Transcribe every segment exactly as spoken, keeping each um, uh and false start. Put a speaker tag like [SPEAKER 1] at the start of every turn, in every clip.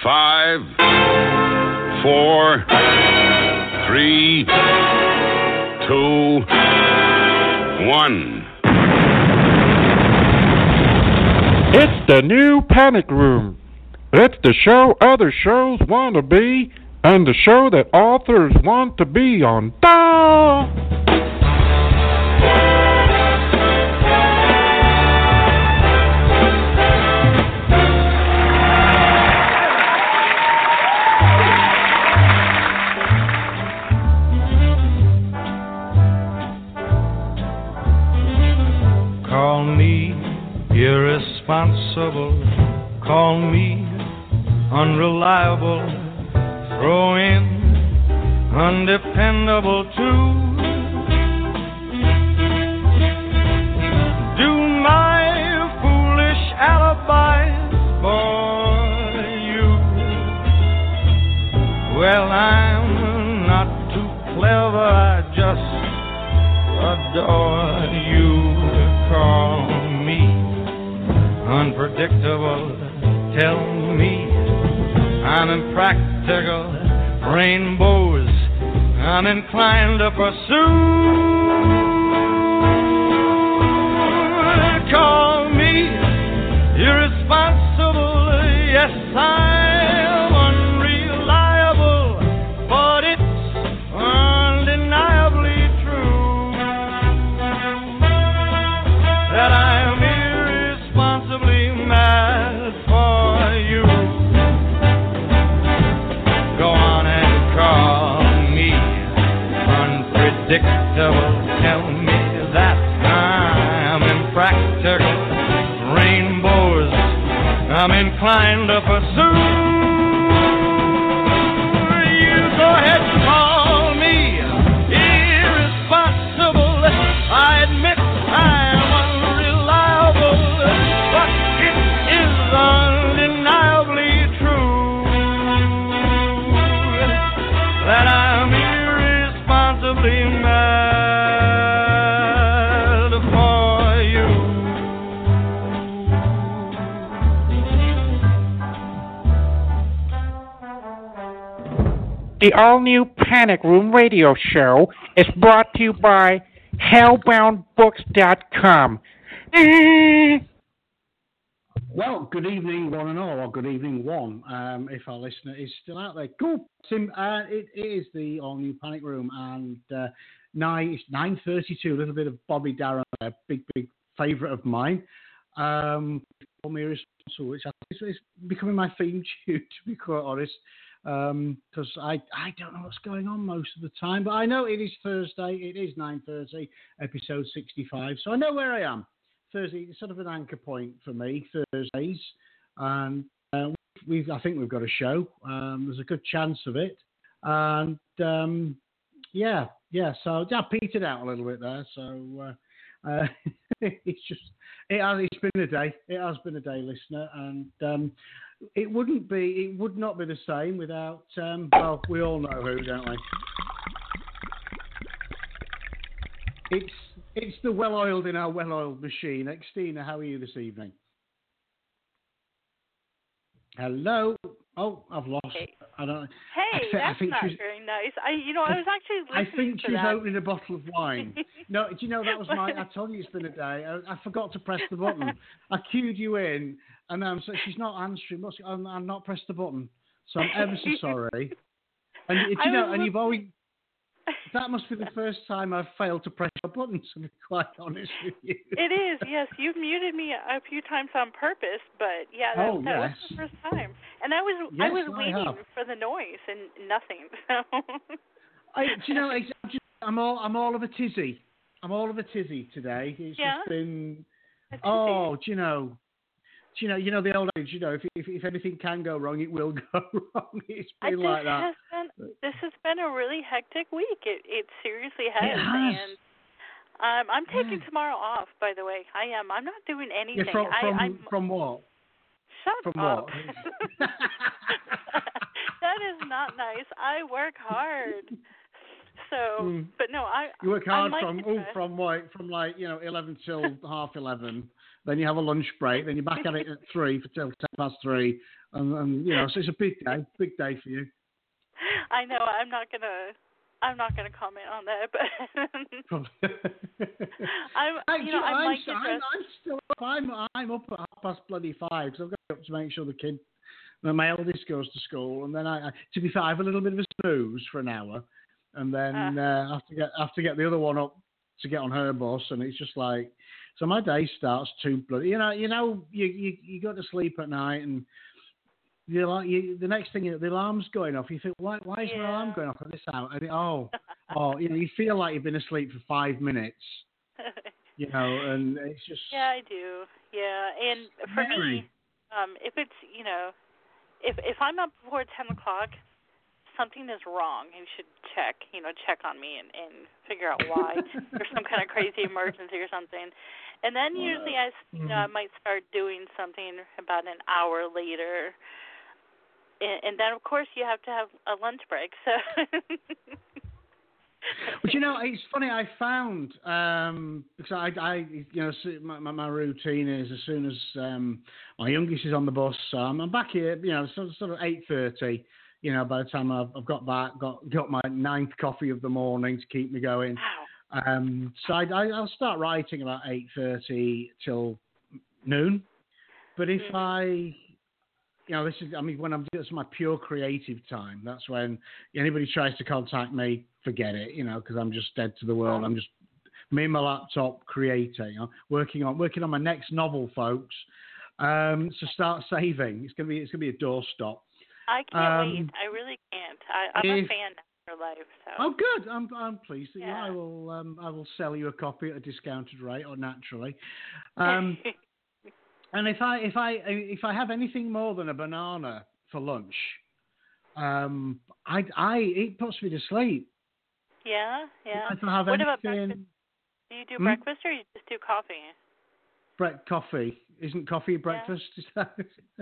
[SPEAKER 1] Five, four, three, two, one.
[SPEAKER 2] It's the new Panic Room. It's the show other shows want to be, and the show that authors want to be on. Da!
[SPEAKER 3] Call me irresponsible, call me unreliable, throw in undependable too. Do my foolish alibis for you. Well, I'm not too clever, I just adore you. Call me unpredictable, tell me I'm impractical, rainbows I'm inclined to pursue. Call me irresponsible, yes I'm unreliable, but it's undeniably true that I'm irresponsibly mad for you. Go on and call me unpredictable. Tell me that I'm impractical. Rainbows I'm inclined to pursue. You go ahead and call me irresponsible. I admit I'm unreliable, but it is undeniably true that I'm irresponsibly mad for you.
[SPEAKER 4] The all-new Panic Room radio show is brought to you by hellbound books dot com.
[SPEAKER 5] Well, good evening, one and all, or good evening, one, um, if our listener is still out there. Cool, Tim. Uh, it, it is the all-new Panic Room, and uh, nine, it's nine thirty-two, a little bit of Bobby Darin, a big, big favourite of mine. Um, Call Me Irresponsible, which I think is becoming my theme tune, to be quite honest, because um, I, I don't know what's going on most of the time, but I know it is Thursday, it is nine thirty, episode sixty-five, so I know where I am. Thursday is sort of an anchor point for me, Thursdays, and uh, we've, I think we've got a show. Um, there's a good chance of it, and um, yeah, yeah. So yeah, I petered out a little bit there. So uh, uh, it's just it has it's been a day. It has been a day, listener, and um, it wouldn't be, it would not be the same without. Um, well, we all know who, don't we? It's it's the well-oiled in our well-oiled machine. Xtina, how are you this evening? Hello. Oh, I've lost.
[SPEAKER 6] Hey,
[SPEAKER 5] I don't.
[SPEAKER 6] hey
[SPEAKER 5] I th-
[SPEAKER 6] that's
[SPEAKER 5] I think
[SPEAKER 6] not
[SPEAKER 5] she's,
[SPEAKER 6] very nice. I, you know, I was actually
[SPEAKER 5] I
[SPEAKER 6] listening
[SPEAKER 5] think
[SPEAKER 6] to
[SPEAKER 5] she's
[SPEAKER 6] that.
[SPEAKER 5] opening a bottle of wine. No, do you know that was my? I told you it's been a day. I, I forgot to press the button. I queued you in, and um, so she's not answering. What's, I'm, I'm not pressed the button, so I'm ever so sorry. And do you know? And you've always. That must be the first time I've failed to press a button, to be quite honest with you.
[SPEAKER 6] It is, yes. You've muted me a few times on purpose, but yeah, that,
[SPEAKER 5] oh,
[SPEAKER 6] that
[SPEAKER 5] yes.
[SPEAKER 6] was the first time. And I was
[SPEAKER 5] yes,
[SPEAKER 6] I was
[SPEAKER 5] I
[SPEAKER 6] waiting
[SPEAKER 5] have.
[SPEAKER 6] for the noise and nothing. So.
[SPEAKER 5] I, do you know, I'm, just, I'm all I'm all of a tizzy. I'm all of a tizzy today. It's
[SPEAKER 6] yeah?
[SPEAKER 5] just been. Oh, do you know? Do you know? You know the old age. You know, if if, if anything can go wrong, it will go wrong. It's been
[SPEAKER 6] I,
[SPEAKER 5] like that.
[SPEAKER 6] Has been, this has been a really hectic week. It it seriously has.
[SPEAKER 5] It has.
[SPEAKER 6] And um, I'm taking
[SPEAKER 5] yeah.
[SPEAKER 6] tomorrow off. By the way, I am. I'm not doing anything.
[SPEAKER 5] Yeah, from from,
[SPEAKER 6] I, I'm,
[SPEAKER 5] from what?
[SPEAKER 6] Shut
[SPEAKER 5] from
[SPEAKER 6] up.
[SPEAKER 5] what?
[SPEAKER 6] That is not nice. I work hard. So,
[SPEAKER 5] mm.
[SPEAKER 6] but no, I.
[SPEAKER 5] You work hard
[SPEAKER 6] like
[SPEAKER 5] from oh, from like from like you know eleven till half eleven. Then you have a lunch break. Then you're back at it at three for till ten past three. and, and you know, so it's a big day, big day for you.
[SPEAKER 6] I know. I'm not gonna. I'm not gonna comment on that, but I'm.
[SPEAKER 5] Actually,
[SPEAKER 6] You know, I
[SPEAKER 5] I'm,
[SPEAKER 6] might
[SPEAKER 5] st-
[SPEAKER 6] get
[SPEAKER 5] I'm,
[SPEAKER 6] dressed.
[SPEAKER 5] I'm still up. I'm, I'm up at half past bloody five because I've got to, up to make sure the kid, my eldest goes to school, and then I, I, to be fair, I have a little bit of a snooze for an hour, and then
[SPEAKER 6] Uh.
[SPEAKER 5] uh, I have to get, I have to get the other one up to get on her bus, and it's just like, so my day starts too bloody. You know, you know, you you, you go to sleep at night and. The, alarm, you, the next thing, the alarm's going off. You think, why, why is
[SPEAKER 6] Yeah.
[SPEAKER 5] my alarm going off at this hour? And it, oh, oh, you know, you feel like you've been asleep for five minutes, you know, and it's just.
[SPEAKER 6] Yeah, I do. Yeah, and for
[SPEAKER 5] Mary.
[SPEAKER 6] me, um, if it's you know, if if I'm up before ten o'clock, something is wrong. You should check, you know, check on me and, and figure out why. There's some kind of crazy emergency or something. And then usually I, you know, I might start doing something about an hour later. And, and then, of course, you have to have a lunch break. So.
[SPEAKER 5] But you know, it's funny. I found um, because I, I, you know, my, my routine is as soon as um, my youngest is on the bus, so I'm, I'm back here. You know, sort of, sort of eight thirty. You know, by the time I've, I've got back, got got my ninth coffee of the morning to keep me going.
[SPEAKER 6] Wow.
[SPEAKER 5] Um, so I, I, I'll start writing about eight thirty till noon. But if
[SPEAKER 6] Mm-hmm.
[SPEAKER 5] I, you know, this is, I mean, when I'm, this is my pure creative time. That's when anybody tries to contact me, forget it, you know, because I'm just dead to the world. I'm just me and my laptop creating, you know, working on working on my next novel, folks. Um, so start saving. It's gonna be it's gonna be a doorstop.
[SPEAKER 6] I can't
[SPEAKER 5] Um,
[SPEAKER 6] wait. I really can't. I, I'm
[SPEAKER 5] if-
[SPEAKER 6] a fan of your life. So.
[SPEAKER 5] Oh, good. I'm I'm pleased that you.
[SPEAKER 6] Yeah.
[SPEAKER 5] I will um, I will sell you a copy at a discounted rate, or naturally. Um, and if I if I if I have anything more than a banana for lunch, um, I I it puts me to sleep.
[SPEAKER 6] yeah, yeah.
[SPEAKER 5] If I have
[SPEAKER 6] What about
[SPEAKER 5] anything,
[SPEAKER 6] breakfast? Do you do
[SPEAKER 5] Hmm?
[SPEAKER 6] breakfast or you just do coffee?
[SPEAKER 5] bre- coffee isn't coffee breakfast? Is that-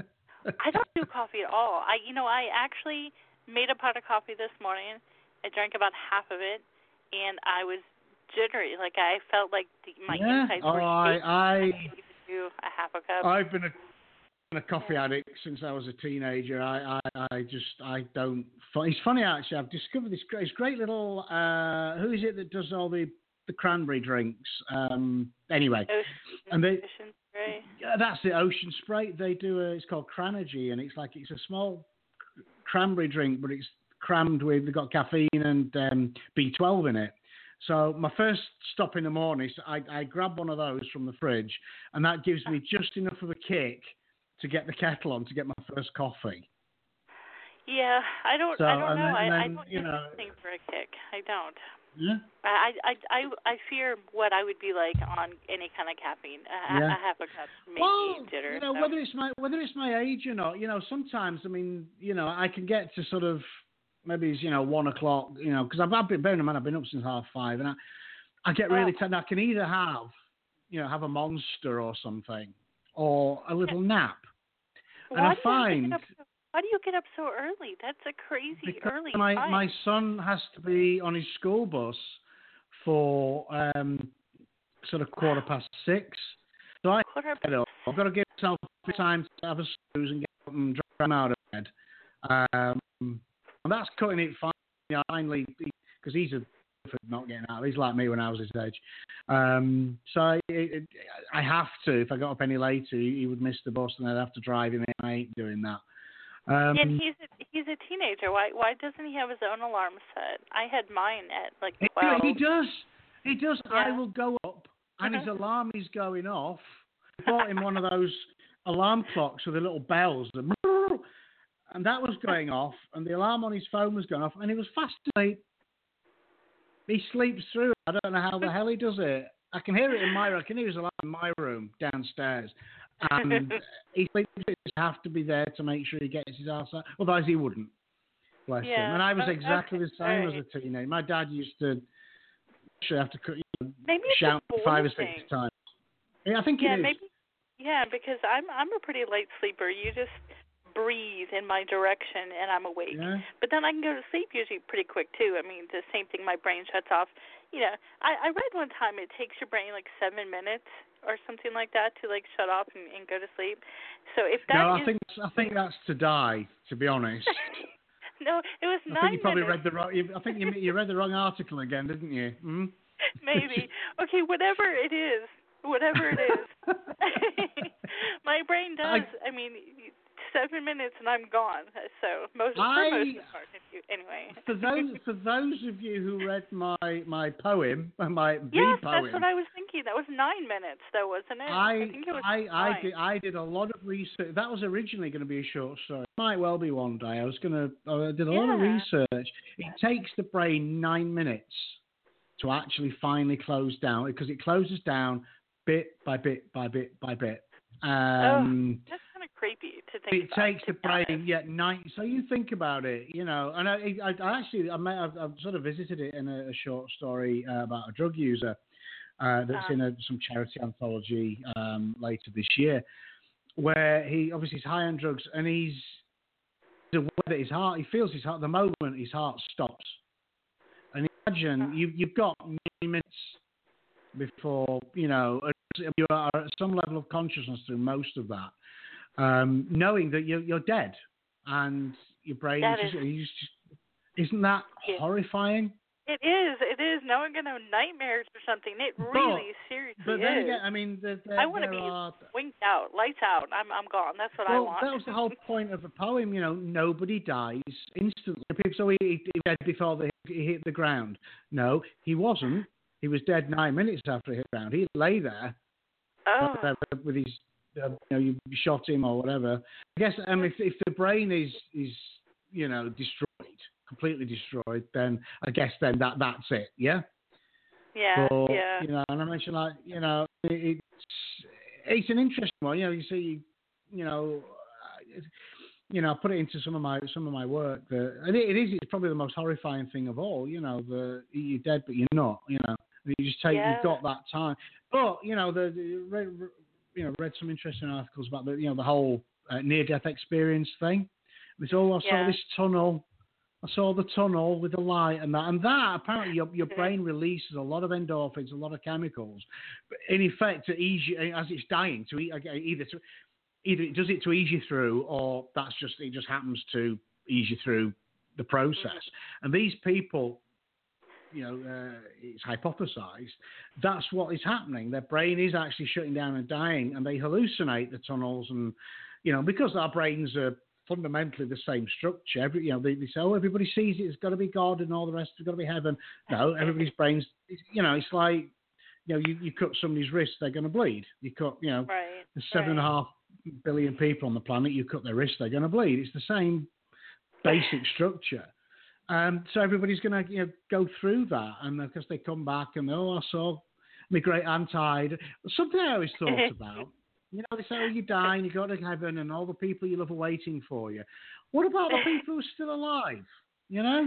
[SPEAKER 6] I don't do coffee at all. I, you know, I actually made a pot of coffee this morning. I drank about half of it, and I was jittery. Like I felt like the, my
[SPEAKER 5] yeah.
[SPEAKER 6] insides
[SPEAKER 5] Oh,
[SPEAKER 6] were
[SPEAKER 5] I
[SPEAKER 6] shaking.
[SPEAKER 5] I
[SPEAKER 6] I could do a half a cup.
[SPEAKER 5] I've been a, been a coffee addict since I was a teenager. I, I, I just I don't. It's funny actually. I've discovered this great, this great little. Uh, who is it that does all the, the cranberry drinks? Um, anyway,
[SPEAKER 6] Ocean,
[SPEAKER 5] and they.
[SPEAKER 6] ocean spray.
[SPEAKER 5] Yeah, that's the Ocean Spray. They do a. It's called Cranergy, and it's like it's a small cranberry drink, but it's crammed with. They've got caffeine and um, B twelve in it. So my first stop in the morning, so I, I grab one of those from the fridge, and that gives me just enough of a kick to get the kettle on to get my first coffee.
[SPEAKER 6] Yeah, I don't.
[SPEAKER 5] So,
[SPEAKER 6] I don't
[SPEAKER 5] and
[SPEAKER 6] know.
[SPEAKER 5] then-
[SPEAKER 6] I,
[SPEAKER 5] and
[SPEAKER 6] I
[SPEAKER 5] then,
[SPEAKER 6] don't
[SPEAKER 5] you
[SPEAKER 6] do
[SPEAKER 5] know-
[SPEAKER 6] anything for a kick. I don't.
[SPEAKER 5] Yeah.
[SPEAKER 6] I, I, I, I fear what I would be like on any kind of caffeine. A,
[SPEAKER 5] Yeah.
[SPEAKER 6] a half a cup, maybe
[SPEAKER 5] Well,
[SPEAKER 6] jitter.
[SPEAKER 5] you know,
[SPEAKER 6] so.
[SPEAKER 5] whether it's my whether it's my age or not, you know, sometimes I mean, you know, I can get to sort of maybe it's you know one o'clock, you know, because I've, I've been bearing in mind I've been up since half five, and I I get really
[SPEAKER 6] Oh.
[SPEAKER 5] tired. I can either have you know have a Monster or something, or a little nap, and
[SPEAKER 6] Why
[SPEAKER 5] I
[SPEAKER 6] do you
[SPEAKER 5] find.
[SPEAKER 6] have to get up, why do you get up so early? That's a crazy
[SPEAKER 5] Because
[SPEAKER 6] early
[SPEAKER 5] my
[SPEAKER 6] time.
[SPEAKER 5] my son has to be on his school bus for um, sort of quarter past six. So I
[SPEAKER 6] Quarter
[SPEAKER 5] get up. I've got to give myself time to have a snooze and get up and drive him out of bed. Um, and that's cutting it fine. You know, finally, because he's a for not getting out. He's like me when I was his age. Um, so I, it, I have to. If I got up any later, he, he would miss the bus, and I'd have to drive him in. I ain't doing that. Um,
[SPEAKER 6] and he's a, he's a teenager. Why why doesn't he have his own alarm set? I had mine at like
[SPEAKER 5] He,
[SPEAKER 6] twelve.
[SPEAKER 5] he does. He does. I
[SPEAKER 6] Yeah.
[SPEAKER 5] will go up, and his
[SPEAKER 6] Mhm.
[SPEAKER 5] alarm is going off. I bought him one of those alarm clocks with the little bells, and and that was going off, and the alarm on his phone was going off, and he was fast asleep. He sleeps through it. I don't know how the hell he does it. I can hear it in my I can hear his alarm in my room downstairs, and he sleeps. You have to be there to make sure he gets his ass out. Otherwise, he wouldn't. Bless
[SPEAKER 6] Yeah.
[SPEAKER 5] him. And I was
[SPEAKER 6] Oh,
[SPEAKER 5] exactly
[SPEAKER 6] okay.
[SPEAKER 5] the same
[SPEAKER 6] Right.
[SPEAKER 5] as a teenager. My dad used to actually have to you know,
[SPEAKER 6] Maybe it's
[SPEAKER 5] shout
[SPEAKER 6] a boy
[SPEAKER 5] five or
[SPEAKER 6] thing.
[SPEAKER 5] six times. Yeah, I think
[SPEAKER 6] Yeah,
[SPEAKER 5] it is.
[SPEAKER 6] maybe. Yeah, because I'm I'm a pretty light sleeper. You just breathe in my direction, and I'm awake.
[SPEAKER 5] Yeah.
[SPEAKER 6] But then I can go to sleep usually pretty quick too. I mean, the same thing. My brain shuts off. You know, I, I read one time it takes your brain like seven minutes or something like that to like shut off and, and go to sleep. So if that
[SPEAKER 5] no,
[SPEAKER 6] is,
[SPEAKER 5] I think I think that's to die. To be honest.
[SPEAKER 6] No, it was
[SPEAKER 5] I
[SPEAKER 6] nine
[SPEAKER 5] think you probably
[SPEAKER 6] minutes.
[SPEAKER 5] read the wrong. I think you you read the wrong article again, didn't you? Hmm?
[SPEAKER 6] Maybe. Okay, whatever it is, whatever it is. My brain does. I, I mean, seven minutes and I'm gone. So most,
[SPEAKER 5] I,
[SPEAKER 6] for most of the part, if you, anyway.
[SPEAKER 5] For those for those of you who read my my poem, my the
[SPEAKER 6] yes,
[SPEAKER 5] poem.
[SPEAKER 6] that's what I was thinking. That was nine minutes, though, wasn't it?
[SPEAKER 5] I
[SPEAKER 6] I think it was
[SPEAKER 5] I, I
[SPEAKER 6] nine.
[SPEAKER 5] did I did a lot of research. That was originally going to be a short story. Might well be one day. I was gonna. I did a
[SPEAKER 6] yeah.
[SPEAKER 5] lot of research. It takes the brain nine minutes to actually finally close down because it closes down bit by bit by bit by bit. Um,
[SPEAKER 6] oh, that's kind of creepy to think
[SPEAKER 5] It
[SPEAKER 6] about,
[SPEAKER 5] takes the brain, yeah, nine. So you think about it, you know. And I, I, I actually, I may, I've, I've sort of visited it in a, a short story uh, about a drug user uh, that's
[SPEAKER 6] uh,
[SPEAKER 5] in a, some charity anthology um, later this year, where he obviously is high on drugs and he's aware that his heart, he feels his heart. The moment his heart stops, and imagine
[SPEAKER 6] uh,
[SPEAKER 5] you, you've got nine minutes before you know you are at some level of consciousness through most of that. Um, knowing that you're, you're dead and your brain
[SPEAKER 6] that
[SPEAKER 5] is,
[SPEAKER 6] is,
[SPEAKER 5] is just, isn't that
[SPEAKER 6] yeah.
[SPEAKER 5] horrifying?
[SPEAKER 6] It is. It is. Now I'm going to have nightmares or something. It
[SPEAKER 5] But,
[SPEAKER 6] really, seriously
[SPEAKER 5] but then
[SPEAKER 6] is.
[SPEAKER 5] again, I mean, there, there,
[SPEAKER 6] I want to
[SPEAKER 5] there
[SPEAKER 6] be
[SPEAKER 5] are,
[SPEAKER 6] winked out, lights out. I'm, I'm gone. That's what
[SPEAKER 5] well,
[SPEAKER 6] I want.
[SPEAKER 5] that was the whole point of the poem. You know, nobody dies instantly. People say he, he dead before the, he hit the ground. No, he wasn't. He was dead nine minutes after he hit the ground. He lay there
[SPEAKER 6] oh.
[SPEAKER 5] with his. Uh, you know, you shot him or whatever. I guess um, if if the brain is is you know destroyed, completely destroyed, then I guess then that that's it. Yeah.
[SPEAKER 6] Yeah.
[SPEAKER 5] But,
[SPEAKER 6] yeah.
[SPEAKER 5] You know, and I mentioned like you know it, it's it's an interesting one. You know, you see, you know, it, you know, I put it into some of my some of my work. That and it, it is it's probably the most horrifying thing of all. You know, the you're dead but you're not. You know, you just take
[SPEAKER 6] yeah.
[SPEAKER 5] you've got that time. But you know the. the you know, read some interesting articles about the, you know, the whole uh, near-death experience thing. It's all, I saw
[SPEAKER 6] yeah.
[SPEAKER 5] this tunnel, I saw the tunnel with the light and that, and that apparently your your brain releases a lot of endorphins, a lot of chemicals, but in effect to ease you as it's dying to either to either it does it to ease you through, or that's just it just happens to ease you through the process. Mm-hmm. And these people. You know, uh, it's hypothesized, that's what is happening. Their brain is actually shutting down and dying, and they hallucinate the tunnels. And, you know, because our brains are fundamentally the same structure, every, you know, they, they say, oh, everybody sees it, it's got to be God and all the rest, it's got to be heaven. No, everybody's brains, you know, it's like, you know, you, you cut somebody's wrist, they're going to bleed. You cut, you know,
[SPEAKER 6] right.
[SPEAKER 5] there's seven
[SPEAKER 6] right.
[SPEAKER 5] and a half billion people on the planet, you cut their wrist, they're going to bleed. It's the same basic structure. Um, so everybody's going to you know, go through that, and because they come back and oh, I saw my great aunt died. Something I always thought about, you know, they say oh, you die and you go to heaven, and all the people you love are waiting for you. What about the people who are still alive? You know,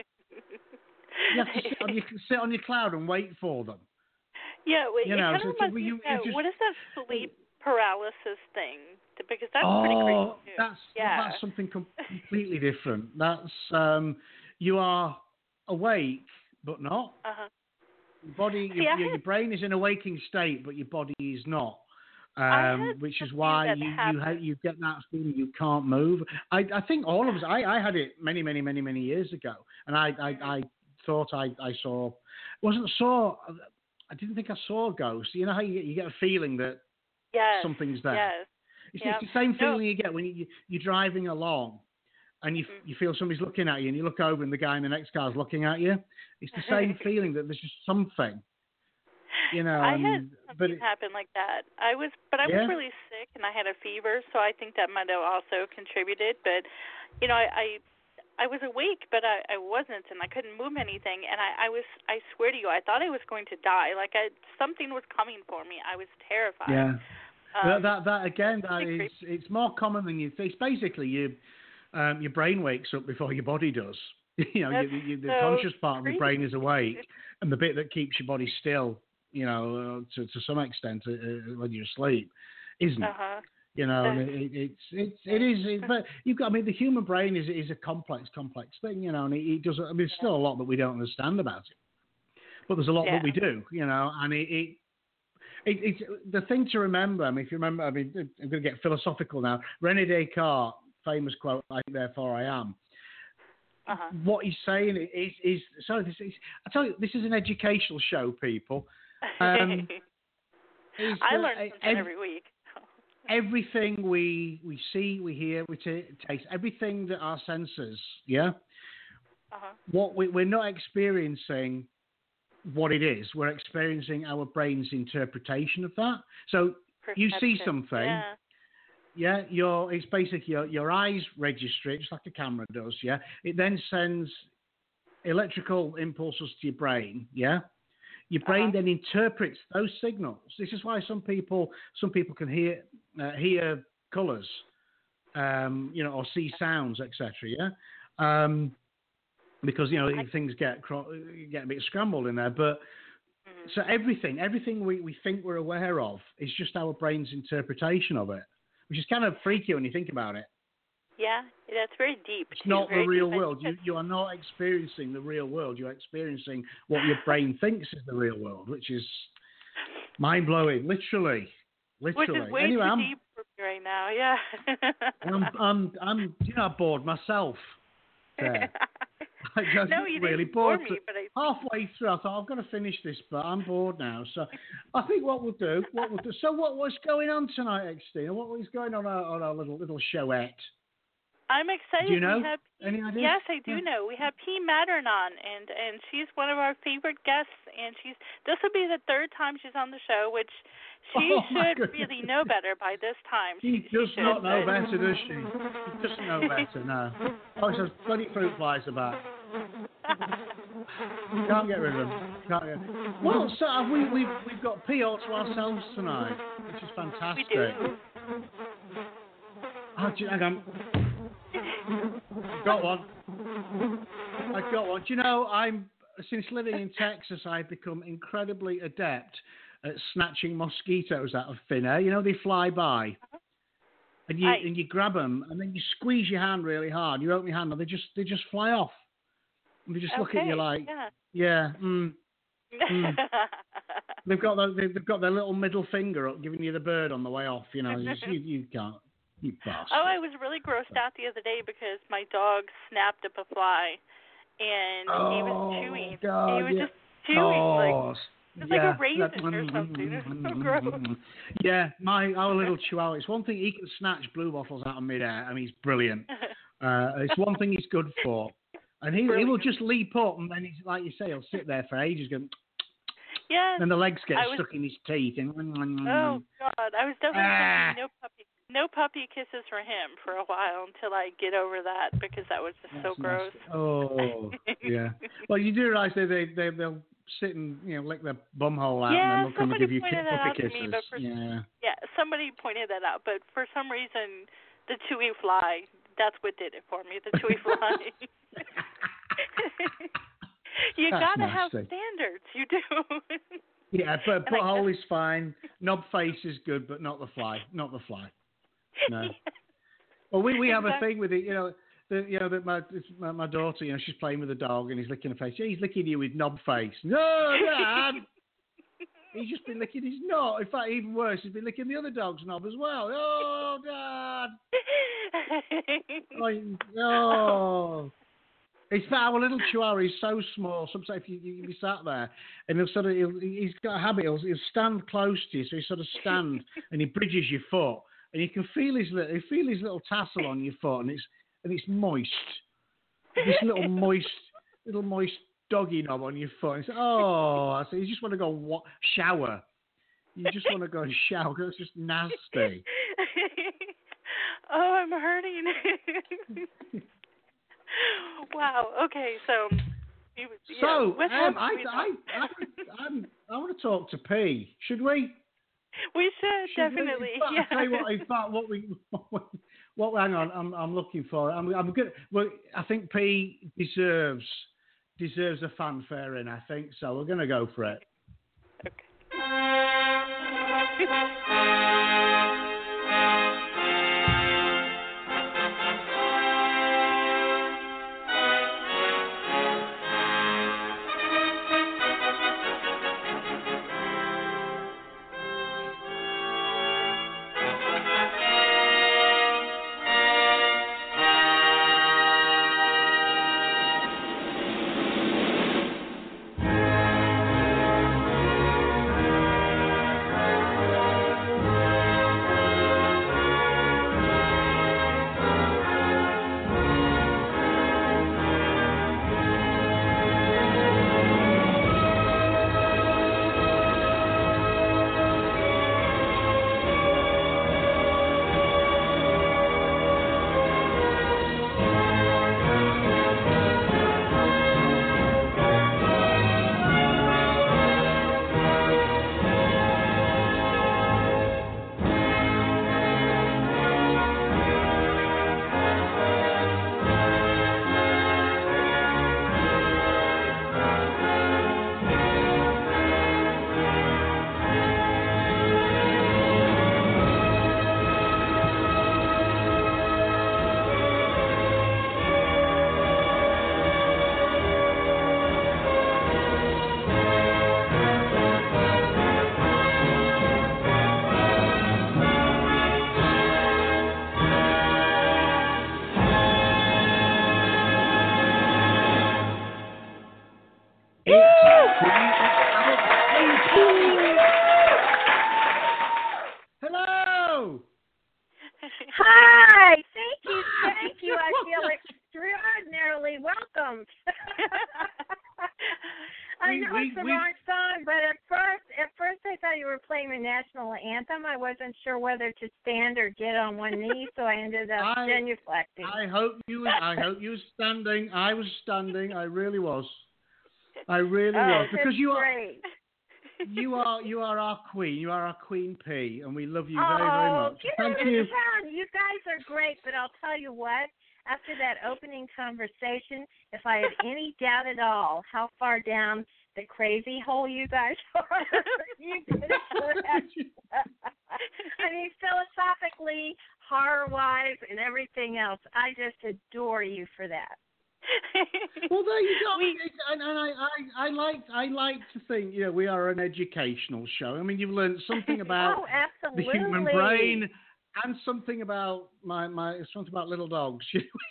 [SPEAKER 5] you have to sit on your, sit on your cloud and wait for them.
[SPEAKER 6] Yeah, well,
[SPEAKER 5] you
[SPEAKER 6] it
[SPEAKER 5] know,
[SPEAKER 6] kind
[SPEAKER 5] so
[SPEAKER 6] of
[SPEAKER 5] it's,
[SPEAKER 6] reminds
[SPEAKER 5] well,
[SPEAKER 6] me
[SPEAKER 5] you,
[SPEAKER 6] of that,
[SPEAKER 5] just,
[SPEAKER 6] what is that sleep paralysis thing? Because that's
[SPEAKER 5] oh,
[SPEAKER 6] pretty crazy too.
[SPEAKER 5] that's
[SPEAKER 6] yeah.
[SPEAKER 5] that's something completely different. That's um, you are awake but not.
[SPEAKER 6] Uh-huh.
[SPEAKER 5] Your body,
[SPEAKER 6] See,
[SPEAKER 5] your,
[SPEAKER 6] had,
[SPEAKER 5] your brain is in a waking state, but your body is not. Um, which is why you you, ha- you get that feeling you can't move. I, I think all of us. I, I had it many many many many years ago, and I I, I thought I, I saw wasn't saw. I didn't think I saw ghosts. You know how you get, you get a feeling that
[SPEAKER 6] yes,
[SPEAKER 5] something's there.
[SPEAKER 6] Yes.
[SPEAKER 5] It's,
[SPEAKER 6] Yep.
[SPEAKER 5] it's the same feeling
[SPEAKER 6] no.
[SPEAKER 5] you get when you, you're driving along and you mm-hmm. you feel somebody's looking at you, and you look over and the guy in the next car is looking at you. It's the same feeling that there's just something, you know.
[SPEAKER 6] I
[SPEAKER 5] and,
[SPEAKER 6] had something
[SPEAKER 5] but it,
[SPEAKER 6] happen like that. I was, but I
[SPEAKER 5] yeah?
[SPEAKER 6] was really sick and I had a fever, so I think that might have also contributed. But you know, I I, I was awake, but I, I wasn't, and I couldn't move anything. And I, I was, I swear to you, I thought I was going to die. Like I, something was coming for me. I was terrified.
[SPEAKER 5] Yeah.
[SPEAKER 6] Um,
[SPEAKER 5] that that again, that is it's more common than you think. It's basically you, um, your brain wakes up before your body does. you know, you, you, the
[SPEAKER 6] so
[SPEAKER 5] conscious part of
[SPEAKER 6] crazy.
[SPEAKER 5] your brain is awake, and the bit that keeps your body still, you know, uh, to to some extent, uh, when you're asleep, isn't.
[SPEAKER 6] Uh-huh.
[SPEAKER 5] You know, and it, it's it's it is. It, but you've got. I mean, the human brain is is a complex, complex thing. You know, and it, it does. I mean, there's still a lot that we don't understand about it, but there's a lot
[SPEAKER 6] yeah.
[SPEAKER 5] that we do. You know, and it. it It, it's the thing to remember. I mean, if you remember, I mean, I'm going to get philosophical now. René Descartes, famous quote, "I think, therefore I am."
[SPEAKER 6] Uh-huh.
[SPEAKER 5] What he's saying is, is sorry, this is. I tell you, this is an educational show, people. Um, is,
[SPEAKER 6] I
[SPEAKER 5] uh,
[SPEAKER 6] learn something
[SPEAKER 5] ev-
[SPEAKER 6] every week.
[SPEAKER 5] Everything we we see, we hear, we t- taste, everything that our senses, yeah.
[SPEAKER 6] Uh-huh.
[SPEAKER 5] What we, we're not experiencing. What it is, we're experiencing our brain's interpretation of that. So you see something,
[SPEAKER 6] yeah,
[SPEAKER 5] yeah your it's basically your, your eyes register it just like a camera does, yeah. It then sends electrical impulses to your brain, yeah. Your brain
[SPEAKER 6] uh-huh.
[SPEAKER 5] then interprets those signals. This is why some people some people can hear uh, hear colours, um, you know, or see sounds, et cetera. Yeah. Um, Because, you know, things get get a bit scrambled in there. But mm-hmm. so everything, everything we, we think we're aware of is just our brain's interpretation of it, which is kind of freaky when you think about it.
[SPEAKER 6] Yeah, that's very deep.
[SPEAKER 5] It's
[SPEAKER 6] too,
[SPEAKER 5] not
[SPEAKER 6] very
[SPEAKER 5] the real
[SPEAKER 6] deep.
[SPEAKER 5] world. You you are not experiencing the real world. You're experiencing what your brain thinks is the real world, which is mind-blowing, literally. Literally.
[SPEAKER 6] Which is way
[SPEAKER 5] anyway,
[SPEAKER 6] too
[SPEAKER 5] I'm,
[SPEAKER 6] deep for me right now, yeah.
[SPEAKER 5] I'm, I'm, I'm, you know, bored myself there. I just
[SPEAKER 6] no, you
[SPEAKER 5] really
[SPEAKER 6] didn't
[SPEAKER 5] bored.
[SPEAKER 6] bore me, but I...
[SPEAKER 5] Halfway through, I thought, I've got to finish this, but I'm bored now. So I think what we'll do, what we'll do. So what, what's going on tonight, Xtina? What was going on our, on our little little showette?
[SPEAKER 6] I'm excited.
[SPEAKER 5] Do you know?
[SPEAKER 6] We have P-
[SPEAKER 5] Any ideas?
[SPEAKER 6] Yes, I do
[SPEAKER 5] yeah.
[SPEAKER 6] know. We have P. Mattern on, and, and she's one of our favorite guests, and she's this will be the third time she's on the show, which she
[SPEAKER 5] oh
[SPEAKER 6] should really know better by this time.
[SPEAKER 5] She,
[SPEAKER 6] she
[SPEAKER 5] does
[SPEAKER 6] she
[SPEAKER 5] not
[SPEAKER 6] should,
[SPEAKER 5] know
[SPEAKER 6] but...
[SPEAKER 5] better, does she? She doesn't know better, no. Oh, it's those bloody fruit flies about. Can't get rid of them. Can't get... Well, so have we, we've, we've got P all to ourselves tonight, which is fantastic.
[SPEAKER 6] We do.
[SPEAKER 5] Oh, do you, hang on. I've got one. I've got one. Do you know, I'm since living in Texas, I've become incredibly adept at snatching mosquitoes out of thin air. You know, they fly by, and you
[SPEAKER 6] Aye.
[SPEAKER 5] and you grab them, and then you squeeze your hand really hard. You open your hand, and they just they just fly off. And they just
[SPEAKER 6] okay.
[SPEAKER 5] look at you like,
[SPEAKER 6] yeah.
[SPEAKER 5] yeah. Mm, mm. They've got the, they've got their little middle finger up, giving you the bird on the way off. You know, you, you, you can't. You bastard.
[SPEAKER 6] Oh, I was really grossed out the other day because my dog snapped up a fly, and
[SPEAKER 5] oh,
[SPEAKER 6] he was chewing.
[SPEAKER 5] God,
[SPEAKER 6] he was
[SPEAKER 5] yeah.
[SPEAKER 6] just chewing
[SPEAKER 5] oh,
[SPEAKER 6] like it's
[SPEAKER 5] yeah,
[SPEAKER 6] like a raisin
[SPEAKER 5] that,
[SPEAKER 6] or
[SPEAKER 5] mm,
[SPEAKER 6] something.
[SPEAKER 5] Mm,
[SPEAKER 6] It's so
[SPEAKER 5] mm,
[SPEAKER 6] gross.
[SPEAKER 5] mm, yeah, my our little chihuahua. It's one thing he can snatch blue bottles out of midair, and he's brilliant. Uh, it's one thing he's good for, and he he will just leap up, and then he's like you say, he'll sit there for ages going.
[SPEAKER 6] Yeah.
[SPEAKER 5] Then the legs get
[SPEAKER 6] was,
[SPEAKER 5] stuck in his teeth. And,
[SPEAKER 6] oh God, I was definitely
[SPEAKER 5] ah.
[SPEAKER 6] thinking no puppy, no puppy kisses for him for a while until I get over that because that was just
[SPEAKER 5] That's
[SPEAKER 6] so gross.
[SPEAKER 5] Nice. Oh, yeah. Well, you do realise they they they they'll sit and you know lick their bum hole out
[SPEAKER 6] yeah,
[SPEAKER 5] and then they'll come and give you
[SPEAKER 6] pointed that out
[SPEAKER 5] puppy
[SPEAKER 6] to me,
[SPEAKER 5] kisses.
[SPEAKER 6] but for,
[SPEAKER 5] yeah.
[SPEAKER 6] Yeah, somebody pointed that out, but for some reason, the chewy fly. That's what did it for me. The chewy fly. you
[SPEAKER 5] That's
[SPEAKER 6] gotta
[SPEAKER 5] nasty.
[SPEAKER 6] have standards. You do.
[SPEAKER 5] Yeah, but butthole
[SPEAKER 6] guess...
[SPEAKER 5] is fine. Knob face is good, but not the fly. Not the fly. No. Well, we, we have exactly. a thing with it. You know, the, you know that my, my my daughter. You know, she's playing with the dog and he's licking her face. Yeah, he's licking you with knob face. No, Dad. He's just been licking his knob. In fact, even worse, he's been licking the other dog's knob as well. Oh, Dad. oh, oh. It's that our little chihuahua is so small. Sometimes if you, you be sat there, and he'll sort of he'll, he's got a habit. He'll, he'll stand close to you, so he sort of stand and he bridges your foot, and you can feel his little, you feel his little tassel on your foot, and it's and it's moist. This little moist, little moist doggy knob on your foot. It's, oh, so you just want to go wa- shower. You just want to go and shower because it's just nasty.
[SPEAKER 6] Oh, I'm hurting. Wow. Okay. So. You,
[SPEAKER 5] so
[SPEAKER 6] yeah,
[SPEAKER 5] um, I, I, I, I'm, I want to talk to P. Should we?
[SPEAKER 6] We should, should definitely.
[SPEAKER 5] We? In fact,
[SPEAKER 6] yeah.
[SPEAKER 5] tell you what, in fact, what we, what, what hang on, I'm, I'm looking for. I'm, I'm good. Well, I think P deserves deserves a fanfare in. I think so. We're going to go for it.
[SPEAKER 6] Okay.
[SPEAKER 5] Hello.
[SPEAKER 7] Hi. Thank you. Thank you. I feel extraordinarily welcomed. I know
[SPEAKER 5] we,
[SPEAKER 7] it's the
[SPEAKER 5] we,
[SPEAKER 7] wrong song, but at first, at first I thought you were playing the national anthem. I wasn't sure whether to stand or get on one knee, so I ended up
[SPEAKER 5] I,
[SPEAKER 7] genuflecting.
[SPEAKER 5] I hope you. I hope you were standing. I was standing. I really was. I really
[SPEAKER 7] oh,
[SPEAKER 5] was because
[SPEAKER 7] that's
[SPEAKER 5] you are.
[SPEAKER 7] great.
[SPEAKER 5] You are you are our queen. You are our Queen P, and we love you
[SPEAKER 7] oh,
[SPEAKER 5] very very much.
[SPEAKER 7] Get
[SPEAKER 5] Thank
[SPEAKER 7] out
[SPEAKER 5] you.
[SPEAKER 7] of town. You guys are great, but I'll tell you what. After that opening conversation, if I had any doubt at all how far down the crazy hole you guys are, you could have. I mean, philosophically, horror-wise, and everything else, I just adore you for that.
[SPEAKER 5] Well, there you go.
[SPEAKER 6] We,
[SPEAKER 5] and, and I, I, I like, I like to think, you know, we are an educational show. I mean, you've learned something about
[SPEAKER 7] oh, absolutely.
[SPEAKER 5] the human brain and something about my, my something about little dogs.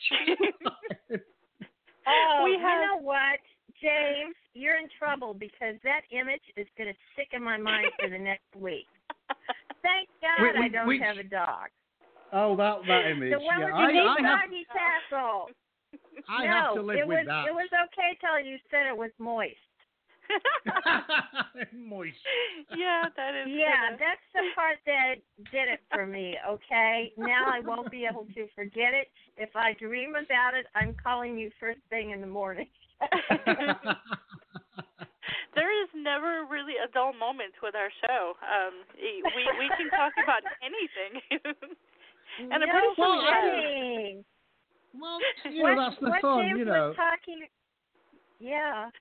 [SPEAKER 7] oh,
[SPEAKER 6] we
[SPEAKER 7] you
[SPEAKER 6] have...
[SPEAKER 7] know what, James? You're in trouble because that image is going to stick in my mind for the next week. Thank God
[SPEAKER 5] we, we,
[SPEAKER 7] I don't
[SPEAKER 5] which,
[SPEAKER 7] have a dog.
[SPEAKER 5] Oh, that that image.
[SPEAKER 7] The one
[SPEAKER 5] yeah,
[SPEAKER 7] with
[SPEAKER 5] I,
[SPEAKER 7] the
[SPEAKER 5] I
[SPEAKER 7] big
[SPEAKER 5] have,
[SPEAKER 7] doggy tassel.
[SPEAKER 5] I
[SPEAKER 7] no,
[SPEAKER 5] have to live
[SPEAKER 7] it
[SPEAKER 5] with
[SPEAKER 7] was,
[SPEAKER 5] that.
[SPEAKER 7] It was okay till you said it was moist.
[SPEAKER 5] Moist.
[SPEAKER 6] Yeah, that is.
[SPEAKER 7] Yeah,
[SPEAKER 6] kinda...
[SPEAKER 7] that's the part that did it for me, okay? Now I won't be able to forget it. If I dream about it, I'm calling you first thing in the morning.
[SPEAKER 6] There is never really a dull moment with our show. Um, we we can talk about anything. And I'm
[SPEAKER 7] no
[SPEAKER 6] pretty sure
[SPEAKER 5] well,
[SPEAKER 6] we have.
[SPEAKER 7] kidding.
[SPEAKER 5] Well, you
[SPEAKER 7] what,
[SPEAKER 5] know, that's the
[SPEAKER 7] what
[SPEAKER 5] fun,
[SPEAKER 7] James
[SPEAKER 5] you know.
[SPEAKER 7] was talking, yeah.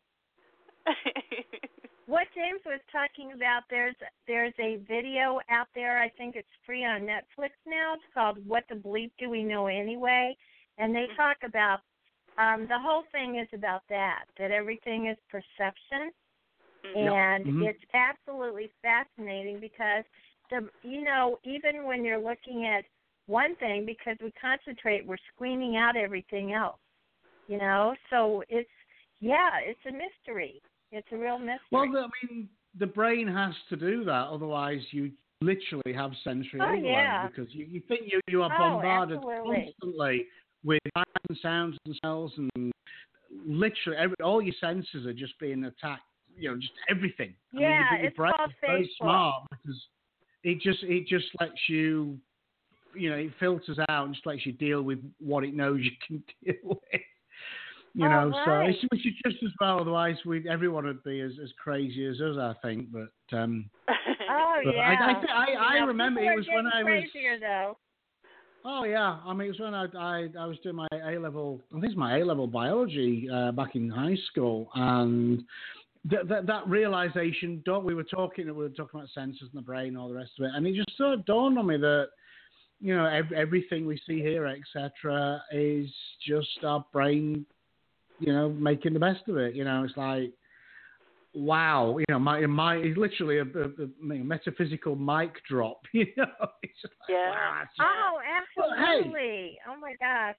[SPEAKER 7] What James was talking about, there's there's a video out there. I think it's free on Netflix now. It's called "What the Bleep Do We Know Anyway?" And they talk about um, the whole thing is about that. That everything is perception, and
[SPEAKER 5] mm-hmm.
[SPEAKER 7] it's absolutely fascinating because the you know even when you're looking at one thing, because we concentrate, we're screening out everything else. You know, so it's yeah, it's a mystery. It's a real mystery.
[SPEAKER 5] Well, the, I mean, the brain has to do that, otherwise you literally have sensory
[SPEAKER 7] oh,
[SPEAKER 5] overload
[SPEAKER 7] yeah.
[SPEAKER 5] because you, you think you, you are
[SPEAKER 7] oh,
[SPEAKER 5] bombarded
[SPEAKER 7] absolutely.
[SPEAKER 5] constantly with sights and sounds and smells, and literally every, all your senses are just being attacked. You know, just everything. I
[SPEAKER 7] Yeah,
[SPEAKER 5] mean, your, your
[SPEAKER 7] it's
[SPEAKER 5] brain
[SPEAKER 7] called
[SPEAKER 5] is very
[SPEAKER 7] Facebook.
[SPEAKER 5] smart because it just it just lets you, you know, it filters out and just lets you deal with what it knows you can deal with. You
[SPEAKER 7] oh,
[SPEAKER 5] know,
[SPEAKER 7] right.
[SPEAKER 5] so it's, which is just as well. Otherwise, we everyone would be as, as crazy as us, I think. But um,
[SPEAKER 7] oh
[SPEAKER 5] but
[SPEAKER 7] yeah,
[SPEAKER 5] I, I, I, I
[SPEAKER 7] now,
[SPEAKER 5] remember
[SPEAKER 7] people
[SPEAKER 5] it was
[SPEAKER 7] are
[SPEAKER 5] when I was.
[SPEAKER 7] crazier, though.
[SPEAKER 5] Oh yeah, I mean it was when I I, I was doing my A level. I think it's my A level biology uh, back in high school, and th- th- that realization. Don't we were talking we were talking about sensors in the brain, and all the rest of it, and it just sort of dawned on me that. You know, ev- everything we see here, et cetera, is just our brain, you know, making the best of it. You know, it's like, wow, you know, my, my it's literally a, a, a metaphysical mic drop. You know, it's just like,
[SPEAKER 6] yeah.
[SPEAKER 5] wow.
[SPEAKER 7] Oh, absolutely.
[SPEAKER 5] Hey,
[SPEAKER 7] oh my gosh.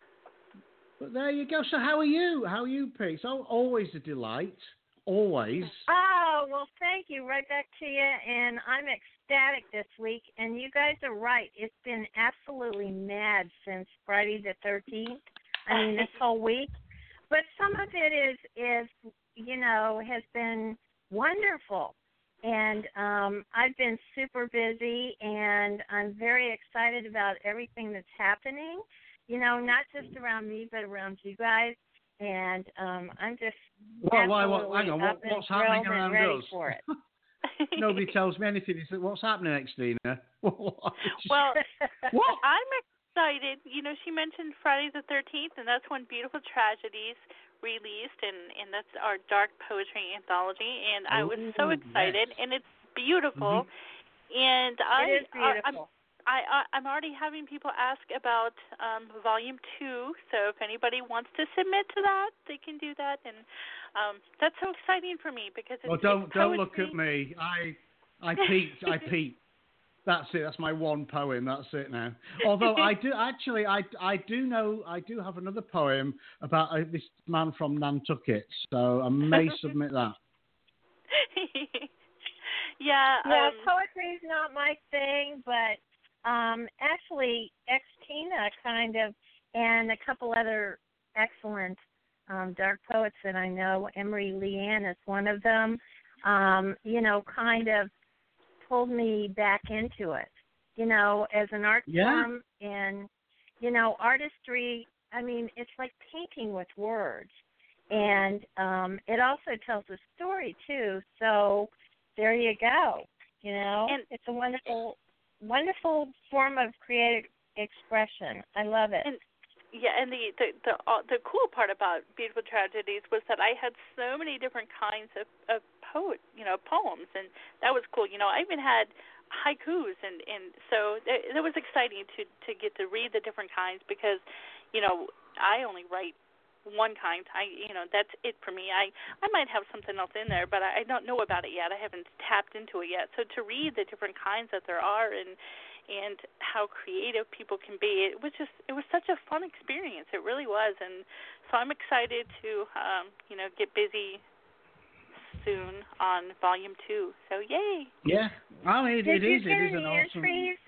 [SPEAKER 5] But there you go. So how are you? How are you, Pete? So always a delight. Always.
[SPEAKER 7] Oh, well, thank you. Right back to you. And I'm ecstatic this week. And you guys are right. It's been absolutely mad since Friday the thirteenth. I mean, this whole week. But some of it is, is you know, has been wonderful. And um, I've been super busy, and I'm very excited about everything that's happening, you know, not just around me, but around you guys. And um, I'm just
[SPEAKER 5] Why, why, what,
[SPEAKER 7] absolutely
[SPEAKER 5] hang on,
[SPEAKER 7] up
[SPEAKER 5] what,
[SPEAKER 7] and
[SPEAKER 5] what's happening
[SPEAKER 7] thrilled
[SPEAKER 5] around
[SPEAKER 7] and ready
[SPEAKER 5] us?
[SPEAKER 7] for it.
[SPEAKER 5] Nobody tells me anything. He said, "What's happening next, Dina?"
[SPEAKER 6] Well,
[SPEAKER 5] what?
[SPEAKER 6] I'm excited. You know, she mentioned Friday the thirteenth, and that's when Beautiful Tragedies released, and, and that's our dark poetry anthology. And I was so excited,
[SPEAKER 5] yes.
[SPEAKER 6] and it's beautiful.
[SPEAKER 5] Mm-hmm.
[SPEAKER 6] And I,
[SPEAKER 7] it is beautiful.
[SPEAKER 6] I, I'm, I, I, I'm already having people ask about um, Volume two, so if anybody wants to submit to that, they can do that. And um, that's so exciting for me because it's,
[SPEAKER 5] well, don't
[SPEAKER 6] it's
[SPEAKER 5] don't
[SPEAKER 6] poetry.
[SPEAKER 5] look at me. I I peeped. I peeped. That's it. That's my one poem. That's it now. Although I do actually, I, I do know, I do have another poem about uh, this man from Nantucket. So I may submit that.
[SPEAKER 6] yeah.
[SPEAKER 7] Yeah,
[SPEAKER 6] Um,
[SPEAKER 7] poetry's not my thing, but um, actually, Ex-Tina kind of, and a couple other excellent um, dark poets that I know, Emery Leanne is one of them, um, you know, kind of pulled me back into it, you know, as an art
[SPEAKER 5] Yeah.
[SPEAKER 7] form. And, you know, artistry, I mean, it's like painting with words. And um, it also tells a story, too. So there you go. You know,
[SPEAKER 6] And-
[SPEAKER 7] it's a wonderful, wonderful form of creative expression. I love it.
[SPEAKER 6] And yeah, and the the the, uh, the cool part about Beautiful Tragedies was that I had so many different kinds of of poet, you know, poems, and that was cool. You know, I even had haikus, and and so it, it was exciting to to get to read the different kinds because, you know, I only write one kind. I you know that's it for me. I I might have something else in there, but I, I don't know about it yet. I haven't tapped into it yet. So to read the different kinds that there are and and how creative people can be, it was just it was such a fun experience. It really was, and so I'm excited to um, you know get busy soon on volume two. So yay!
[SPEAKER 5] Yeah, I mean,
[SPEAKER 7] Did
[SPEAKER 5] it
[SPEAKER 7] you
[SPEAKER 5] is.
[SPEAKER 7] get
[SPEAKER 5] It is
[SPEAKER 7] any
[SPEAKER 5] an awesome.
[SPEAKER 7] entries?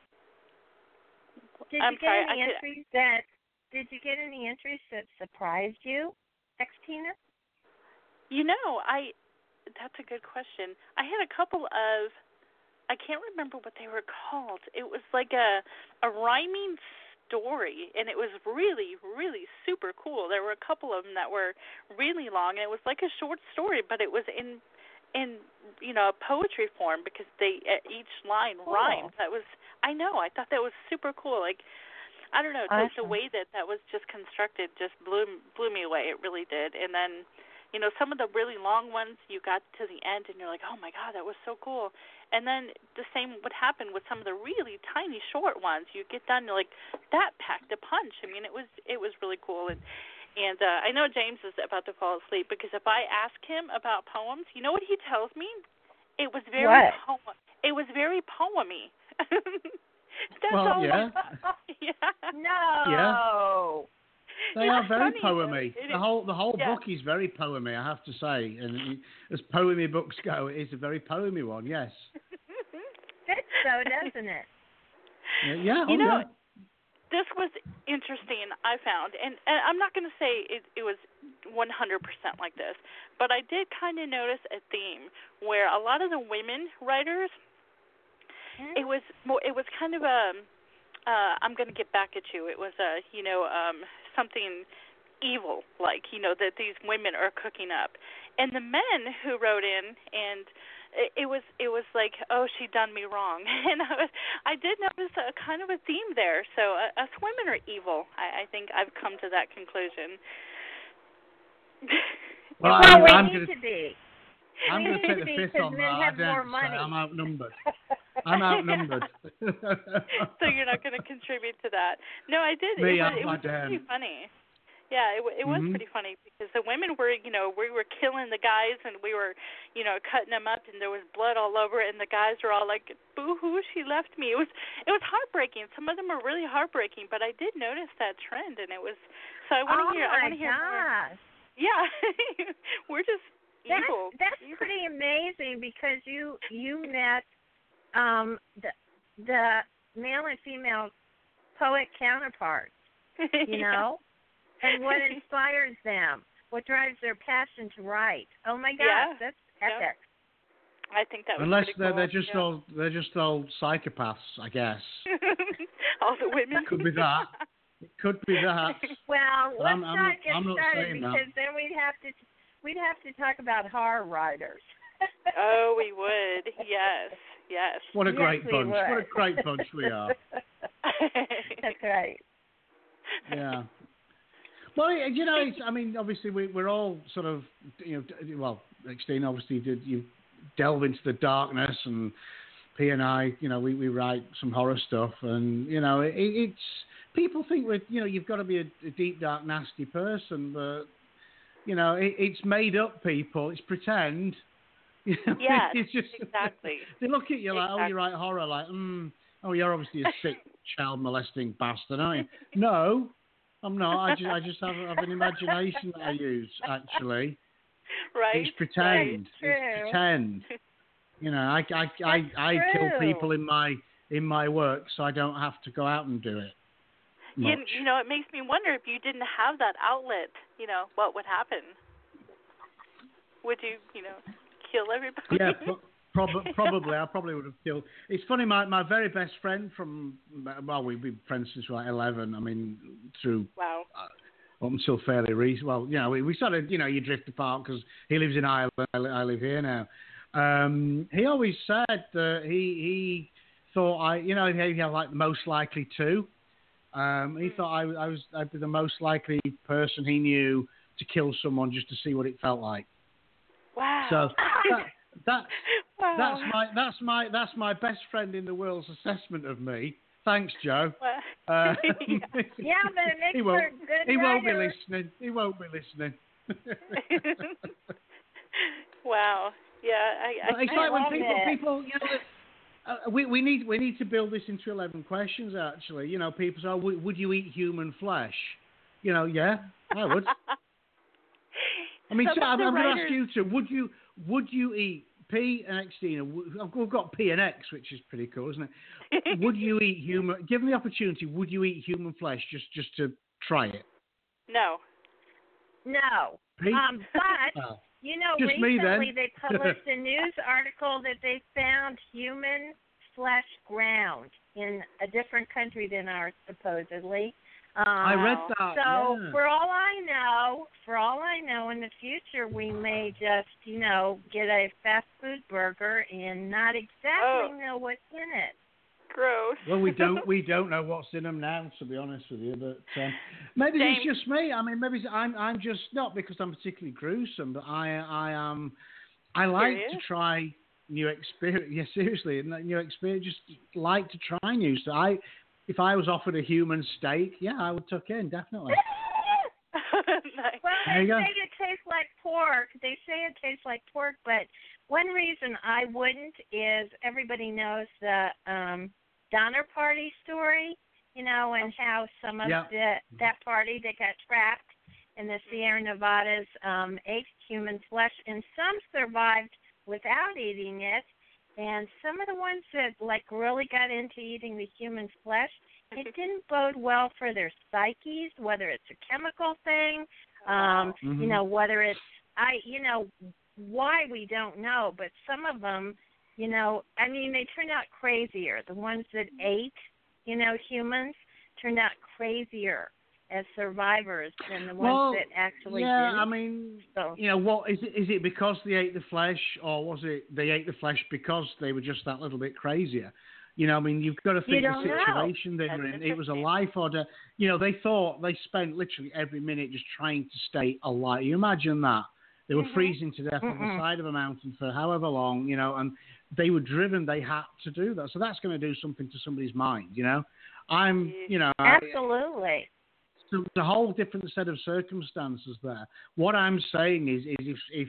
[SPEAKER 7] Did
[SPEAKER 6] I'm
[SPEAKER 7] you get
[SPEAKER 6] sorry,
[SPEAKER 7] any
[SPEAKER 6] I could-
[SPEAKER 7] entries that? Did you get any entries that surprised you, Ex-Tina?
[SPEAKER 6] You know, I that's a good question. I had a couple of I can't remember what they were called. It was like a a rhyming story, and it was really, really super cool. There were a couple of them that were really long, and it was like a short story, but it was in in you know poetry form because they each line
[SPEAKER 7] Cool.
[SPEAKER 6] rhymed. That was I know. I thought that was super cool. Like I don't know,
[SPEAKER 7] Awesome.
[SPEAKER 6] the, the way that that was just constructed just blew blew me away. It really did. And then, you know, some of the really long ones, you got to the end and you're like, oh my God, that was so cool. And then the same would happen with some of the really tiny short ones. You get done, you're like, that packed a punch. I mean, it was it was really cool. And and uh, I know James is about to fall asleep because if I ask him about poems, you know what he tells me? It was very
[SPEAKER 7] What?
[SPEAKER 6] poem. It was very poemy. That's
[SPEAKER 5] Well,
[SPEAKER 6] all.
[SPEAKER 5] yeah.
[SPEAKER 6] I, yeah.
[SPEAKER 7] No.
[SPEAKER 5] They
[SPEAKER 6] Yeah,
[SPEAKER 5] are very
[SPEAKER 6] funny,
[SPEAKER 5] poemy.
[SPEAKER 6] it
[SPEAKER 5] The
[SPEAKER 6] is.
[SPEAKER 5] whole the whole
[SPEAKER 6] Yeah.
[SPEAKER 5] book is very poemy, I have to say. And it, as poemy books go, it is a very poemy one. Yes.
[SPEAKER 7] Fits so, doesn't it?
[SPEAKER 5] Yeah. yeah
[SPEAKER 6] You
[SPEAKER 5] oh,
[SPEAKER 6] know,
[SPEAKER 5] yeah.
[SPEAKER 6] this was interesting, I found, and, and I'm not going to say it, it was one hundred percent like this, but I did kind of notice a theme where a lot of the women writers, it was more, it was kind of a, uh, I'm going to get back at you. It was a, you know, um, something evil, like, you know, that these women are cooking up. And the men who wrote in, and it, it was it was like, oh, she done me wrong. And I, was, I did notice a kind of a theme there. So uh, us women are evil. I, I think I've come to that conclusion.
[SPEAKER 5] Well,
[SPEAKER 7] Well,
[SPEAKER 5] I'm,
[SPEAKER 7] we
[SPEAKER 5] I'm
[SPEAKER 7] need
[SPEAKER 5] gonna,
[SPEAKER 7] to be.
[SPEAKER 5] I'm
[SPEAKER 7] We
[SPEAKER 5] going to
[SPEAKER 7] need
[SPEAKER 5] take
[SPEAKER 7] to
[SPEAKER 5] the
[SPEAKER 7] be
[SPEAKER 5] fifth
[SPEAKER 7] because
[SPEAKER 5] on
[SPEAKER 7] men
[SPEAKER 5] that. I
[SPEAKER 7] have
[SPEAKER 5] dare
[SPEAKER 7] more
[SPEAKER 5] to say
[SPEAKER 7] money.
[SPEAKER 5] I'm outnumbered. I'm outnumbered.
[SPEAKER 6] So you're not going to contribute to that. No, I did.
[SPEAKER 5] Me,
[SPEAKER 6] it was,
[SPEAKER 5] I'm
[SPEAKER 6] it was
[SPEAKER 5] my damn.
[SPEAKER 6] pretty funny. Yeah, it, it was
[SPEAKER 5] Mhm.
[SPEAKER 6] pretty funny because the women were, you know, we were killing the guys and we were, you know, cutting them up and there was blood all over it and the guys were all like, boo-hoo, she left me. It was it was heartbreaking. Some of them were really heartbreaking, but I did notice that trend and it was, so I want to
[SPEAKER 7] Oh
[SPEAKER 6] hear, I
[SPEAKER 7] my
[SPEAKER 6] want to hear more.
[SPEAKER 7] gosh.
[SPEAKER 6] Yeah, we're just
[SPEAKER 7] That's
[SPEAKER 6] evil.
[SPEAKER 7] that's
[SPEAKER 6] evil.
[SPEAKER 7] pretty amazing because you you met um the the male and female poet counterparts, you know, and what inspires them, what drives their passion to write. Oh my gosh,
[SPEAKER 6] Yeah.
[SPEAKER 7] that's
[SPEAKER 6] Yeah.
[SPEAKER 7] epic.
[SPEAKER 6] I think that was
[SPEAKER 5] Unless
[SPEAKER 6] pretty
[SPEAKER 5] they're
[SPEAKER 6] cool.
[SPEAKER 5] they're just
[SPEAKER 6] yeah.
[SPEAKER 5] all they're just all psychopaths, I guess.
[SPEAKER 6] all the women.
[SPEAKER 5] Could be that. It could be that.
[SPEAKER 7] Well,
[SPEAKER 5] But
[SPEAKER 7] let's
[SPEAKER 5] I'm- I'm
[SPEAKER 7] not
[SPEAKER 5] not-
[SPEAKER 7] get
[SPEAKER 5] I'm not
[SPEAKER 7] started
[SPEAKER 5] saying that.
[SPEAKER 7] because then we'd have to we'd have to talk about horror writers.
[SPEAKER 6] Oh, we would. Yes, yes.
[SPEAKER 5] What a
[SPEAKER 7] Yes,
[SPEAKER 5] great
[SPEAKER 7] we
[SPEAKER 5] bunch. What a
[SPEAKER 7] would.
[SPEAKER 5] great bunch we are.
[SPEAKER 7] That's right.
[SPEAKER 5] Yeah. Well, it- you know, it's, I mean, obviously we, we're all sort of, you know, d- well, Extine obviously did you delve into the darkness, and P and I, you know, we, we write some horror stuff, and you know, it, it's people think with, you know, you've got to be a, a deep, dark, nasty person, but you know, it, it's made up people, it's pretend, You know,
[SPEAKER 6] Yes,
[SPEAKER 5] it's just,
[SPEAKER 6] exactly.
[SPEAKER 5] They look at you like,
[SPEAKER 6] Exactly.
[SPEAKER 5] oh, you write horror, like, mm, oh, you're obviously a sick child molesting bastard, aren't you? No, I'm not. I just, I just have, have an imagination that I use, actually.
[SPEAKER 6] Right.
[SPEAKER 5] It's pretend.
[SPEAKER 7] True.
[SPEAKER 5] It's pretend. You know, I, I, I, I kill
[SPEAKER 7] true.
[SPEAKER 5] people in my in my work, so I don't have to go out and do it.
[SPEAKER 6] You,
[SPEAKER 5] Much.
[SPEAKER 6] you know, it makes me wonder if you didn't have that outlet, you know, what would happen? Would you, you know, kill everybody?
[SPEAKER 5] Yeah, pro- prob- probably. I probably would have killed. It's funny. My, my very best friend from well, we've been friends since we were like eleven. I mean, through
[SPEAKER 6] Wow.
[SPEAKER 5] uh, up until fairly recent. Well, you know, we, we sort of, you know, you drift apart because he lives in Ireland. I, li- I live here now. Um, he always said that he he thought I, you know, he had like the most likely to. Um, he thought I, I was I'd be the most likely person he knew to kill someone just to see what it felt like.
[SPEAKER 6] Wow.
[SPEAKER 5] So that, that
[SPEAKER 6] wow.
[SPEAKER 5] that's my that's my that's my best friend in the world's assessment of me. Thanks, Joe.
[SPEAKER 6] Well,
[SPEAKER 5] Uh,
[SPEAKER 6] yeah.
[SPEAKER 7] Yeah, but it makes
[SPEAKER 5] he
[SPEAKER 7] for
[SPEAKER 5] won't.
[SPEAKER 7] a good
[SPEAKER 5] He won't be
[SPEAKER 7] writer.
[SPEAKER 5] listening. He won't be listening.
[SPEAKER 6] Wow. Yeah, I,
[SPEAKER 5] But
[SPEAKER 6] I,
[SPEAKER 5] it's
[SPEAKER 6] I
[SPEAKER 5] like when
[SPEAKER 7] love
[SPEAKER 5] people,
[SPEAKER 7] it.
[SPEAKER 5] people, you know, uh, we we need we need to build this into eleven questions. Actually, you know, people say, oh, would, would you eat human flesh? You know, yeah, I would. I mean,
[SPEAKER 6] Some
[SPEAKER 5] so
[SPEAKER 6] of
[SPEAKER 5] I'm,
[SPEAKER 6] the
[SPEAKER 5] I'm going to
[SPEAKER 6] writers-
[SPEAKER 5] ask you two. Would you would you eat P and Xtina? We've got P and X, which is pretty cool, isn't it? Would you eat human? Given the opportunity, would you eat human flesh just just to try it?
[SPEAKER 6] No.
[SPEAKER 7] No.
[SPEAKER 5] P?
[SPEAKER 7] Um, but
[SPEAKER 5] Oh.
[SPEAKER 7] you know,
[SPEAKER 5] Just me,
[SPEAKER 7] recently
[SPEAKER 5] then.
[SPEAKER 7] they published a news article that they found human flesh ground in a different country than ours, supposedly. Um,
[SPEAKER 5] I read that.
[SPEAKER 7] So
[SPEAKER 5] yeah.
[SPEAKER 7] for all I know, for all I know, in the future we may just, you know, get a fast food burger and not exactly
[SPEAKER 6] Oh.
[SPEAKER 7] know what's in it.
[SPEAKER 6] Gross.
[SPEAKER 5] Well, we don't we don't know what's in them now, to be honest with you. But um, maybe
[SPEAKER 6] Same.
[SPEAKER 5] it's just me. I mean, maybe it's, I'm I'm just not because I'm particularly gruesome, but I I am I like
[SPEAKER 6] Serious?
[SPEAKER 5] to try new experience. Yeah, seriously, and that new experience. Just like to try new stuff. I if I was offered a human steak, yeah, I would tuck in definitely.
[SPEAKER 6] Nice.
[SPEAKER 7] Well,
[SPEAKER 5] There
[SPEAKER 7] they
[SPEAKER 5] you go.
[SPEAKER 7] say it tastes like pork. They say it tastes like pork, but one reason I wouldn't is everybody knows the um Donner Party story, you know, and how some of
[SPEAKER 5] Yeah.
[SPEAKER 7] the that party that got trapped in the Sierra Nevadas um, ate human flesh, and some survived without eating it, and some of the ones that like really got into eating the human flesh, it didn't bode well for their psyches, whether it's a chemical thing, um,
[SPEAKER 5] Mhm.
[SPEAKER 7] you know, whether it's I, you know, why we don't know, but some of them, you know, I mean, they turned out crazier. The ones that ate, you know, humans turned out crazier as survivors than the ones
[SPEAKER 5] Well,
[SPEAKER 7] that actually
[SPEAKER 5] yeah,
[SPEAKER 7] didn't.
[SPEAKER 5] I mean,
[SPEAKER 7] So-
[SPEAKER 5] you know, what is it? Is it because they ate the flesh, or was it they ate the flesh because they were just that little bit crazier? You know, I mean, you've got to think the
[SPEAKER 7] don't know.
[SPEAKER 5] situation they
[SPEAKER 6] That's
[SPEAKER 5] were in. It was a
[SPEAKER 6] interesting.
[SPEAKER 5] life or death. You know, they thought they spent literally every minute just trying to stay alive. You imagine that. They were
[SPEAKER 7] Mhm.
[SPEAKER 5] freezing to death on the
[SPEAKER 7] Mm-mm.
[SPEAKER 5] side of a mountain for however long, you know, and they were driven. They had to do that. So that's going to do something to somebody's mind, you know. I'm, you know, I,
[SPEAKER 7] Absolutely.
[SPEAKER 5] so there's a whole different set of circumstances there. What I'm saying is, is if, if,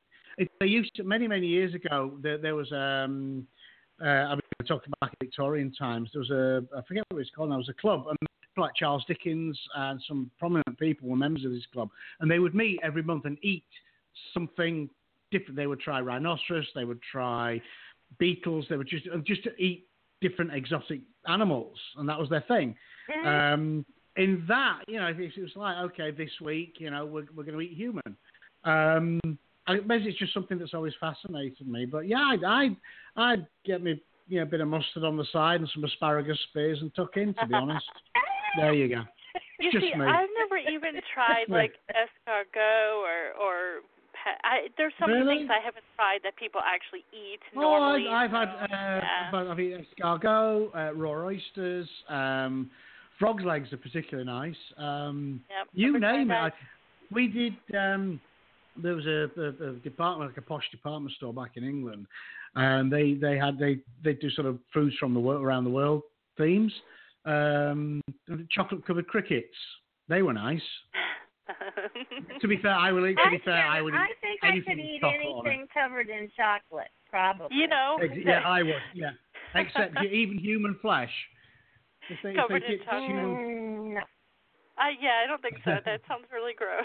[SPEAKER 5] if they used to, many, many years ago, there, there was, um, uh, I mean, we're talking back in Victorian times, there was a, I forget what it's called now, it was a club, and people like Charles Dickens and some prominent people were members of this club, and they would meet every month and eat something different. They would try rhinoceros, they would try beetles, they would just, just to eat different exotic animals, and that was their thing.
[SPEAKER 7] Mhm.
[SPEAKER 5] Um, in that, you know, if it was like, okay, this week, you know, we're, we're going to eat human. Um, I, maybe it's just something that's always fascinated me. But yeah, I'd, I'd, I'd get me, you know, a bit of mustard on the side and some asparagus spears and tuck in, to be honest. There you go.
[SPEAKER 6] You
[SPEAKER 5] Just
[SPEAKER 6] see,
[SPEAKER 5] me.
[SPEAKER 6] I've never even tried
[SPEAKER 5] me.
[SPEAKER 6] like escargot or or pe- I, there's some
[SPEAKER 5] Really?
[SPEAKER 6] things I haven't tried that people actually eat
[SPEAKER 5] Oh,
[SPEAKER 6] normally.
[SPEAKER 5] I've, I've had,
[SPEAKER 6] so,
[SPEAKER 5] uh,
[SPEAKER 6] yeah.
[SPEAKER 5] I've, I've eaten escargot, uh, raw oysters, um, frog's legs are particularly nice. Um,
[SPEAKER 6] Yep,
[SPEAKER 5] you
[SPEAKER 6] never tried
[SPEAKER 5] name it.
[SPEAKER 6] that.
[SPEAKER 5] I, we did. Um, there was a, a, a department, like a posh department store back in England, and they, they had they they do sort of foods from the world around the world themes. Um, chocolate covered crickets, they were nice. To be fair, I will eat. To
[SPEAKER 7] I
[SPEAKER 5] be fair,
[SPEAKER 7] can-
[SPEAKER 5] I would eat
[SPEAKER 7] I think I
[SPEAKER 5] anything
[SPEAKER 7] could eat
[SPEAKER 5] with chocolate on it.
[SPEAKER 7] anything covered in chocolate, probably.
[SPEAKER 6] You know,
[SPEAKER 5] Ex- Yeah, I would. Yeah, except you- even human flesh. If they,
[SPEAKER 6] Covered
[SPEAKER 5] if they
[SPEAKER 6] in
[SPEAKER 5] get
[SPEAKER 6] chocolate.
[SPEAKER 5] human,
[SPEAKER 7] Mm, no.
[SPEAKER 6] Uh, yeah, I don't think so. That sounds really gross.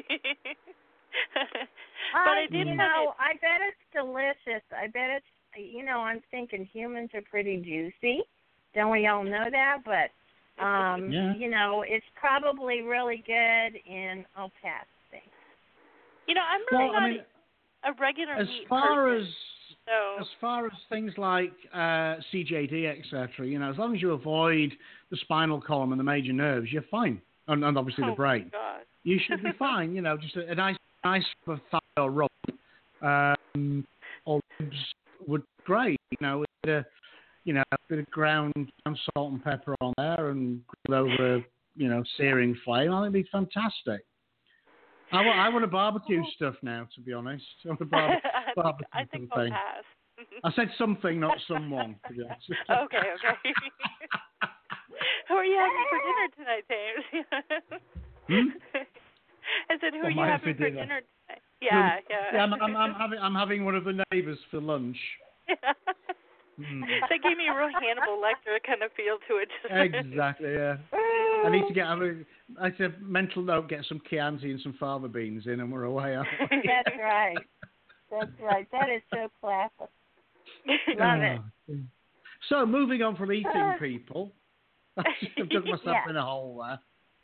[SPEAKER 6] but
[SPEAKER 7] I,
[SPEAKER 6] I did
[SPEAKER 7] you
[SPEAKER 6] have
[SPEAKER 7] know,
[SPEAKER 6] it.
[SPEAKER 7] I bet it's delicious. I bet it's, you know, I'm thinking humans are pretty juicy. Don't we all know that? But, um,
[SPEAKER 5] Yeah.
[SPEAKER 7] you know, it's probably really good in, oh, pass. Thanks.
[SPEAKER 6] You know, I'm really
[SPEAKER 5] well, I
[SPEAKER 6] not
[SPEAKER 5] mean,
[SPEAKER 6] a regular
[SPEAKER 5] as
[SPEAKER 6] meat
[SPEAKER 5] far
[SPEAKER 6] person.
[SPEAKER 5] as
[SPEAKER 6] So
[SPEAKER 5] as far as things like uh, C J D, et cetera, you know, as long as you avoid the spinal column and the major nerves, you're fine, and, and obviously
[SPEAKER 6] oh
[SPEAKER 5] the brain.
[SPEAKER 6] my God.
[SPEAKER 5] You should be fine. You know, just a, a nice, nice sort of thigh or rump, um, or ribs would be great. You know, with a, you know, a bit of ground, ground salt and pepper on there, and grilled over, a, you know, searing flame. I think it'd be fantastic. I want, I want a barbecue stuff now, to be honest. I want a barbe-
[SPEAKER 6] I think,
[SPEAKER 5] barbecue
[SPEAKER 6] I think I'll
[SPEAKER 5] something.
[SPEAKER 6] pass.
[SPEAKER 5] I said something, not someone, to be honest.
[SPEAKER 6] okay, okay. Who are you having for dinner tonight, James?
[SPEAKER 5] Hmm?
[SPEAKER 6] I said, who
[SPEAKER 5] What
[SPEAKER 6] are
[SPEAKER 5] am
[SPEAKER 6] you
[SPEAKER 5] I
[SPEAKER 6] having
[SPEAKER 5] for
[SPEAKER 6] for
[SPEAKER 5] dinner?
[SPEAKER 6] dinner tonight? Yeah, yeah.
[SPEAKER 5] Yeah, I'm, I'm, I'm having I'm having one of the neighbours for lunch. Hmm.
[SPEAKER 6] That gave me a real Hannibal Lecter kind of feel to it.
[SPEAKER 5] Exactly, yeah. I need to get have a, I said mental note, get some Chianti and some fava beans in, and we're away. Aren't we?
[SPEAKER 7] That's right. That's right. That is so classic. Love it.
[SPEAKER 5] Oh, so moving on from eating people, I've dug myself
[SPEAKER 7] Yeah.
[SPEAKER 5] in a hole there.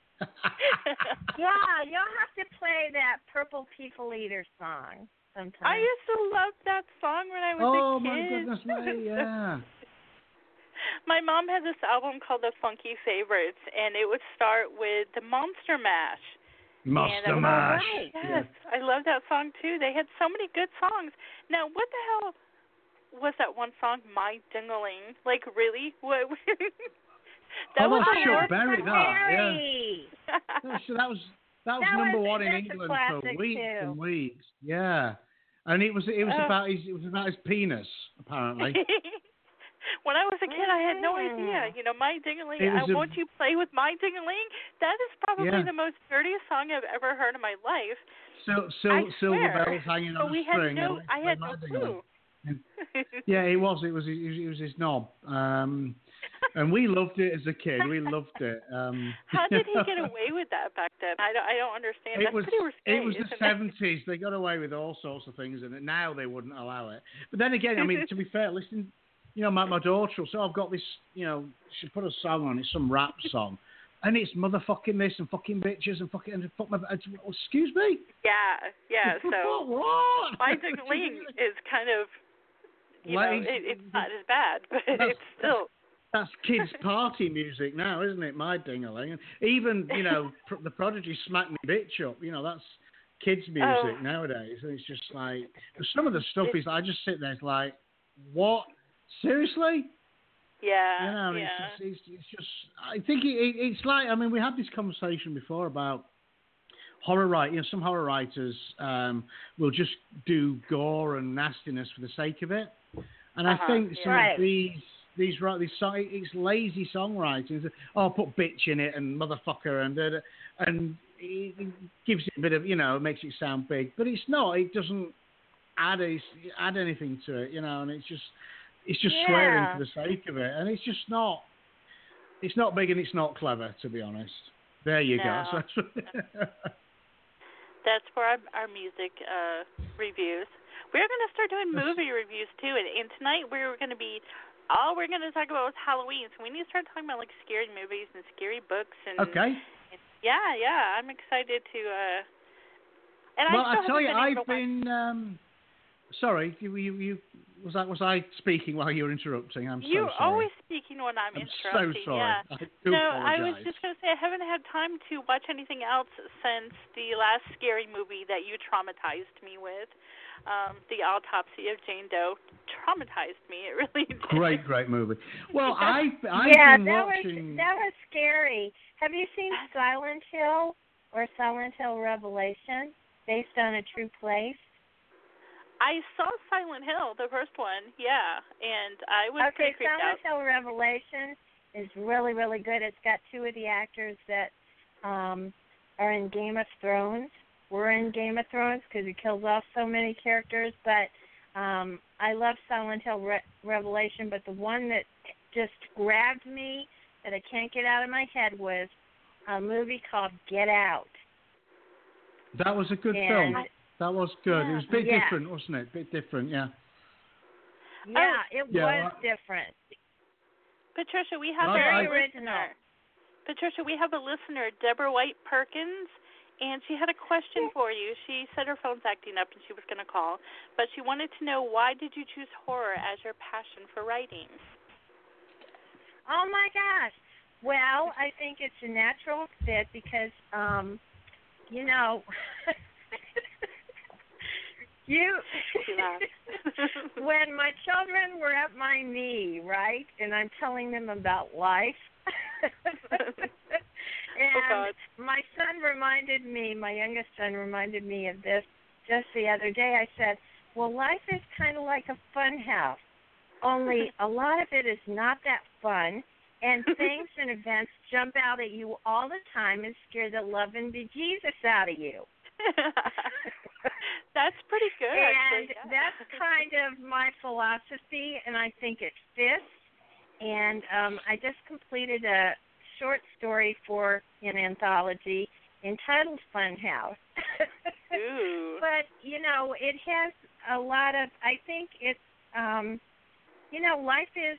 [SPEAKER 7] Yeah, you'll have to play that Purple People Eater song sometime.
[SPEAKER 6] I used to love that song when I was
[SPEAKER 5] Oh
[SPEAKER 6] a kid.
[SPEAKER 5] my goodness me, yeah.
[SPEAKER 6] My mom had this album called The Funky Favorites, and it would start with the Monster Mash.
[SPEAKER 5] Monster
[SPEAKER 6] And, uh,
[SPEAKER 5] Mash.
[SPEAKER 7] right.
[SPEAKER 6] Yes, I love that song too. They had so many good songs. Now, what the hell was that one song, My Dingaling? Like, really? What? that
[SPEAKER 5] Oh,
[SPEAKER 6] was
[SPEAKER 5] that's
[SPEAKER 6] a
[SPEAKER 5] Chuck
[SPEAKER 6] war-
[SPEAKER 5] Berry, that, yeah.
[SPEAKER 7] Berry.
[SPEAKER 5] No, so that was that was
[SPEAKER 7] That
[SPEAKER 5] number
[SPEAKER 7] was-
[SPEAKER 5] one in
[SPEAKER 7] that's a
[SPEAKER 5] England for
[SPEAKER 7] classic,
[SPEAKER 5] weeks
[SPEAKER 7] too.
[SPEAKER 5] and weeks. Yeah, and it was it was
[SPEAKER 6] Oh.
[SPEAKER 5] about his it was about his penis apparently.
[SPEAKER 6] When I was a kid, I had no
[SPEAKER 7] Mm.
[SPEAKER 6] idea. You know, My Dingaling,
[SPEAKER 5] It
[SPEAKER 6] I
[SPEAKER 5] was a-
[SPEAKER 6] Want You Play With My Dingaling? That is probably
[SPEAKER 5] Yeah.
[SPEAKER 6] the most dirtiest song I've ever heard in my life.
[SPEAKER 5] Sil- sil-
[SPEAKER 6] I
[SPEAKER 5] silver
[SPEAKER 6] swear.
[SPEAKER 5] bells hanging
[SPEAKER 6] But
[SPEAKER 5] on
[SPEAKER 6] we
[SPEAKER 5] a
[SPEAKER 6] had
[SPEAKER 5] string.
[SPEAKER 6] no,
[SPEAKER 5] and
[SPEAKER 6] I had
[SPEAKER 5] my
[SPEAKER 6] no
[SPEAKER 5] ding-a-ling.
[SPEAKER 6] clue.
[SPEAKER 5] Yeah, it was. It was. It was his knob. Um, and we loved it as a kid. We loved it. Um,
[SPEAKER 6] How did he get away with that back then? I don't, I don't understand.
[SPEAKER 5] It
[SPEAKER 6] That's
[SPEAKER 5] was
[SPEAKER 6] pretty risque,
[SPEAKER 5] it was the
[SPEAKER 6] isn't
[SPEAKER 5] seventies. They got away with all sorts of things, and now they wouldn't allow it. But then again, I mean, to be fair, listen, you know, my my daughter will say, "I've got this," you know, she put a song on. It's some rap song, and it's motherfucking this and fucking bitches and fucking and fuck my. Excuse me.
[SPEAKER 6] Yeah, yeah. So
[SPEAKER 5] what?
[SPEAKER 6] My Dingaling is kind of, you know,
[SPEAKER 5] Like,
[SPEAKER 6] it, it's not as bad, but
[SPEAKER 5] That's-
[SPEAKER 6] it's still.
[SPEAKER 5] That's kids' party music now, isn't it? My Dingaling. And even, you know, pr- the Prodigy Smack Me Bitch Up, you know, that's kids' music
[SPEAKER 6] Oh.
[SPEAKER 5] nowadays. And it's just like, some of the stuff is, I just sit there, it's like, what? Seriously?
[SPEAKER 6] Yeah,
[SPEAKER 5] You know, and
[SPEAKER 6] yeah.
[SPEAKER 5] it's, just, it's, it's just, I think it, it, it's like, I mean, we had this conversation before about horror writers. You know, some horror writers um, will just do gore and nastiness for the sake of it. And
[SPEAKER 6] Uh-huh,
[SPEAKER 5] I think
[SPEAKER 6] yeah.
[SPEAKER 5] some
[SPEAKER 7] Right.
[SPEAKER 5] of these, these, ri- these, so- it's lazy songwriting. It's, oh, put bitch in it and motherfucker and, da- da- and it it gives it a bit of, you know, makes it sound big. But it's not, it doesn't add, a, add anything to it, you know, and it's just, it's just swearing
[SPEAKER 7] Yeah.
[SPEAKER 5] for the sake of it. And it's just not, it's not big and it's not clever, to be honest. There you
[SPEAKER 6] No.
[SPEAKER 5] go. So,
[SPEAKER 6] That's for our, our music uh, reviews. We're going to start doing movie reviews too, and, and tonight we're going to be all we're going to talk about is Halloween. So we need to start talking about like scary movies and scary books and
[SPEAKER 5] okay.
[SPEAKER 6] and- yeah, yeah. I'm excited to. Uh, and
[SPEAKER 5] Well,
[SPEAKER 6] I
[SPEAKER 5] I
[SPEAKER 6] still
[SPEAKER 5] tell you,
[SPEAKER 6] haven't been able
[SPEAKER 5] I've
[SPEAKER 6] to watch-
[SPEAKER 5] been. Um, sorry, you, you, you was that was I speaking while you were interrupting? I'm so
[SPEAKER 6] You're
[SPEAKER 5] sorry.
[SPEAKER 6] always speaking when I'm,
[SPEAKER 5] I'm
[SPEAKER 6] interrupting.
[SPEAKER 5] so sorry.
[SPEAKER 6] Yeah.
[SPEAKER 5] I do
[SPEAKER 6] No, I was
[SPEAKER 5] apologize.
[SPEAKER 6] just going to say I haven't had time to watch anything else since the last scary movie that you traumatized me with. Um, the Autopsy of Jane Doe traumatized me. It really did.
[SPEAKER 5] Great, great movie. Well, I I've
[SPEAKER 7] yeah,
[SPEAKER 5] been
[SPEAKER 7] that
[SPEAKER 5] watching.
[SPEAKER 7] was that was scary. Have you seen Silent Hill or Silent Hill Revelation, based on a true place?
[SPEAKER 6] I saw Silent Hill, the first one, yeah, and I was
[SPEAKER 7] Okay,
[SPEAKER 6] pretty creeped
[SPEAKER 7] Silent
[SPEAKER 6] out.
[SPEAKER 7] Hill Revelation is really, really good. It's got two of the actors that um, are in Game of Thrones. We're in Game of Thrones because it kills off so many characters, but um, I love Silent Hill Re- Revelation, but the one that just grabbed me that I can't get out of my head was a movie called Get Out.
[SPEAKER 5] That was a good
[SPEAKER 7] and,
[SPEAKER 5] film. That was good.
[SPEAKER 7] Yeah,
[SPEAKER 5] it was a bit
[SPEAKER 7] yeah.
[SPEAKER 5] different, wasn't it? A bit different, yeah.
[SPEAKER 7] Yeah, it
[SPEAKER 5] yeah,
[SPEAKER 7] was
[SPEAKER 5] I,
[SPEAKER 7] different.
[SPEAKER 6] Patricia, we have
[SPEAKER 7] Very
[SPEAKER 6] a
[SPEAKER 7] original.
[SPEAKER 6] listener. Patricia, we have a listener, Deborah White Perkins, and she had a question for you. She said her phone's acting up and she was going to call, but she wanted to know, why did you choose horror as your passion for writing?
[SPEAKER 7] Oh my gosh. Well, I think it's a natural fit because, um, you know, you, when my children were at my knee, right, and I'm telling them about life, and
[SPEAKER 6] oh
[SPEAKER 7] my son reminded me, my youngest son reminded me of this just the other day. I said, well, life is kind of like a fun house, only a lot of it is not that fun. And things and events jump out at you all the time and scare the loving bejesus out of you.
[SPEAKER 6] That's pretty good.
[SPEAKER 7] And
[SPEAKER 6] actually, yeah.
[SPEAKER 7] that's kind of my philosophy, and I think it fits. And um, I just completed a short story for an anthology entitled Fun House.
[SPEAKER 6] Ooh.
[SPEAKER 7] But, you know, it has a lot of, I think it's, um, you know, life is,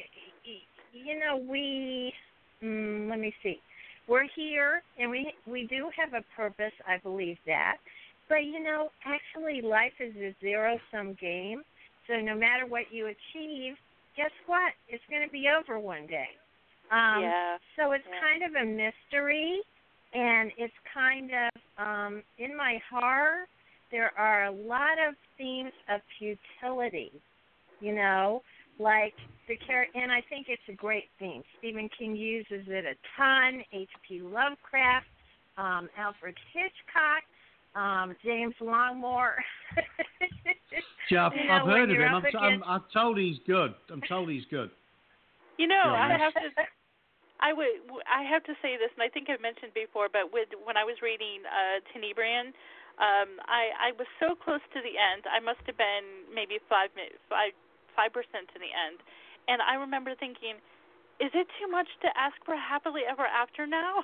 [SPEAKER 7] you know, we, mm, let me see, we're here, and we we do have a purpose, I believe that. But, you know, actually life is a zero-sum game, so no matter what you achieve, guess what? It's going to be over one day. Um,
[SPEAKER 6] yeah.
[SPEAKER 7] So it's
[SPEAKER 6] yeah.
[SPEAKER 7] kind of a mystery, and it's kind of, um, in my horror, there are a lot of themes of futility, you know, like the char- and I think it's a great theme. Stephen King uses it a ton, H P Lovecraft, um, Alfred Hitchcock, um, James Longmore.
[SPEAKER 5] Jeff,
[SPEAKER 7] you know,
[SPEAKER 5] I've heard of him. I'm,
[SPEAKER 7] against...
[SPEAKER 5] I'm, I'm told he's good. I'm told he's good.
[SPEAKER 6] You know,
[SPEAKER 5] Yeah,
[SPEAKER 6] I
[SPEAKER 5] yes.
[SPEAKER 6] have to... I would. I have to say this, and I think I've mentioned before, but with, when I was reading uh, Tenebrian, um, I, I was so close to the end. I must have been maybe five five five percent to the end, and I remember thinking, "Is it too much to ask for a happily ever after now?"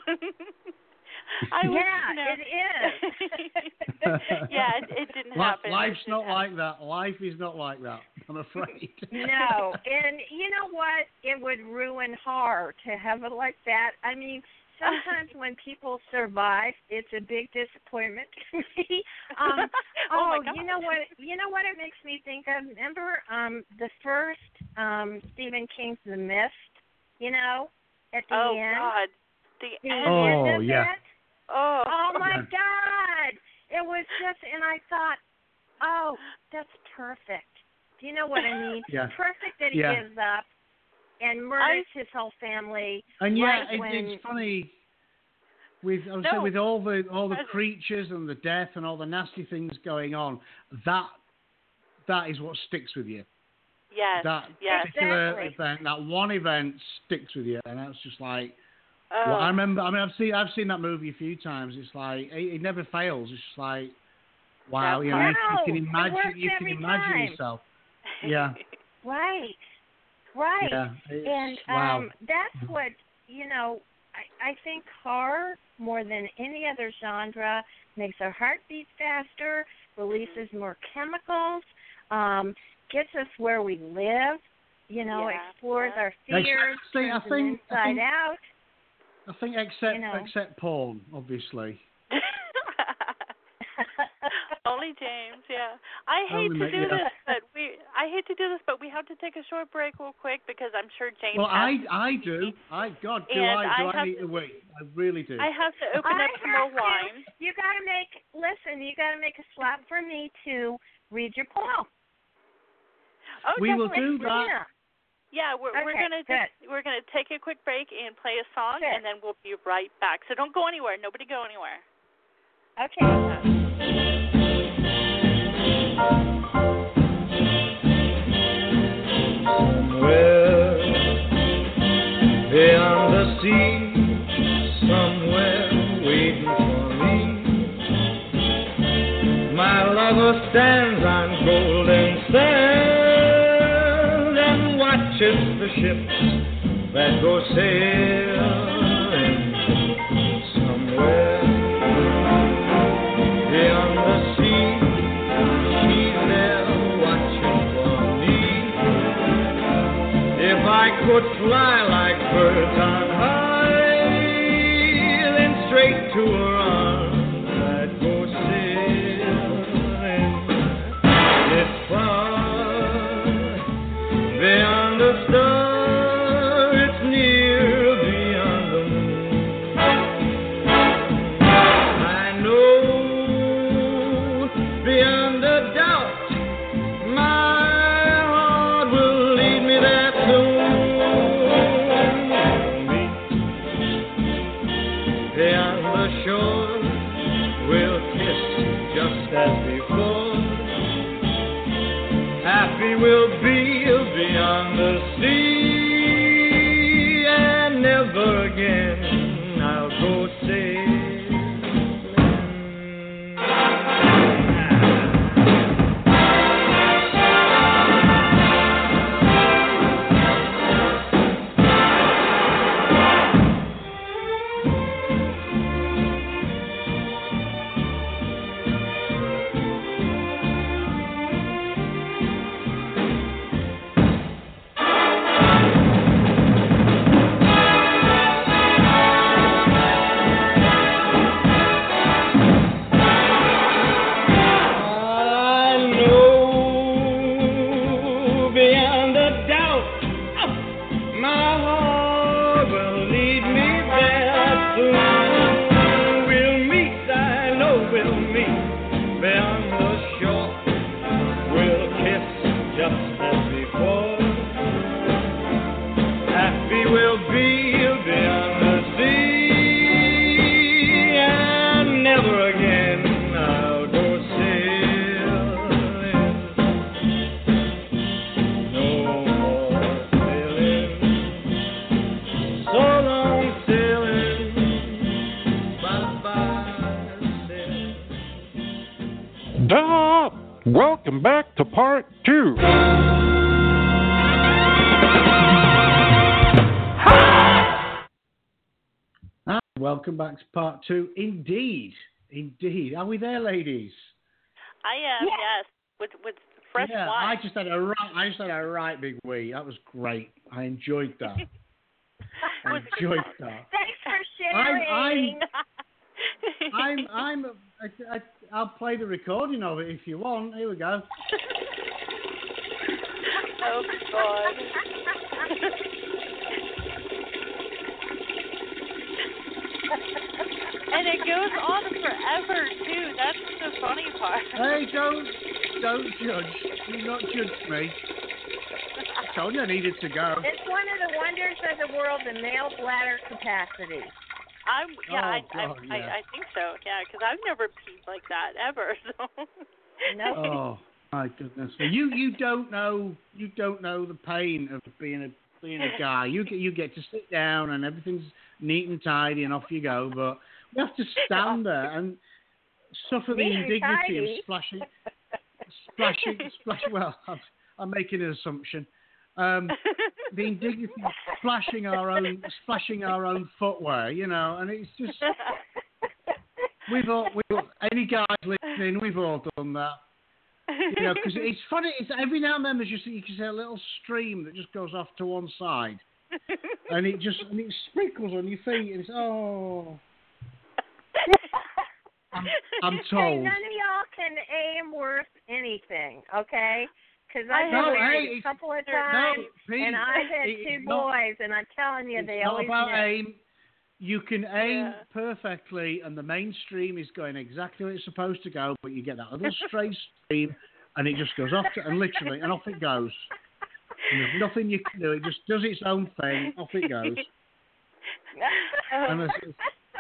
[SPEAKER 6] I was,
[SPEAKER 7] yeah,
[SPEAKER 6] you know,
[SPEAKER 7] it is.
[SPEAKER 6] yeah, it, it didn't
[SPEAKER 5] Life,
[SPEAKER 6] happen.
[SPEAKER 5] life's
[SPEAKER 6] it
[SPEAKER 5] not
[SPEAKER 6] happen.
[SPEAKER 5] like that. Life is not like that. I'm afraid.
[SPEAKER 7] No, and you know what? It would ruin horror to have it like that. I mean, sometimes when people survive, it's a big disappointment to me. Um,
[SPEAKER 6] oh,
[SPEAKER 7] oh you know what? You know what it makes me think of? Remember um, the first um, Stephen King's The Mist? You know, at the
[SPEAKER 6] oh,
[SPEAKER 7] end.
[SPEAKER 6] God. The,
[SPEAKER 7] the
[SPEAKER 6] end.
[SPEAKER 5] Oh,
[SPEAKER 7] end of
[SPEAKER 5] yeah.
[SPEAKER 7] it.
[SPEAKER 6] Oh.
[SPEAKER 7] Oh my God! It was just, and I thought, oh, that's perfect. Do you know what I mean?
[SPEAKER 5] Yeah.
[SPEAKER 7] Perfect that he
[SPEAKER 5] Yeah.
[SPEAKER 7] gives up and murders his whole family.
[SPEAKER 5] And yeah,
[SPEAKER 7] right
[SPEAKER 5] it,
[SPEAKER 7] when...
[SPEAKER 5] it's funny. With I would
[SPEAKER 6] No.
[SPEAKER 5] say with all the all the
[SPEAKER 6] Present.
[SPEAKER 5] creatures and the death and all the nasty things going on, that that is what sticks with you.
[SPEAKER 6] Yes.
[SPEAKER 5] That
[SPEAKER 6] yes.
[SPEAKER 5] particular
[SPEAKER 7] Exactly.
[SPEAKER 5] event, that one event sticks with you, and that's just like.
[SPEAKER 6] Oh.
[SPEAKER 5] Well, I remember. I mean, I've seen I've seen that movie a few times. It's like it, it never fails. It's just like, wow,
[SPEAKER 6] That's
[SPEAKER 5] you know, you,
[SPEAKER 7] wow.
[SPEAKER 5] you can
[SPEAKER 7] It
[SPEAKER 5] imagine,
[SPEAKER 7] works
[SPEAKER 5] you can
[SPEAKER 7] every
[SPEAKER 5] imagine
[SPEAKER 7] time.
[SPEAKER 5] yourself. Yeah,
[SPEAKER 7] Right. Right.
[SPEAKER 5] yeah. It's,
[SPEAKER 7] And
[SPEAKER 5] wow.
[SPEAKER 7] um, that's what, you know, I, I think horror, more than any other genre, makes our heart beat faster, releases more chemicals, um, gets us where we live, you know,
[SPEAKER 6] Yeah,
[SPEAKER 7] explores
[SPEAKER 6] yeah.
[SPEAKER 7] our fears,
[SPEAKER 5] See, I
[SPEAKER 7] turns them
[SPEAKER 5] think- I
[SPEAKER 7] inside
[SPEAKER 5] think-
[SPEAKER 7] out.
[SPEAKER 5] I think except
[SPEAKER 7] you know.
[SPEAKER 5] except porn, obviously.
[SPEAKER 6] Only James, yeah. I hate
[SPEAKER 5] Only
[SPEAKER 6] to
[SPEAKER 5] me,
[SPEAKER 6] do
[SPEAKER 5] yeah.
[SPEAKER 6] this, but we I hate to do this, but we have to take a short break real quick because I'm sure James
[SPEAKER 5] Well, I
[SPEAKER 6] has
[SPEAKER 5] I do. I God, do
[SPEAKER 6] And
[SPEAKER 5] I do
[SPEAKER 6] I
[SPEAKER 5] I,
[SPEAKER 6] have
[SPEAKER 5] need
[SPEAKER 6] to-
[SPEAKER 5] to wait? I really do.
[SPEAKER 6] I have to open
[SPEAKER 7] I
[SPEAKER 6] up some more
[SPEAKER 7] have to.
[SPEAKER 6] wine.
[SPEAKER 7] You got to make, listen, you got to make a slot for me to read your poem.
[SPEAKER 6] Oh,
[SPEAKER 5] We will
[SPEAKER 6] definitely.
[SPEAKER 5] do that.
[SPEAKER 7] Yeah.
[SPEAKER 6] Yeah, we're we're
[SPEAKER 7] Okay,
[SPEAKER 6] gonna
[SPEAKER 7] good.
[SPEAKER 6] just, we're gonna take a quick break and play a song,
[SPEAKER 7] Good.
[SPEAKER 6] and then we'll be right back. So don't go anywhere. Nobody go anywhere.
[SPEAKER 7] Okay.
[SPEAKER 3] Somewhere beyond the sea, somewhere waiting for farmer stands on golden sand and watches the ships that go sailing somewhere beyond the sea. She's there watching for me. If I could fly like birds on high, then straight to her arms I'd go sailing. It's far beyond the stars, it's near beyond the moon. I know beyond a doubt my heart will lead me there soon. Beyond the shore, we'll kiss just as before. Happy we'll be beyond the sea, and never again I'll go sailing. I know beyond a doubt my heart will lead me there soon. We'll meet, I know we'll meet beyond the shore. We'll kiss just as before. Happy we'll be beyond the sea, and never again I'll go sailing. No more sailing. So long sailing. Bye-bye sailing.
[SPEAKER 2] Duh! Welcome back to part two.
[SPEAKER 5] Ah, welcome back to part two. Indeed. Indeed. Are we there, ladies?
[SPEAKER 6] I am, yes, with with fresh
[SPEAKER 5] yeah,
[SPEAKER 6] wine.
[SPEAKER 5] I just had a right, I just had a right big wee. That was great. I enjoyed that. I enjoyed that.
[SPEAKER 7] Thanks for
[SPEAKER 5] I'm,
[SPEAKER 7] sharing.
[SPEAKER 5] I'm, I'm, I'm, I, I, I'll play the recording of it if you want. Here we go.
[SPEAKER 6] Oh, God. And it goes on forever, too. That's the funny part.
[SPEAKER 5] Hey, don't, don't judge. Do not judge me. I told you I needed to go.
[SPEAKER 7] It's one of the wonders of the world, the male bladder capacity.
[SPEAKER 6] I'm, yeah,
[SPEAKER 5] Oh,
[SPEAKER 6] I,
[SPEAKER 5] God,
[SPEAKER 6] I,
[SPEAKER 5] yeah.
[SPEAKER 6] I, I think so, yeah, because I've never peed like that, ever, so.
[SPEAKER 7] No.
[SPEAKER 5] Oh my goodness! You you don't know you don't know the pain of being a being a guy. You get you get to sit down and everything's neat and tidy and off you go. But we have to stand there and suffer the
[SPEAKER 7] Neat and
[SPEAKER 5] indignity of
[SPEAKER 7] tidy.
[SPEAKER 5] splashing, splashing, splashing. Well, I'm, I'm making an assumption. Um, the indignity of splashing our own splashing our own footwear, you know, and it's just we've all we've all, any guys listening, we've all done that. You know, because it's funny. It's every now and then there's just you can see a little stream that just goes off to one side, and it just and it sprinkles on your feet, and it's oh. I'm, I'm
[SPEAKER 7] Hey,
[SPEAKER 5] told.
[SPEAKER 7] none of y'all can aim worth anything, okay? Because I've
[SPEAKER 5] No,
[SPEAKER 7] been married
[SPEAKER 5] hey,
[SPEAKER 7] a couple of
[SPEAKER 5] no,
[SPEAKER 7] times,
[SPEAKER 5] Pete,
[SPEAKER 7] and I've had
[SPEAKER 5] it's
[SPEAKER 7] two
[SPEAKER 5] not-
[SPEAKER 7] boys, and I'm telling you,
[SPEAKER 5] It's
[SPEAKER 7] they
[SPEAKER 5] not
[SPEAKER 7] always
[SPEAKER 5] about
[SPEAKER 7] miss.
[SPEAKER 5] aim. You can aim
[SPEAKER 6] Yeah.
[SPEAKER 5] perfectly, and the mainstream is going exactly where it's supposed to go, but you get that little stray stream, and it just goes off, to, and literally, and off it goes. And there's nothing you can do. It just does its own thing. Off it goes. And it's, it's,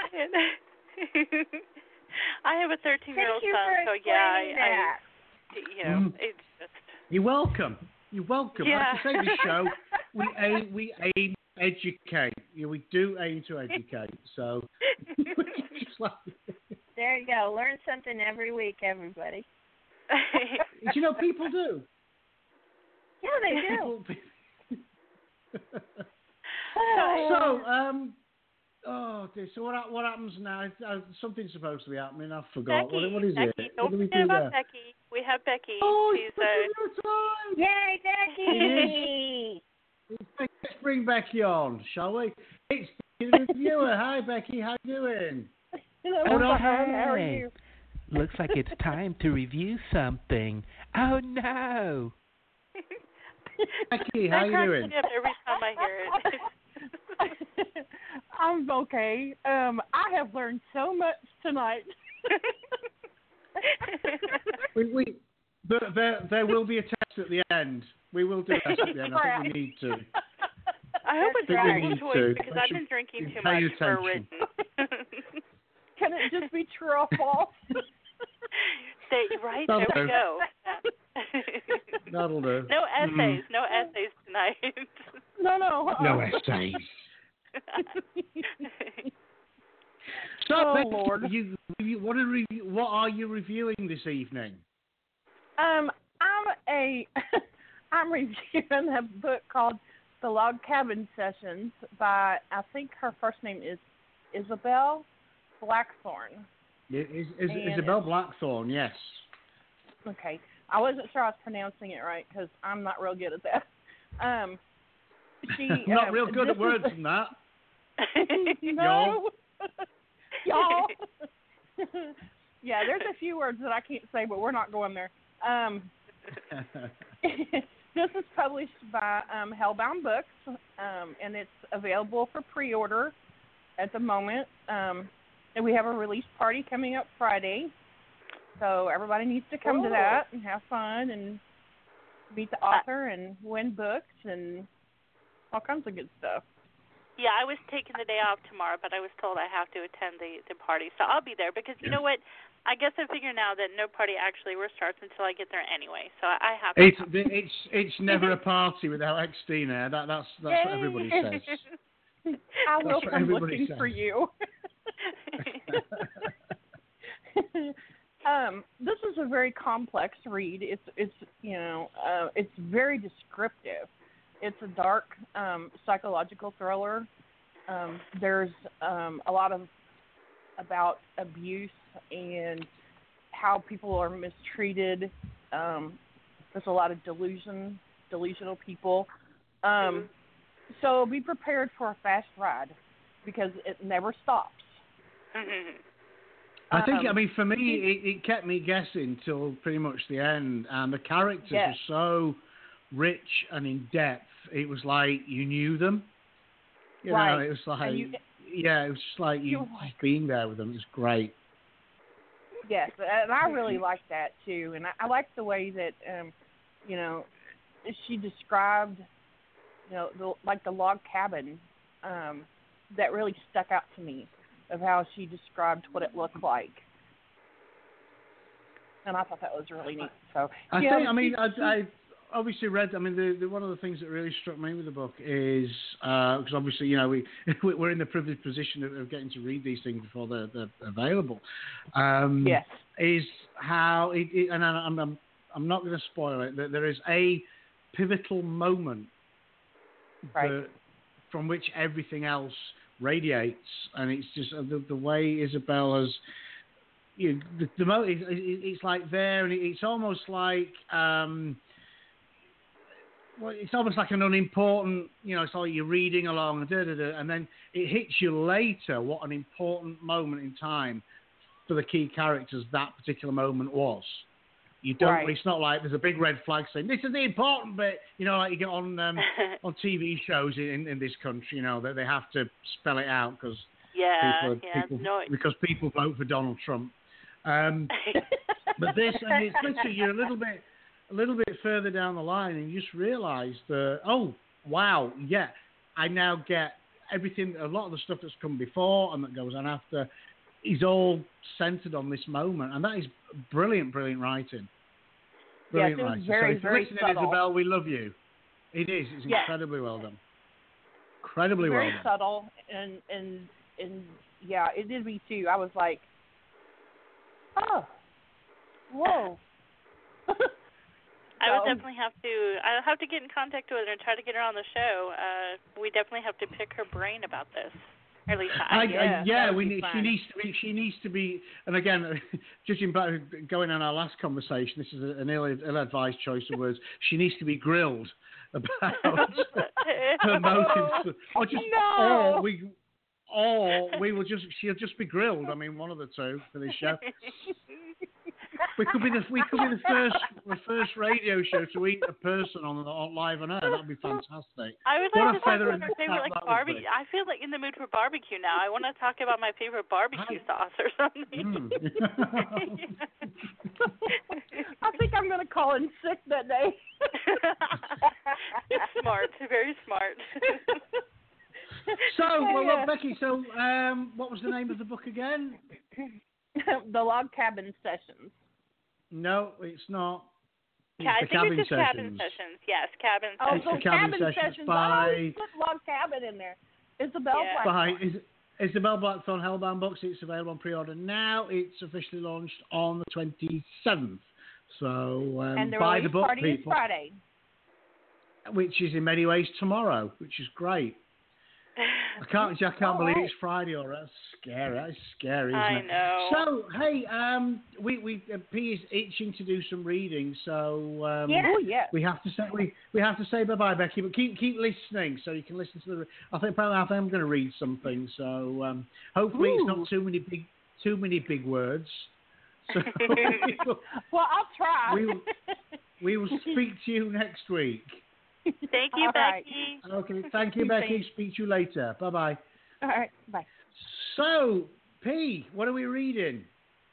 [SPEAKER 6] I have a thirteen-year-old
[SPEAKER 7] Thank you
[SPEAKER 6] son,
[SPEAKER 7] for
[SPEAKER 6] so yeah,
[SPEAKER 7] explaining
[SPEAKER 6] I,
[SPEAKER 7] that.
[SPEAKER 6] I, you know,
[SPEAKER 5] Mm.
[SPEAKER 6] it's just.
[SPEAKER 5] you're welcome. You're welcome.
[SPEAKER 6] Yeah.
[SPEAKER 5] Like I say, this show, we aim, we aim to educate. Yeah, we do aim to educate. So, just like,
[SPEAKER 7] There you go. Learn something every week, everybody.
[SPEAKER 5] Do you know people do?
[SPEAKER 7] Yeah, they do.
[SPEAKER 5] People- so, um, oh, dear, so what, what happens now? Uh, something's supposed to be happening. I forgot.
[SPEAKER 6] Becky,
[SPEAKER 5] What, what is
[SPEAKER 6] Becky,
[SPEAKER 5] it?
[SPEAKER 6] don't
[SPEAKER 5] What do we
[SPEAKER 6] forget
[SPEAKER 5] do
[SPEAKER 6] about
[SPEAKER 5] there?
[SPEAKER 6] Becky. We have Becky.
[SPEAKER 5] Oh,
[SPEAKER 6] She's
[SPEAKER 5] it's
[SPEAKER 6] uh,
[SPEAKER 5] the
[SPEAKER 7] Yay, Becky!
[SPEAKER 5] time. Let's bring Becky on, shall we? It's the reviewer. Hi, Becky. How you doing?
[SPEAKER 8] Oh,
[SPEAKER 7] no,
[SPEAKER 8] hey.
[SPEAKER 7] How are you?
[SPEAKER 8] Looks like it's time to review something. Oh, no.
[SPEAKER 5] Becky, how
[SPEAKER 6] that
[SPEAKER 5] you
[SPEAKER 6] cracks
[SPEAKER 5] doing?
[SPEAKER 6] me up every time I hear it.
[SPEAKER 9] I'm okay. Um, I have learned so much tonight.
[SPEAKER 5] we, we, there, there, there will be a test at the end. We will do a test at the end. I think we need to.
[SPEAKER 6] I hope it's
[SPEAKER 5] I think we
[SPEAKER 6] multiple
[SPEAKER 5] need
[SPEAKER 6] choice
[SPEAKER 5] to.
[SPEAKER 6] because
[SPEAKER 5] We
[SPEAKER 6] I've
[SPEAKER 5] should
[SPEAKER 6] been drinking too
[SPEAKER 5] pay
[SPEAKER 6] much for
[SPEAKER 5] attention.
[SPEAKER 6] written.
[SPEAKER 9] Can it just be true or false?
[SPEAKER 6] Stay, right?
[SPEAKER 5] That'll
[SPEAKER 6] There we
[SPEAKER 5] do.
[SPEAKER 6] go.
[SPEAKER 5] That'll do.
[SPEAKER 6] No essays. No essays tonight.
[SPEAKER 9] No, no. Uh-uh.
[SPEAKER 5] No essays. So,
[SPEAKER 9] Oh,
[SPEAKER 5] Becky,
[SPEAKER 9] Lord.
[SPEAKER 5] You, you, what, are review, what are you reviewing this evening?
[SPEAKER 9] Um, I'm a, I'm reviewing a book called The Log Cabin Sessions by, I think her first name is Isabel Blackthorne.
[SPEAKER 5] Is, is,
[SPEAKER 9] And
[SPEAKER 5] Isabel Blackthorne, yes.
[SPEAKER 9] Okay. I wasn't sure I was pronouncing it right because I'm not real good at that. Um, she
[SPEAKER 5] Not
[SPEAKER 9] um,
[SPEAKER 5] real good
[SPEAKER 9] this
[SPEAKER 5] at words
[SPEAKER 9] is-
[SPEAKER 5] and that.
[SPEAKER 9] No. Y'all. Yeah, there's a few words that I can't say, but we're not going there. Um, this is published by um, Hellbound Books, um, and it's available for pre-order at the moment. Um, and we have a release party coming up Friday, so everybody needs to come
[SPEAKER 6] Ooh.
[SPEAKER 9] to that and have fun and meet the author and win books and all kinds of good stuff.
[SPEAKER 6] Yeah, I was taking the day off tomorrow, but I was told I have to attend the, the party. So I'll be there because, you know what, I guess I figure now that no party actually starts until I get there anyway. So I have to
[SPEAKER 5] It's
[SPEAKER 6] come.
[SPEAKER 5] it's it's never a party without Eckstein there. That that's that's what everybody says.
[SPEAKER 9] I will
[SPEAKER 5] what
[SPEAKER 9] come
[SPEAKER 5] everybody
[SPEAKER 9] looking
[SPEAKER 5] says.
[SPEAKER 9] for you. um, this is a very complex read. It's it's you know uh, it's very descriptive. It's a dark um, psychological thriller. Um, there's um, a lot of about abuse and how people are mistreated. Um, there's a lot of delusion, delusional people. Um, so be prepared for a fast ride because it never stops.
[SPEAKER 5] I think,
[SPEAKER 9] Um,
[SPEAKER 5] I mean, for me, it, it kept me guessing till pretty much the end, and the characters
[SPEAKER 9] Yes.
[SPEAKER 5] were so rich and in depth. It was like you knew them. You know,
[SPEAKER 9] Right.
[SPEAKER 5] it was like,
[SPEAKER 9] And you-
[SPEAKER 5] yeah, it was just like you
[SPEAKER 9] You're
[SPEAKER 5] just being there with them. It was great.
[SPEAKER 9] Yes, and I really like that too, and I, I like the way that um, you know she described, you know, the, like the log cabin. Um, that really stuck out to me of how she described what it looked like, and I thought that was really neat. So
[SPEAKER 5] I
[SPEAKER 9] yeah,
[SPEAKER 5] think, I mean,
[SPEAKER 9] she-
[SPEAKER 5] I, I obviously read. I mean, the, the one of the things that really struck me with the book is because obviously, you know, we we're in the privileged position of, of getting to read these things before they're, they're available. Um,
[SPEAKER 9] yes,
[SPEAKER 5] Is how it, it and I, I'm I'm I'm not going to spoil it. That there is a pivotal moment
[SPEAKER 9] right.
[SPEAKER 5] that, from which everything else radiates, and it's just uh, the, the way Isabel has. You know, the, the mo- it, it, it's like there, and it, it's almost like. Um, Well, it's almost like an unimportant, you know, it's like you're reading along, da, da, da, and then it hits you later what an important moment in time for the key characters that particular moment was. You don't.
[SPEAKER 9] Right.
[SPEAKER 5] It's not like there's a big red flag saying this is the important bit. You know, like you get on um, on T V shows in, in this country. You know that they have to spell it out because
[SPEAKER 6] yeah,
[SPEAKER 5] people, are-
[SPEAKER 6] yeah,
[SPEAKER 5] people
[SPEAKER 6] no,
[SPEAKER 5] because people vote for Donald Trump. Um, but this, and it's literally you're a little bit. A little bit further down the line, and you just realise that, oh, wow, yeah, I now get everything, a lot of the stuff that's come before and that goes on after is all centred on this moment. And that is brilliant, brilliant writing. Brilliant
[SPEAKER 9] Yes, it was
[SPEAKER 5] writing.
[SPEAKER 9] very,
[SPEAKER 5] so if you're
[SPEAKER 9] very
[SPEAKER 5] listening,
[SPEAKER 9] subtle.
[SPEAKER 5] Isabel, we love you. It is. It's
[SPEAKER 9] Yes.
[SPEAKER 5] incredibly well done. Incredibly
[SPEAKER 9] very
[SPEAKER 5] well done.
[SPEAKER 9] subtle, and and and yeah, it did me too. I was like, oh, whoa.
[SPEAKER 6] I'll definitely have to. I'll have to get in contact with her and try to get her on the show. Uh, we definitely have to pick her brain about this. Or at least I.
[SPEAKER 5] I,
[SPEAKER 9] yeah,
[SPEAKER 5] I, yeah
[SPEAKER 9] that would
[SPEAKER 5] we
[SPEAKER 9] be
[SPEAKER 5] need, she
[SPEAKER 9] fun.
[SPEAKER 5] needs to be. She needs to be. And again, judging by going on our last conversation, this is an ill, ill-advised choice of words. She needs to be grilled about her motives, or just,
[SPEAKER 9] No.
[SPEAKER 5] or we, or we will just. She'll just be grilled. I mean, one of the two for this show. We could be the we could be the first the first radio show to eat a person on, on live on air. That'd be fantastic.
[SPEAKER 6] I would
[SPEAKER 5] What
[SPEAKER 6] like
[SPEAKER 5] a
[SPEAKER 6] to talk
[SPEAKER 5] feather
[SPEAKER 6] about
[SPEAKER 5] in
[SPEAKER 6] my
[SPEAKER 5] the
[SPEAKER 6] favorite
[SPEAKER 5] cap
[SPEAKER 6] like
[SPEAKER 5] that would
[SPEAKER 6] barbecue.
[SPEAKER 5] be.
[SPEAKER 6] I feel like in the mood for barbecue now. I want to talk about my favorite barbecue sauce or something.
[SPEAKER 5] Mm.
[SPEAKER 9] I think I'm going to call in sick that day.
[SPEAKER 6] Smart, very smart.
[SPEAKER 5] So, well, look, Becky. So, um, what was the name of the book again?
[SPEAKER 9] The Log Cabin Sessions.
[SPEAKER 5] No, it's not. It's
[SPEAKER 6] I
[SPEAKER 5] the
[SPEAKER 6] think
[SPEAKER 5] Cabin
[SPEAKER 6] it's just
[SPEAKER 5] Sessions.
[SPEAKER 6] cabin sessions. Yes, cabin
[SPEAKER 9] Oh,
[SPEAKER 6] sessions.
[SPEAKER 5] It's
[SPEAKER 9] so
[SPEAKER 5] the Cabin
[SPEAKER 9] Cabin
[SPEAKER 5] Sessions
[SPEAKER 9] Sessions.
[SPEAKER 5] by-
[SPEAKER 9] I always put Log Cabin in there. Isabel
[SPEAKER 6] Yeah.
[SPEAKER 9] Blackthorne.
[SPEAKER 5] By is Isabel Blackthorne Hellbound Books. It's available on pre-order now. It's officially launched on the twenty-seventh. So, um,
[SPEAKER 9] And the
[SPEAKER 5] buy
[SPEAKER 9] release
[SPEAKER 5] the book,
[SPEAKER 9] party
[SPEAKER 5] people.
[SPEAKER 9] is Friday.
[SPEAKER 5] Which is in many ways tomorrow, which is great. I can't, I can't
[SPEAKER 9] All
[SPEAKER 5] believe
[SPEAKER 9] right.
[SPEAKER 5] it's Friday already. That's scary. That's scary, isn't
[SPEAKER 6] I
[SPEAKER 5] it?
[SPEAKER 6] know.
[SPEAKER 5] So, hey, um, we we uh, P is itching to do some reading, so um,
[SPEAKER 9] Yeah. Oh, yeah.
[SPEAKER 5] we have to say we, we have to say bye bye, Becky. But keep keep listening, so you can listen to the. I think probably I think I'm going to read something, so um, hopefully it's
[SPEAKER 9] Ooh.
[SPEAKER 5] not too many big too many big words. So we, will,
[SPEAKER 9] Well, I'll try.
[SPEAKER 5] we will we will speak to you next week.
[SPEAKER 6] Thank you,
[SPEAKER 9] All right.
[SPEAKER 6] Becky.
[SPEAKER 5] Okay, thank you, Becky. Speak to you later. Bye bye.
[SPEAKER 9] All right. Bye.
[SPEAKER 5] So, P, what are we reading?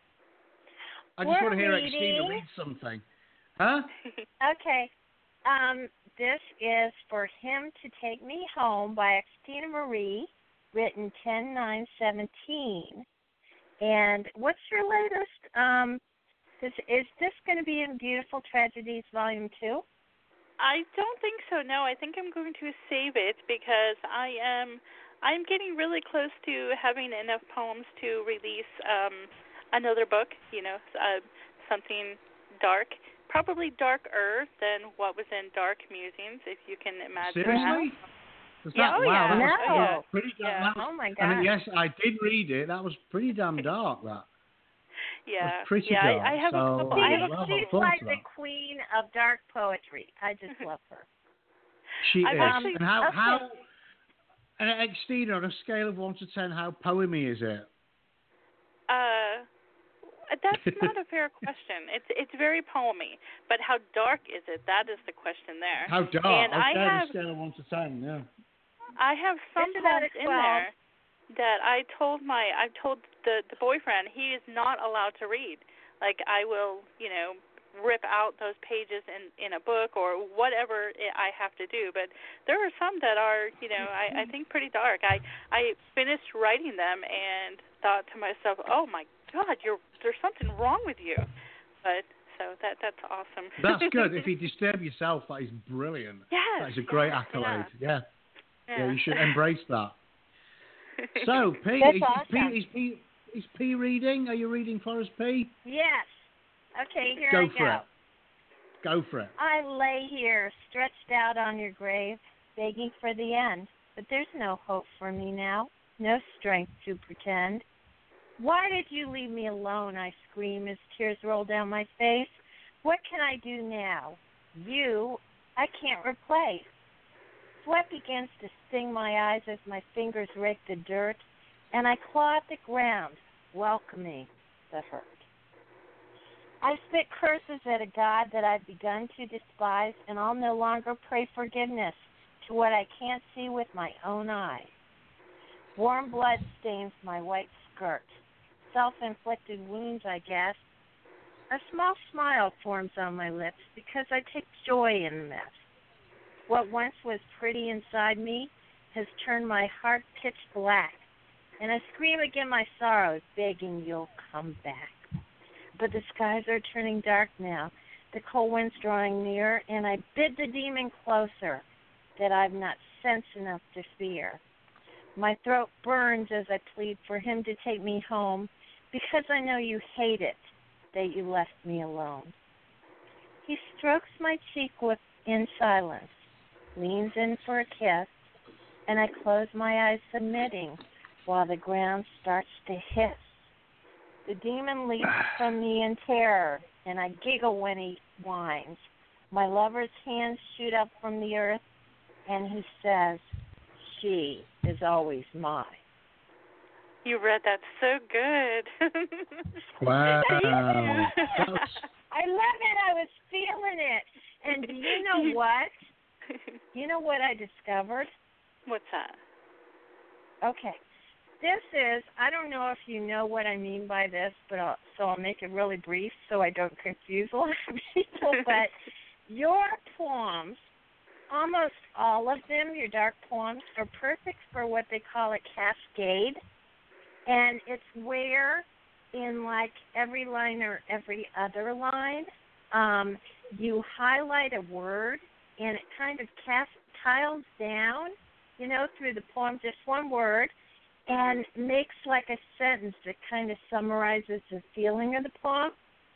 [SPEAKER 5] I just
[SPEAKER 7] We're
[SPEAKER 5] want to hear
[SPEAKER 7] reading-
[SPEAKER 5] Xtina read something. Huh?
[SPEAKER 7] Okay. Um, this is For Him to Take Me Home by Xtina Marie, written ten nine seventeen. And what's your latest? Um, this, is this going to be in Beautiful Tragedies Volume two?
[SPEAKER 6] I don't think so. No, I think I'm going to save it because I am I'm getting really close to having enough poems to release um, another book. You know, uh, something dark, probably darker than what was in Dark Musings, if you can imagine
[SPEAKER 5] Seriously? Was
[SPEAKER 6] Yeah,
[SPEAKER 5] that,
[SPEAKER 6] oh,
[SPEAKER 5] wow,
[SPEAKER 6] yeah.
[SPEAKER 5] that was,
[SPEAKER 7] No.
[SPEAKER 5] that was pretty damn,
[SPEAKER 6] Yeah.
[SPEAKER 5] that was,
[SPEAKER 7] Oh, my
[SPEAKER 5] I mean,
[SPEAKER 7] God.
[SPEAKER 5] yes, I did read it. That was pretty damn dark, that.
[SPEAKER 6] that. Yeah,
[SPEAKER 5] pretty
[SPEAKER 6] yeah.
[SPEAKER 5] dark,
[SPEAKER 6] I, I have
[SPEAKER 5] so-
[SPEAKER 6] a couple.
[SPEAKER 7] She's,
[SPEAKER 6] I have a
[SPEAKER 5] well,
[SPEAKER 7] she's
[SPEAKER 5] well,
[SPEAKER 7] like
[SPEAKER 5] for
[SPEAKER 7] the
[SPEAKER 5] that.
[SPEAKER 7] queen of dark poetry. I just love her.
[SPEAKER 5] She
[SPEAKER 6] I've
[SPEAKER 5] is.
[SPEAKER 6] actually-
[SPEAKER 5] and how,
[SPEAKER 7] okay.
[SPEAKER 5] how, and Xtina, on a scale of one to ten, how poemy is it?
[SPEAKER 6] Uh, that's not a fair question. It's it's very poemy, but how dark is it? That is the question there.
[SPEAKER 5] How dark?
[SPEAKER 6] And
[SPEAKER 5] okay,
[SPEAKER 6] I
[SPEAKER 5] on
[SPEAKER 6] have
[SPEAKER 5] a scale of one to ten, yeah.
[SPEAKER 6] I have some
[SPEAKER 7] It's about a
[SPEAKER 6] poems in
[SPEAKER 7] twelve.
[SPEAKER 6] there that I told my I told the the boyfriend he is not allowed to read. Like I will, you know, rip out those pages in in a book or whatever it, I have to do. But there are some that are, you know, I, I think pretty dark. I I finished writing them and thought to myself, oh my God, you're there's something wrong with you. But so that that's awesome.
[SPEAKER 5] That's good. If you disturb yourself, that is brilliant.
[SPEAKER 6] Yes,
[SPEAKER 5] That is a great
[SPEAKER 6] yes,
[SPEAKER 5] accolade. Yeah.
[SPEAKER 6] yeah.
[SPEAKER 5] Yeah, you should embrace that. So, P,
[SPEAKER 7] That's
[SPEAKER 5] is,
[SPEAKER 7] awesome.
[SPEAKER 5] is, P, is, P, is P reading? Are you reading for us, P?
[SPEAKER 7] Yes. Okay, here
[SPEAKER 5] Go
[SPEAKER 7] I
[SPEAKER 5] for
[SPEAKER 7] go.
[SPEAKER 5] it. Go for it.
[SPEAKER 7] I lay here, stretched out on your grave, begging for the end. But there's no hope for me now, no strength to pretend. Why did you leave me alone? I scream as tears roll down my face. What can I do now? You, I can't replace. Sweat begins to sting my eyes as my fingers rake the dirt, and I claw at the ground, welcoming the hurt. I spit curses at a God that I've begun to despise, and I'll no longer pray forgiveness to what I can't see with my own eyes. Warm blood stains my white skirt. Self-inflicted wounds, I guess. A small smile forms on my lips because I take joy in the mess. What once was pretty inside me has turned my heart pitch black, and I scream again my sorrows, begging you'll come back. But the skies are turning dark now, the cold wind's drawing near, and I bid the demon closer, that I've not sense enough to fear. My throat burns as I plead for him to take me home, because I know you hate it that you left me alone. He strokes my cheek with in silence, leans in for a kiss, and I close my eyes submitting while the ground starts to hiss. The demon leaps from me in terror, and I giggle when he whines. My lover's hands shoot up from the earth, and he says, she is always mine.
[SPEAKER 6] You read that so good.
[SPEAKER 5] Wow.
[SPEAKER 7] I love it. I was feeling it. And do you know what? You know what I discovered?
[SPEAKER 6] What's that?
[SPEAKER 7] Okay. This is, I don't know if you know what I mean by this, but I'll, so I'll make it really brief so I don't confuse a lot of people. But your poems, almost all of them, your dark poems, are perfect for what they call a cascade. And it's where in like every line or every other line, um, you highlight a word and it kind of cast, tiles down, you know, through the poem, just one word, and makes like a sentence that kind of summarizes the feeling of the poem.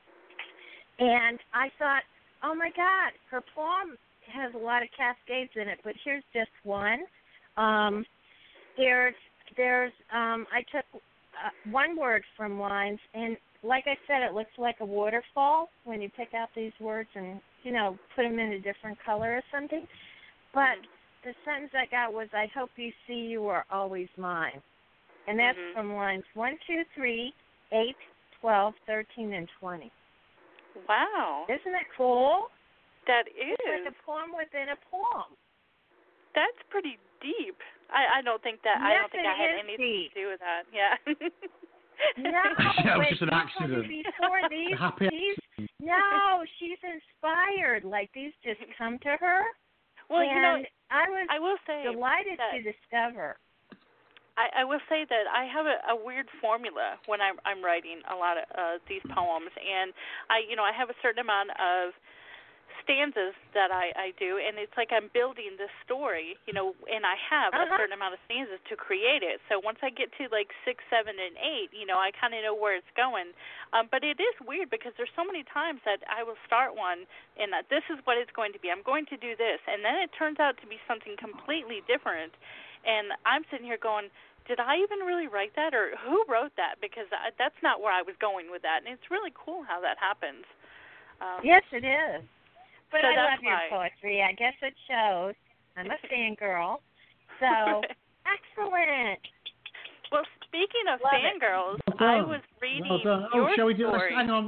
[SPEAKER 7] And I thought, oh my God, her poem has a lot of cascades in it, but here's just one. Um, there's There's, um, I took uh, one word from lines, and like I said, it looks like a waterfall when you pick out these words and, you know, put them in a different color or something. But the sentence I got was, I hope you see you are always mine. And that's mm-hmm. from lines one, two, three, eight, twelve, thirteen, and twenty.
[SPEAKER 6] Wow.
[SPEAKER 7] Isn't that cool?
[SPEAKER 6] That is.
[SPEAKER 7] It's like a poem within a poem.
[SPEAKER 6] That's pretty deep. I, I don't think that
[SPEAKER 7] yes,
[SPEAKER 6] I don't think I had anything
[SPEAKER 7] deep.
[SPEAKER 6] to do with that. Yeah.
[SPEAKER 7] No,
[SPEAKER 5] that was
[SPEAKER 7] but
[SPEAKER 5] just an accident.
[SPEAKER 7] Before these,
[SPEAKER 5] happy
[SPEAKER 7] these, no, she's inspired. Like these just come to her.
[SPEAKER 6] Well,
[SPEAKER 7] and
[SPEAKER 6] you know,
[SPEAKER 7] I was
[SPEAKER 6] I will say
[SPEAKER 7] delighted
[SPEAKER 6] that,
[SPEAKER 7] to discover.
[SPEAKER 6] I, I will say that I have a, a weird formula when I'm I'm writing a lot of uh, these poems, and I you know I have a certain amount of stanzas that I, I do, and it's like I'm building this story, you know, and I have
[SPEAKER 7] uh-huh.
[SPEAKER 6] a certain amount of stanzas to create it. So once I get to like six, seven, and eight, you know, I kind of know where it's going. Um, but it is weird because there's so many times that I will start one and that this is what it's going to be. I'm going to do this, and then it turns out to be something completely different. And I'm sitting here going, did I even really write that, or who wrote that? Because I, that's not where I was going with that, and it's really cool how that happens. Um,
[SPEAKER 7] yes, it is. But
[SPEAKER 6] so
[SPEAKER 7] I love your
[SPEAKER 6] why.
[SPEAKER 7] poetry. I guess it shows. I'm a fangirl. So, excellent.
[SPEAKER 6] Well, speaking of
[SPEAKER 7] love
[SPEAKER 6] fangirls,
[SPEAKER 5] well
[SPEAKER 6] I was reading
[SPEAKER 5] well
[SPEAKER 6] your
[SPEAKER 5] oh, shall we do
[SPEAKER 6] story.
[SPEAKER 5] Hang on.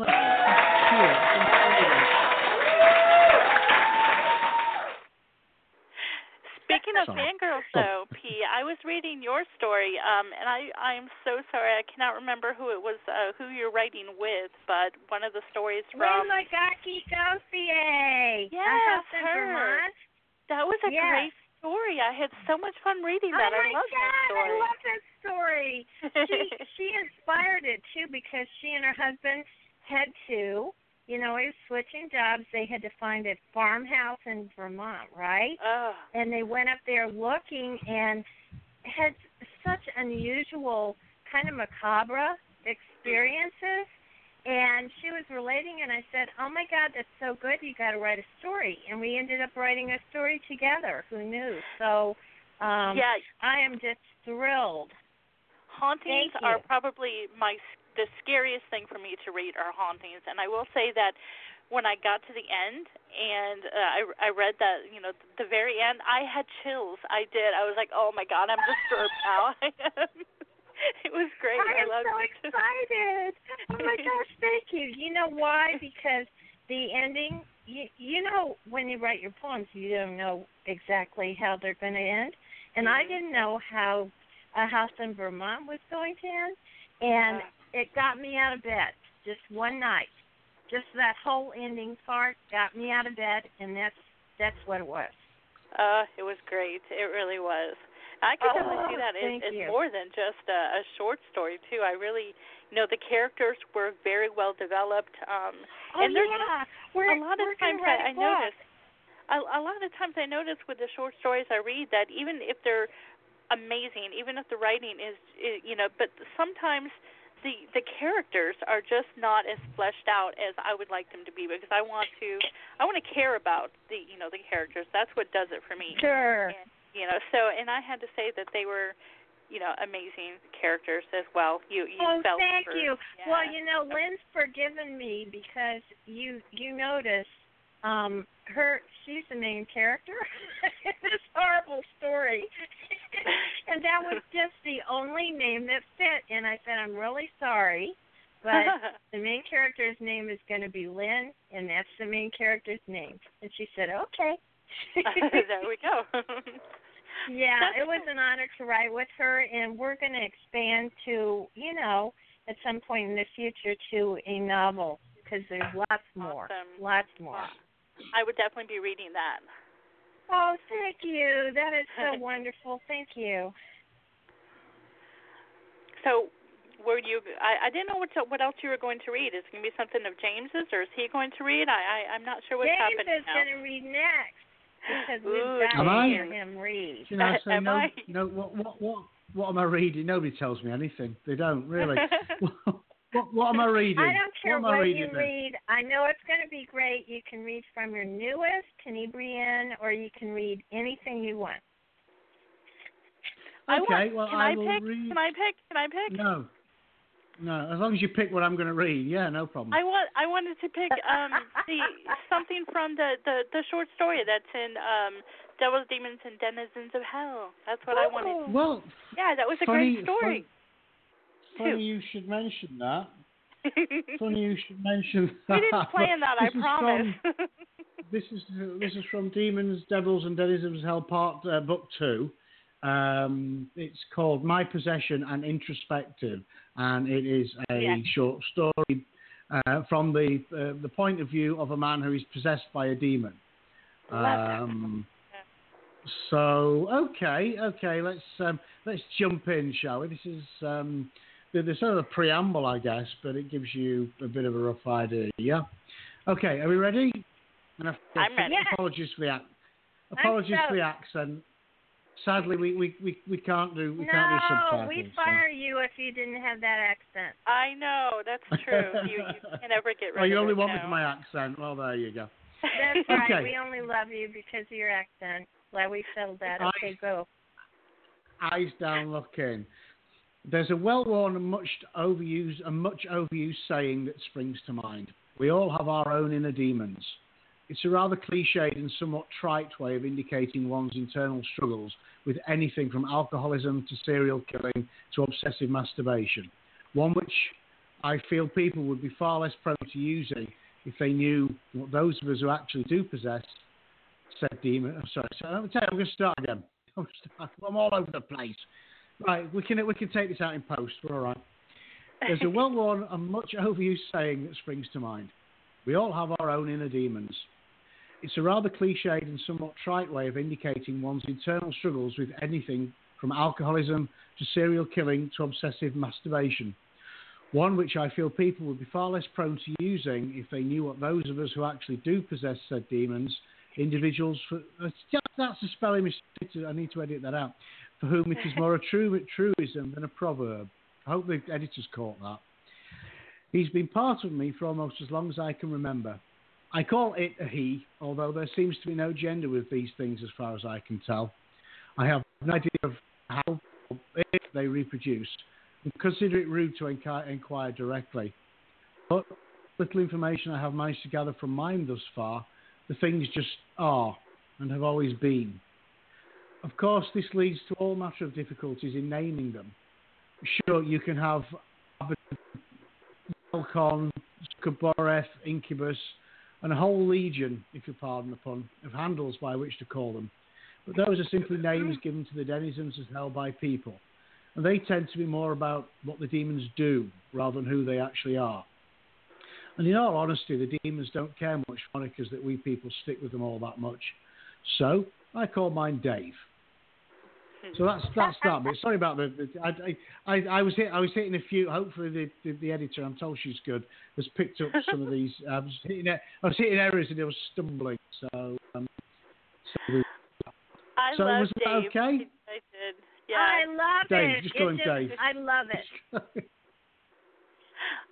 [SPEAKER 6] Speaking of
[SPEAKER 5] sorry.
[SPEAKER 6] fangirls, though, P, I was reading your story, um, and I I'm so sorry I cannot remember who it was, uh, who you're writing with, but one of the stories from.
[SPEAKER 7] Lynn Magaki Gauthier.
[SPEAKER 6] Yes,
[SPEAKER 7] in
[SPEAKER 6] her.
[SPEAKER 7] Vermont.
[SPEAKER 6] That was a
[SPEAKER 7] yes.
[SPEAKER 6] great story. I had so much fun reading that.
[SPEAKER 7] Oh
[SPEAKER 6] I love
[SPEAKER 7] God,
[SPEAKER 6] that story.
[SPEAKER 7] I love that story. she she inspired it too because she and her husband had to. You know, he was switching jobs. They had to find a farmhouse in Vermont, right?
[SPEAKER 6] Oh.
[SPEAKER 7] And they went up there looking and had such unusual, kind of macabre experiences. And she was relating, and I said, oh, my God, that's so good. You got to write a story. And we ended up writing a story together. Who knew? So um,
[SPEAKER 6] yeah.
[SPEAKER 7] I am just thrilled.
[SPEAKER 6] Hauntings
[SPEAKER 7] Thank
[SPEAKER 6] are
[SPEAKER 7] you.
[SPEAKER 6] probably my the scariest thing for me to read are hauntings, and I will say that when I got to the end and uh, I I read that, you know, the very end, I had chills. I did. I was like, oh my God, I'm disturbed now. It was great.
[SPEAKER 7] I am
[SPEAKER 6] I loved
[SPEAKER 7] so
[SPEAKER 6] it.
[SPEAKER 7] excited. Oh my gosh, thank you. You know why? Because the ending, you, you know, when you write your poems, you don't know exactly how they're going to end. And mm-hmm. I didn't know how A House in Vermont was going to end. And uh, it got me out of bed just one night. Just that whole ending part got me out of bed, and that's that's what it was.
[SPEAKER 6] Uh, it was great. It really was. I could
[SPEAKER 7] oh,
[SPEAKER 6] definitely see that as, as more than just a, a short story, too. I really, you know, the characters were very well developed. Um,
[SPEAKER 7] oh,
[SPEAKER 6] and there's
[SPEAKER 7] yeah. We're,
[SPEAKER 6] a lot of
[SPEAKER 7] we're
[SPEAKER 6] times I, I
[SPEAKER 7] book.
[SPEAKER 6] notice, a, a lot of times I notice with the short stories I read that even if they're amazing, even if the writing is, is, you know, but sometimes the the characters are just not as fleshed out as I would like them to be, because I want to I want to care about the you know the characters. That's what does it for me.
[SPEAKER 7] Sure.
[SPEAKER 6] And, you know, so and I had to say that they were, you know, amazing characters as well. You you
[SPEAKER 7] oh,
[SPEAKER 6] felt
[SPEAKER 7] thank
[SPEAKER 6] for,
[SPEAKER 7] you.
[SPEAKER 6] Yeah.
[SPEAKER 7] Well, you know, Lynn's forgiven me because you you notice um her she's the main character in this horrible story. And that was just the only name that fit, and I said, I'm really sorry, but the main character's name is going to be Lynn, and that's the main character's name. And she said, okay.
[SPEAKER 6] There we go.
[SPEAKER 7] Yeah, it was an honor to write with her, and we're going to expand to, you know, at some point in the future to a novel, because there's lots more,
[SPEAKER 6] Awesome.
[SPEAKER 7] lots more.
[SPEAKER 6] I would definitely be reading that.
[SPEAKER 7] Oh, thank you. That is so wonderful. Thank you.
[SPEAKER 6] So, were you? I, I didn't know what to, what else you were going to read. Is it going to be something of James's, or is he going to read? I, I I'm not sure what's
[SPEAKER 7] James
[SPEAKER 6] happening
[SPEAKER 7] is
[SPEAKER 6] now.
[SPEAKER 7] going to read next because
[SPEAKER 6] Ooh,
[SPEAKER 7] we've got
[SPEAKER 5] Am
[SPEAKER 7] to
[SPEAKER 5] I?
[SPEAKER 7] hear him read.
[SPEAKER 5] You know, so
[SPEAKER 6] Am
[SPEAKER 5] no,
[SPEAKER 6] I?
[SPEAKER 5] no, what, what, what, what am I reading? Nobody tells me anything. They don't really. what, what, what am I reading?
[SPEAKER 7] I don't care
[SPEAKER 5] what, am I
[SPEAKER 7] what
[SPEAKER 5] reading
[SPEAKER 7] you
[SPEAKER 5] then?
[SPEAKER 7] read. I know it's going to be great. You can read from your newest, Tenebrian, or you can read anything you want.
[SPEAKER 6] I
[SPEAKER 5] Okay,
[SPEAKER 6] want,
[SPEAKER 5] well,
[SPEAKER 6] can
[SPEAKER 5] I
[SPEAKER 6] I,
[SPEAKER 5] will
[SPEAKER 6] pick?
[SPEAKER 5] read.
[SPEAKER 6] Can I pick? Can I pick?
[SPEAKER 5] No, no. As long as you pick what I'm going to read, yeah, no problem.
[SPEAKER 6] I want. I wanted to pick um the something from the, the, the short story that's in um Devils, Demons, and Denizens of Hell. That's what I wanted.
[SPEAKER 5] Well,
[SPEAKER 6] Yeah, that was a
[SPEAKER 5] funny,
[SPEAKER 6] great story.
[SPEAKER 5] Funny, funny you should mention that. Funny you should mention that.
[SPEAKER 6] We didn't plan that, I
[SPEAKER 5] This is
[SPEAKER 6] promise.
[SPEAKER 5] From, this is this is from Demons, Devils, and Denizens of Hell, Part uh, Book Two. Um, it's called My Possession and Introspective, and it is a
[SPEAKER 7] Yeah.
[SPEAKER 5] short story uh, from the uh, the point of view of a man who is possessed by a demon. Um, so okay, okay, let's um, let's jump in, shall we? This is um, the, the sort of a preamble, I guess, but it gives you a bit of a rough idea. Yeah. Okay, are we ready? And I-
[SPEAKER 6] I'm ready.
[SPEAKER 5] Apologies for the ac- apologies
[SPEAKER 7] so-
[SPEAKER 5] for the accent. Sadly, we, we, we, we can't do we
[SPEAKER 7] no,
[SPEAKER 5] can't do subtitles.
[SPEAKER 7] we'd
[SPEAKER 5] so.
[SPEAKER 7] fire you if you didn't have that accent.
[SPEAKER 6] I know, that's true. You, you can never get rid
[SPEAKER 5] Well, you
[SPEAKER 6] of
[SPEAKER 5] only
[SPEAKER 6] it,
[SPEAKER 5] want
[SPEAKER 6] you
[SPEAKER 5] me for
[SPEAKER 6] know.
[SPEAKER 5] my accent. Well, there you go.
[SPEAKER 7] That's right.
[SPEAKER 5] Okay.
[SPEAKER 7] We only love you because of your accent. Glad we settled that.
[SPEAKER 5] I-
[SPEAKER 7] Okay, go.
[SPEAKER 5] Eyes down, look in. There's a well-worn and much overused and much overused saying that springs to mind. We all have our own inner demons. It's a rather cliched and somewhat trite way of indicating one's internal struggles with anything from alcoholism to serial killing to obsessive masturbation. One which I feel people would be far less prone to using if they knew what those of us who actually do possess said demon. I'm sorry, so I'm going to start again. I'm, start, I'm all over the place. Right, we can we can take this out in post. We're all right. There's a well-worn and much overused saying that springs to mind. We all have our own inner demons. It's a rather cliched and somewhat trite way of indicating one's internal struggles with anything from alcoholism to serial killing to obsessive masturbation. One which I feel people would be far less prone to using if they knew what those of us who actually do possess said demons, individuals, for, uh, that's a spelling mistake, I need to edit that out, for whom it is more a true, truism than a proverb. I hope the editor's caught that. He's been part of me for almost as long as I can remember. I call it a he, although there seems to be no gender with these things as far as I can tell. I have no idea of how or if they reproduce, and consider it rude to enquire, inquire directly. But little information I have managed to gather from mine thus far, the things just are and have always been. Of course, this leads to all matter of difficulties in naming them. Sure, you can have Balcon, Skaboreth, Incubus, and a whole legion, if you pardon the pun, of handles by which to call them. But those are simply names given to the denizens as held by people. And they tend to be more about what the demons do rather than who they actually are. And in all honesty, the demons don't care much for monikers that we people stick with them all that much. So I call mine Dave. So that's that's that bit. Sorry about the. the I, I I was hit, I was hitting a few. Hopefully the, the, the editor, I'm told she's good, has picked up some of these. I was hitting I was hitting errors and I was stumbling. So um. So,
[SPEAKER 6] I
[SPEAKER 5] so
[SPEAKER 6] love
[SPEAKER 5] was that
[SPEAKER 6] Dave.
[SPEAKER 5] okay?
[SPEAKER 6] I did. Yeah.
[SPEAKER 7] I love
[SPEAKER 5] Dave,
[SPEAKER 7] it.
[SPEAKER 5] just
[SPEAKER 7] It
[SPEAKER 5] going
[SPEAKER 7] just-
[SPEAKER 5] Dave.
[SPEAKER 7] I love it.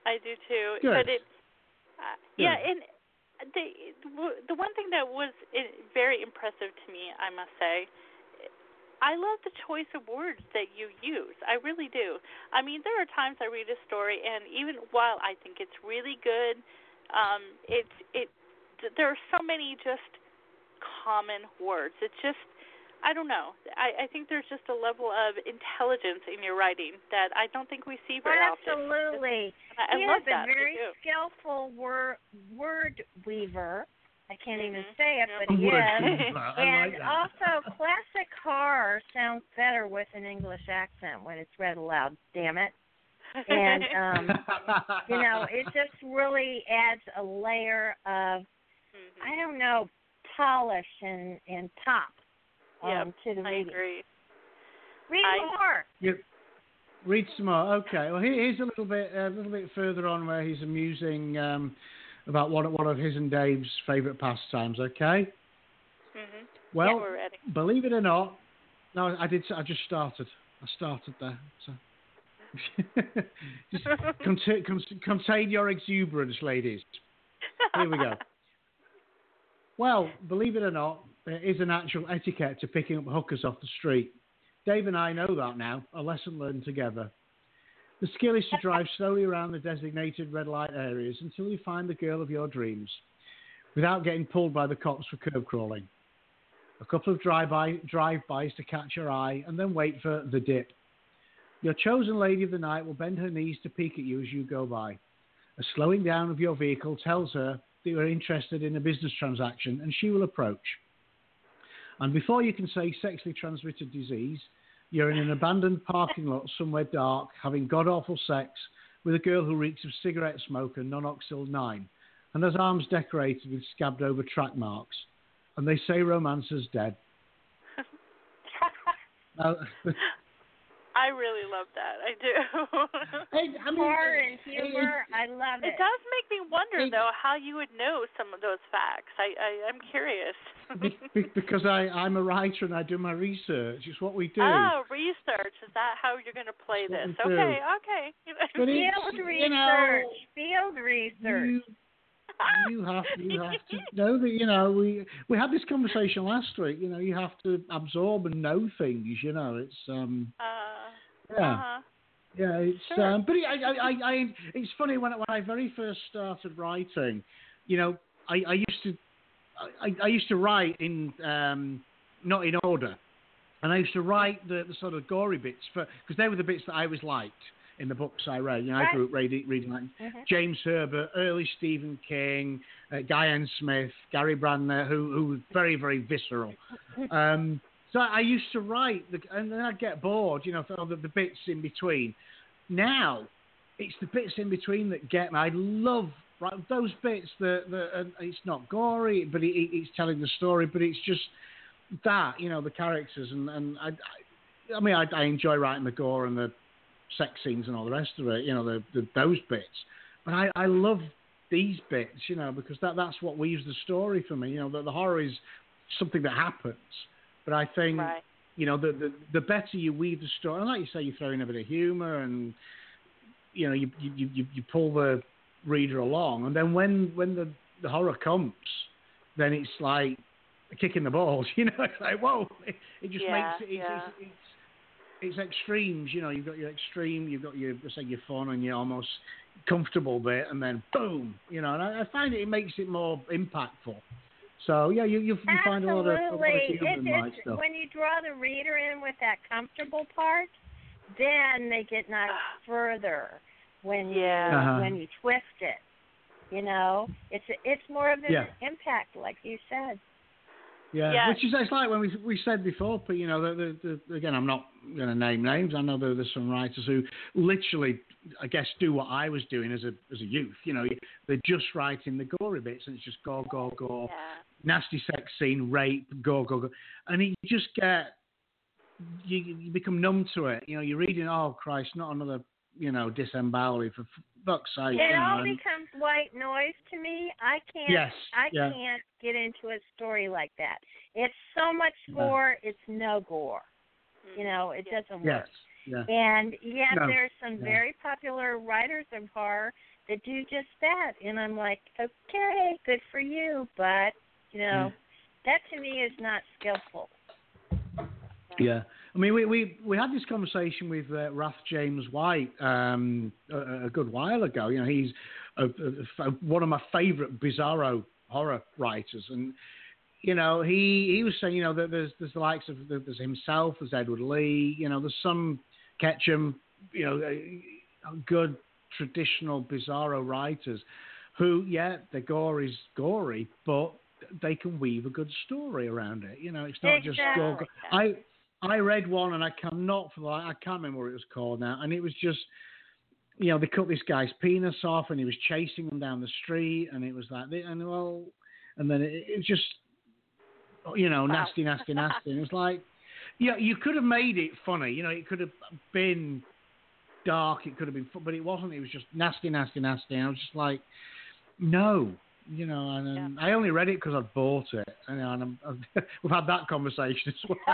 [SPEAKER 6] I do too.
[SPEAKER 5] Good.
[SPEAKER 6] But it, uh, yeah, and the the one thing that was very impressive to me, I must say, I love the choice of words that you use. I really do. I mean, there are times I read a story, and even while I think it's really good, um, it's it. There are so many just common words. It's just, I don't know. I, I think there's just a level of intelligence in your writing that I don't think we see very
[SPEAKER 7] Absolutely.
[SPEAKER 6] often. I, I
[SPEAKER 7] he
[SPEAKER 6] love
[SPEAKER 7] is
[SPEAKER 6] that.
[SPEAKER 7] a very skillful word word weaver. I can't
[SPEAKER 6] mm-hmm.
[SPEAKER 7] even say it, but
[SPEAKER 5] Word
[SPEAKER 7] he is.
[SPEAKER 5] weaver. I
[SPEAKER 7] And
[SPEAKER 5] like that.
[SPEAKER 7] also, classic horror sounds better with an English accent when it's read aloud. Damn it. And um, you know, it just really adds a layer of,
[SPEAKER 6] mm-hmm.
[SPEAKER 7] I don't know, polish and and pop um,
[SPEAKER 6] yep,
[SPEAKER 7] to the
[SPEAKER 6] I
[SPEAKER 7] reading.
[SPEAKER 6] agree.
[SPEAKER 7] Read
[SPEAKER 6] I,
[SPEAKER 7] more.
[SPEAKER 5] Yep. Read some more. Okay. Well, here- here's a little bit, a little bit further on where he's amusing um, about one, one of his and Dave's favourite pastimes. Okay.
[SPEAKER 6] Mm-hmm.
[SPEAKER 5] Well,
[SPEAKER 6] yeah, we're ready.
[SPEAKER 5] believe it or not, no, I did. I just started. I started there. So. Just contain, contain your exuberance, ladies. Here we go. Well, believe it or not, there is an actual etiquette to picking up hookers off the street. Dave and I know that now, a lesson learned together. The skill is to drive slowly around the designated red light areas until you find the girl of your dreams, without getting pulled by the cops for curb crawling. A couple of drive-by, drive-bys to catch her eye, and then wait for the dip. Your chosen lady of the night will bend her knees to peek at you as you go by. A slowing down of your vehicle tells her that you are interested in a business transaction, and she will approach. And before you can say sexually transmitted disease, you're in an abandoned parking lot somewhere dark, having god-awful sex with a girl who reeks of cigarette smoke and non-oxyl nine, and has arms decorated with scabbed-over track marks. And they say romance is dead. Now,
[SPEAKER 6] I really love that. I do.
[SPEAKER 5] Hey, I mean,
[SPEAKER 7] Horror and
[SPEAKER 5] it-
[SPEAKER 7] humor, I love
[SPEAKER 6] It
[SPEAKER 7] it.
[SPEAKER 6] does make me wonder,
[SPEAKER 5] It-
[SPEAKER 6] though, how you would know some of those facts. I, I I'm curious.
[SPEAKER 5] Be- be- because I, I'm a writer and I do my research. It's what we do.
[SPEAKER 6] Oh, research. Is that how you're going to play
[SPEAKER 5] That's
[SPEAKER 6] this?
[SPEAKER 5] what we do.
[SPEAKER 6] Okay, okay.
[SPEAKER 5] But it's,
[SPEAKER 7] Field
[SPEAKER 5] you
[SPEAKER 7] research.
[SPEAKER 5] know,
[SPEAKER 7] Field research.
[SPEAKER 5] you, you have you have to know that, you know, we we had this conversation last week. You know, you have to absorb and know things. You know, it's um
[SPEAKER 6] uh,
[SPEAKER 5] yeah.
[SPEAKER 6] uh-huh.
[SPEAKER 5] Yeah, it's
[SPEAKER 6] Sure.
[SPEAKER 5] um, but I, I, I, I, it's funny when I- when I very first started writing, you know, I, I used to, I, I used to write in um, not in order, and I used to write the, the sort of gory bits for because they were the bits that I always liked in the books I read. You know, I grew up reading, reading like
[SPEAKER 7] Mm-hmm.
[SPEAKER 5] James Herbert, early Stephen King, uh, Guy N. Smith, Gary Brandner, who who was very very visceral. Um, So I used to write, the, and then I'd get bored, you know, for the, the bits in between. Now, it's the bits in between that get me. I love right, those bits that, that uh, it's not gory, but it, it's telling the story, but it's just that, you know, the characters. And, and I, I, I mean, I, I enjoy writing the gore and the sex scenes and all the rest of it, you know, the, the those bits. But I, I love these bits, you know, because that that's what weaves the story for me. You know, the, the horror is something that happens. But I think,
[SPEAKER 6] Right.
[SPEAKER 5] you know, the, the the better you weave the story, and like you say, you throw in a bit of humour, and you know, you you, you you pull the reader along, and then when when the, the horror comes, then it's like a kick in the balls, you know. It's like whoa, it, it just
[SPEAKER 6] Yeah,
[SPEAKER 5] makes it it's,
[SPEAKER 6] yeah.
[SPEAKER 5] it's, it's it's extremes, you know. You've got your extreme, you've got your say your fun and your almost comfortable bit, and then boom, you know. And I, I find it, it makes it more impactful. So yeah, you you, you find a lot of, a lot of
[SPEAKER 7] Absolutely.
[SPEAKER 5] humor
[SPEAKER 7] It,
[SPEAKER 5] in my
[SPEAKER 7] it's,
[SPEAKER 5] stuff.
[SPEAKER 7] when you draw the reader in with that comfortable part, then they get knocked further when you
[SPEAKER 6] Yeah.
[SPEAKER 5] Uh-huh.
[SPEAKER 7] when you twist it. You know, it's it's more of an
[SPEAKER 5] Yeah.
[SPEAKER 7] impact, like you said.
[SPEAKER 5] Yeah,
[SPEAKER 6] Yeah.
[SPEAKER 5] which is it's like when we we said before, but you know, the, the, the, again, I'm not going to name names. I know there, there's some writers who literally, I guess, do what I was doing as a as a youth. You know, they're just writing the gory bits, and it's just gore, gore, gore,
[SPEAKER 6] Yeah.
[SPEAKER 5] nasty sex scene, rape, gore, gore, gore, and you just get you, you become numb to it. You know, you're reading, oh Christ, not another, you know, disembowelling for fuck's sake.
[SPEAKER 7] It
[SPEAKER 5] you know,
[SPEAKER 7] all
[SPEAKER 5] and-
[SPEAKER 7] becomes white noise to me. I can't.
[SPEAKER 5] Yes,
[SPEAKER 7] I
[SPEAKER 5] yeah.
[SPEAKER 7] can't get into a story like that. It's so much
[SPEAKER 5] Yeah.
[SPEAKER 7] gore. It's no gore. You know, it
[SPEAKER 6] Yeah.
[SPEAKER 7] doesn't work.
[SPEAKER 5] yes, yeah.
[SPEAKER 7] And yet
[SPEAKER 5] No,
[SPEAKER 7] there's some
[SPEAKER 5] yeah.
[SPEAKER 7] very popular writers of horror that do just that. And I'm like, okay, good for you, but, you know, mm. that to me is not skillful.
[SPEAKER 5] Yeah. I mean, we, we, we had this conversation with uh, Rath James White um, a, a good while ago. You know, he's a, a, a, one of my favourite Bizarro horror writers. And, you know, he, he was saying, you know, that there's, there's the likes of, there's himself, there's Edward Lee, you know, there's some Ketchum, you know, good traditional Bizarro writers who, yeah, the gore is gory, but they can weave a good story around it. You know, it's not
[SPEAKER 7] exactly.
[SPEAKER 5] just gore. I I read one, and I cannot for the I can't remember what it was called now, and it was just, you know, they cut this guy's penis off, and he was chasing them down the street, and it was like, and well, and then it, it was just, you know, nasty, wow. nasty, nasty, and it was like, yeah, you could have made it funny, you know, it could have been dark, it could have been fun, but it wasn't. It was just nasty, nasty, nasty, and I was just like, no. You know, and, and yeah. I only read it because I bought it, and, and I'm, I'm, we've had that conversation as well.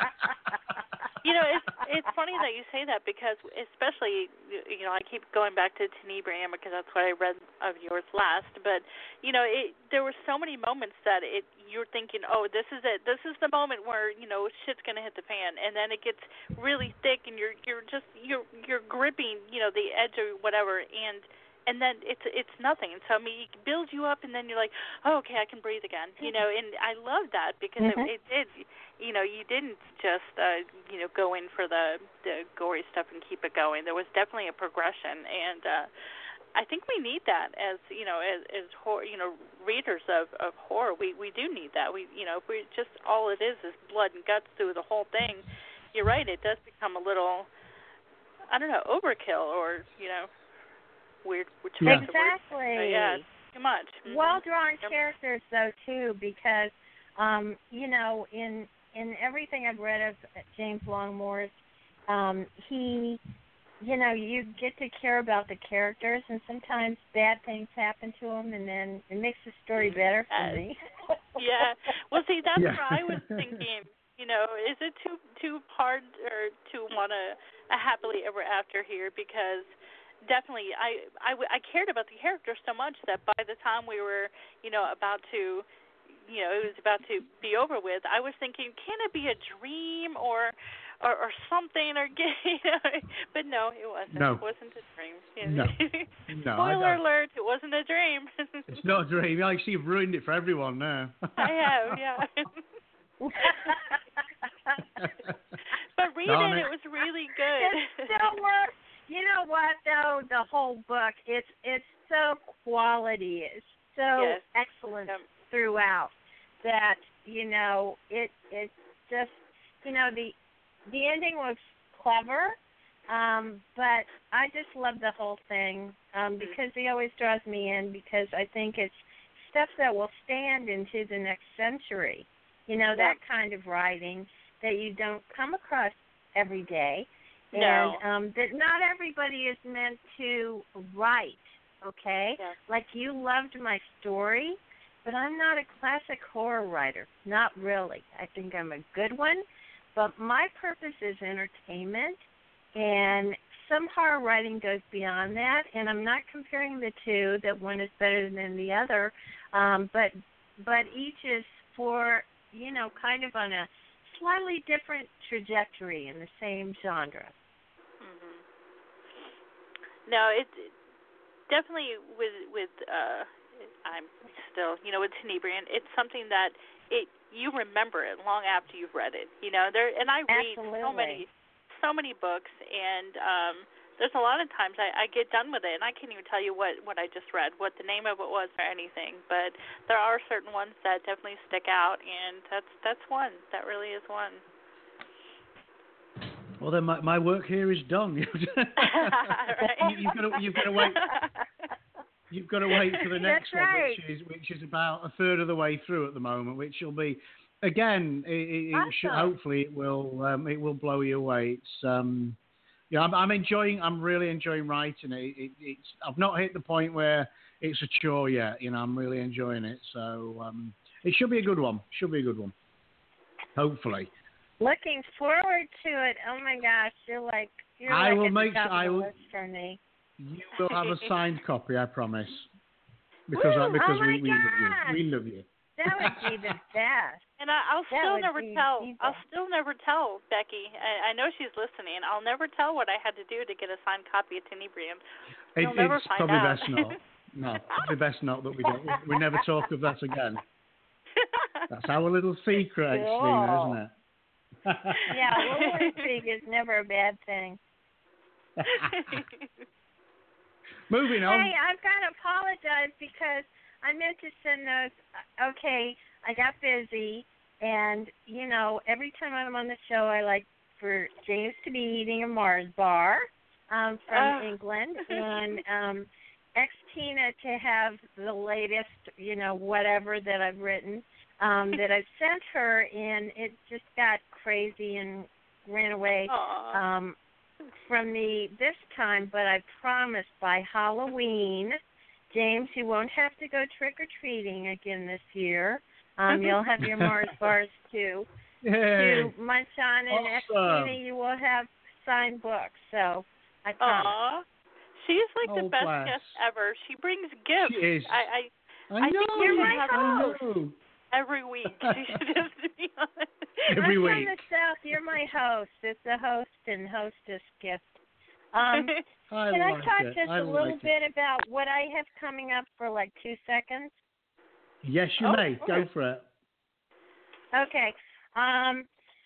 [SPEAKER 6] You know, it's it's funny that you say that because, especially, you know, I keep going back to Tenebrium because that's what I read of yours last. But you know, it, there were so many moments that it you're thinking, oh, this is it. This is the moment where you know shit's gonna hit the fan, and then it gets really thick, and you're you're just you're you're gripping, you know, the edge or whatever, and. And then it's it's nothing. So I mean, it builds you up, and then you're like, oh, okay, I can breathe again. You know, and I love that because mm-hmm. it, it did. You know, you didn't just uh, you know go in for the the gory stuff and keep it going. There was definitely a progression, and uh, I think we need that as you know as as horror, you know readers of, of horror. We we do need that. We you know if we just all it is is blood and guts through the whole thing. You're right. It does become a little, I don't know, overkill or you know. Weird, which
[SPEAKER 7] yeah. Exactly.
[SPEAKER 6] Word, yeah, too much. Mm-hmm.
[SPEAKER 7] Well-drawn
[SPEAKER 6] yep.
[SPEAKER 7] characters, though, too, because, um, you know, in in everything I've read of James Longmore's, um, he, you know, you get to care about the characters, and sometimes bad things happen to them, and then it makes the story better for
[SPEAKER 6] uh,
[SPEAKER 7] me.
[SPEAKER 6] Yeah. Well, see, that's
[SPEAKER 5] yeah.
[SPEAKER 6] what I was thinking. You know, is it too too hard or to want a, a happily ever after here? Because definitely, I, I, I cared about the character so much that by the time we were, you know, about to, you know, it was about to be over with, I was thinking, can it be a dream or, or, or something or get, you know? But no, it wasn't.
[SPEAKER 5] No.
[SPEAKER 6] It wasn't a dream.
[SPEAKER 5] No. no
[SPEAKER 6] Spoiler
[SPEAKER 5] I, I,
[SPEAKER 6] alert! It wasn't a dream.
[SPEAKER 5] It's not a dream. I see you've ruined it for everyone now.
[SPEAKER 6] I have, yeah. But read
[SPEAKER 5] Darn
[SPEAKER 6] it,
[SPEAKER 5] it.
[SPEAKER 6] it was really good.
[SPEAKER 7] It still works. You know what, though? The whole book, it's it's so quality. It's so
[SPEAKER 6] yes.
[SPEAKER 7] excellent
[SPEAKER 6] yep.
[SPEAKER 7] throughout that, you know, it it's just, you know, the the ending was clever, um, but I just love the whole thing um, because he always draws me in because I think it's stuff that will stand into the next century. You know, that kind of writing that you don't come across every day.
[SPEAKER 6] No.
[SPEAKER 7] And um, that not everybody is meant to write, okay?
[SPEAKER 6] Yes.
[SPEAKER 7] Like you loved my story, but I'm not a classic horror writer. Not really. I think I'm a good one, but my purpose is entertainment, and some horror writing goes beyond that, and I'm not comparing the two, that one is better than the other, um, but but each is for, you know, kind of on a slightly different trajectory in the same genre.
[SPEAKER 6] Mm-hmm. No, it's it, definitely with with uh, I'm still, you know, with Tenebrium, it's something that it you remember it long after you've read it. You know, there and I read
[SPEAKER 7] Absolutely.
[SPEAKER 6] so many so many books, and um, there's a lot of times I, I get done with it, and I can't even tell you what, what I just read, what the name of it was or anything. But there are certain ones that definitely stick out, and that's that's one. That really is one.
[SPEAKER 5] Well, then my, my work here is done.
[SPEAKER 6] Right.
[SPEAKER 5] You've got to you've got to wait. You've got to wait for the next
[SPEAKER 7] That's
[SPEAKER 5] one,
[SPEAKER 7] right.
[SPEAKER 5] which is which is about a third of the way through at the moment, which will be, again, it, it,
[SPEAKER 7] awesome.
[SPEAKER 5] it should, hopefully it will um, it will blow you away. It's um, yeah, I'm, I'm enjoying. I'm really enjoying writing it. it. It's I've not hit the point where it's a chore yet. You know, I'm really enjoying it. So um, it should be a good one. Should be a good one. Hopefully.
[SPEAKER 7] Looking forward to it. Oh my gosh, you're like you're
[SPEAKER 5] I
[SPEAKER 7] like
[SPEAKER 5] will
[SPEAKER 7] at
[SPEAKER 5] make
[SPEAKER 7] the top
[SPEAKER 5] sure, I
[SPEAKER 7] of the
[SPEAKER 5] will,
[SPEAKER 7] list for me.
[SPEAKER 5] You will have a signed copy, I promise. Because I,
[SPEAKER 7] Woo!
[SPEAKER 5] because
[SPEAKER 7] Oh my
[SPEAKER 5] we, we love
[SPEAKER 7] gosh!
[SPEAKER 5] you. We love you.
[SPEAKER 7] That would be the best.
[SPEAKER 6] And I, I'll
[SPEAKER 7] That
[SPEAKER 6] still
[SPEAKER 7] would
[SPEAKER 6] never
[SPEAKER 7] be
[SPEAKER 6] tell.
[SPEAKER 7] the
[SPEAKER 6] I'll
[SPEAKER 7] best.
[SPEAKER 6] still never tell Becky. I, I know she's listening. I'll never tell what I had to do to get a signed copy of Tenebrium.
[SPEAKER 5] It,
[SPEAKER 6] You'll never
[SPEAKER 5] it's
[SPEAKER 6] find
[SPEAKER 5] probably
[SPEAKER 6] out.
[SPEAKER 5] best not. No, probably best not that we don't. We never talk of that again. That's our little secret,
[SPEAKER 7] Cool.
[SPEAKER 5] Stina, isn't it?
[SPEAKER 7] Yeah, a little intrigue is never a bad thing.
[SPEAKER 5] Moving on.
[SPEAKER 7] Hey, I've got to apologize because I meant to send those. Okay, I got busy, and, you know, every time I'm on the show, I like for James to be eating a Mars bar um, from
[SPEAKER 6] Uh.
[SPEAKER 7] England, and um, X-Tina to have the latest, you know, whatever that I've written um, that I've sent her, and it just got crazy and ran away.
[SPEAKER 6] Aw.
[SPEAKER 7] Um, from me this time, but I promise by Halloween, James, you won't have to go trick-or-treating again this year. Um, you'll have your Mars bars, too.
[SPEAKER 5] Yay.
[SPEAKER 7] To munch on, and
[SPEAKER 5] Awesome.
[SPEAKER 7] X-Tina, you will have signed books, so I promise.
[SPEAKER 6] Aw. She's like
[SPEAKER 5] Oh,
[SPEAKER 6] the best
[SPEAKER 5] bless.
[SPEAKER 6] guest ever. She brings gifts.
[SPEAKER 5] She is.
[SPEAKER 6] I, I,
[SPEAKER 5] I
[SPEAKER 6] I
[SPEAKER 5] know.
[SPEAKER 6] think we
[SPEAKER 7] You're
[SPEAKER 6] should
[SPEAKER 7] my
[SPEAKER 6] have
[SPEAKER 5] I
[SPEAKER 6] her
[SPEAKER 7] host.
[SPEAKER 5] know.
[SPEAKER 6] every week. She should just be on.
[SPEAKER 5] Every
[SPEAKER 7] I'm
[SPEAKER 5] week.
[SPEAKER 7] from the South. You're my host. It's a host and hostess gift. Um,
[SPEAKER 5] I
[SPEAKER 7] can I
[SPEAKER 5] like
[SPEAKER 7] talk
[SPEAKER 5] it.
[SPEAKER 7] just
[SPEAKER 5] I
[SPEAKER 7] a little
[SPEAKER 5] like it.
[SPEAKER 7] bit about what I have coming up for like two seconds?
[SPEAKER 5] Yes, you
[SPEAKER 6] Oh,
[SPEAKER 5] may.
[SPEAKER 6] sure.
[SPEAKER 5] Go for it.
[SPEAKER 7] Okay. Um,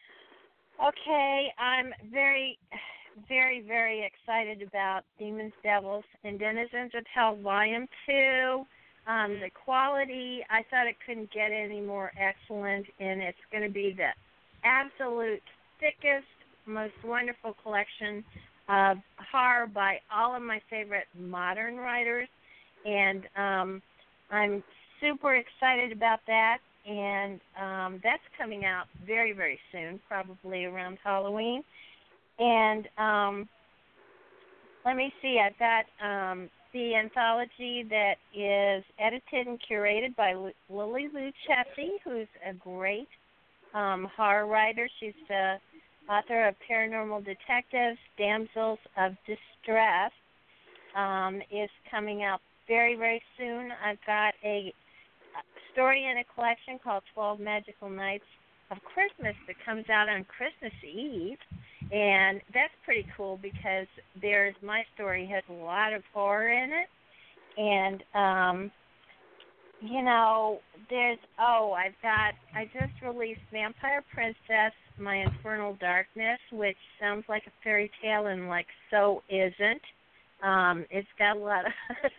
[SPEAKER 7] okay, I'm very, very, very excited about Demons, Devils, and Denizens of Hell Volume two. Um, the quality, I thought it couldn't get any more excellent, and it's going to be the absolute thickest, most wonderful collection of horror by all of my favorite modern writers, and um, I'm super excited about that. And um, that's coming out very, very soon, probably around Halloween. And um, let me see, I've got um, the anthology that is edited and curated by L- Lily Lou Chessie, who's a great um, horror writer. She's the author of Paranormal Detectives, Damsels of Distress, um, is coming out very, very soon. I've got a story in a collection called twelve Magical Nights of Christmas that comes out on Christmas Eve, and that's pretty cool because there's my story has a lot of horror in it, and um, you know, there's oh, I've got I just released Vampire Princess, My Infernal Darkness, which sounds like a fairy tale and like so isn't. Um, it's got a lot of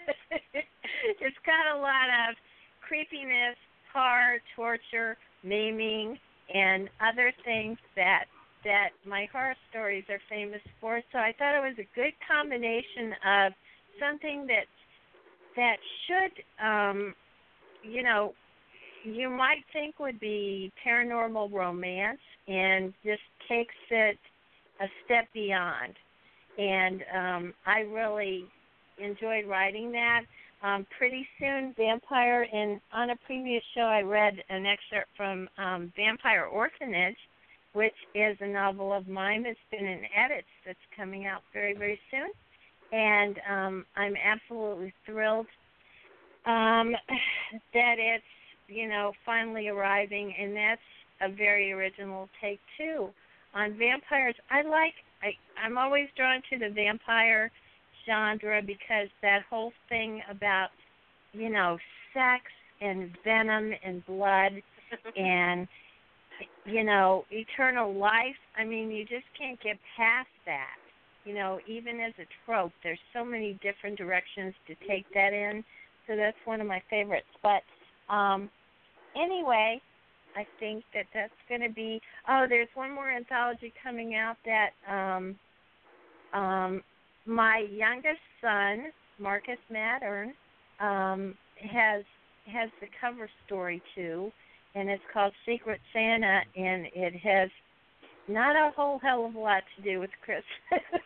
[SPEAKER 7] it's got a lot of creepiness, horror, torture, maiming, and other things that that my horror stories are famous for. So I thought it was a good combination of something that that should, um, you know, you might think would be paranormal romance, and just takes it a step beyond. And um, I really enjoyed writing that. Um, pretty soon, Vampire, and on a previous show I read an excerpt from um, Vampire Orphanage, which is a novel of mine that's been in edits that's coming out very, very soon. And um, I'm absolutely thrilled um, that it's, you know, finally arriving, and that's a very original take, too. On vampires, I like, I, I'm always drawn to the vampire genre because that whole thing about, you know, sex and venom and blood and, you know, eternal life, I mean, you just can't get past that. You know, even as a trope, there's so many different directions to take that in, so that's one of my favorites. But um, anyway, I think that that's going to be, oh, there's one more anthology coming out that um, um, my youngest son, Marcus Mattern, um, has has the cover story to, and it's called Secret Santa, and it has not a whole hell of a lot to do with Christmas.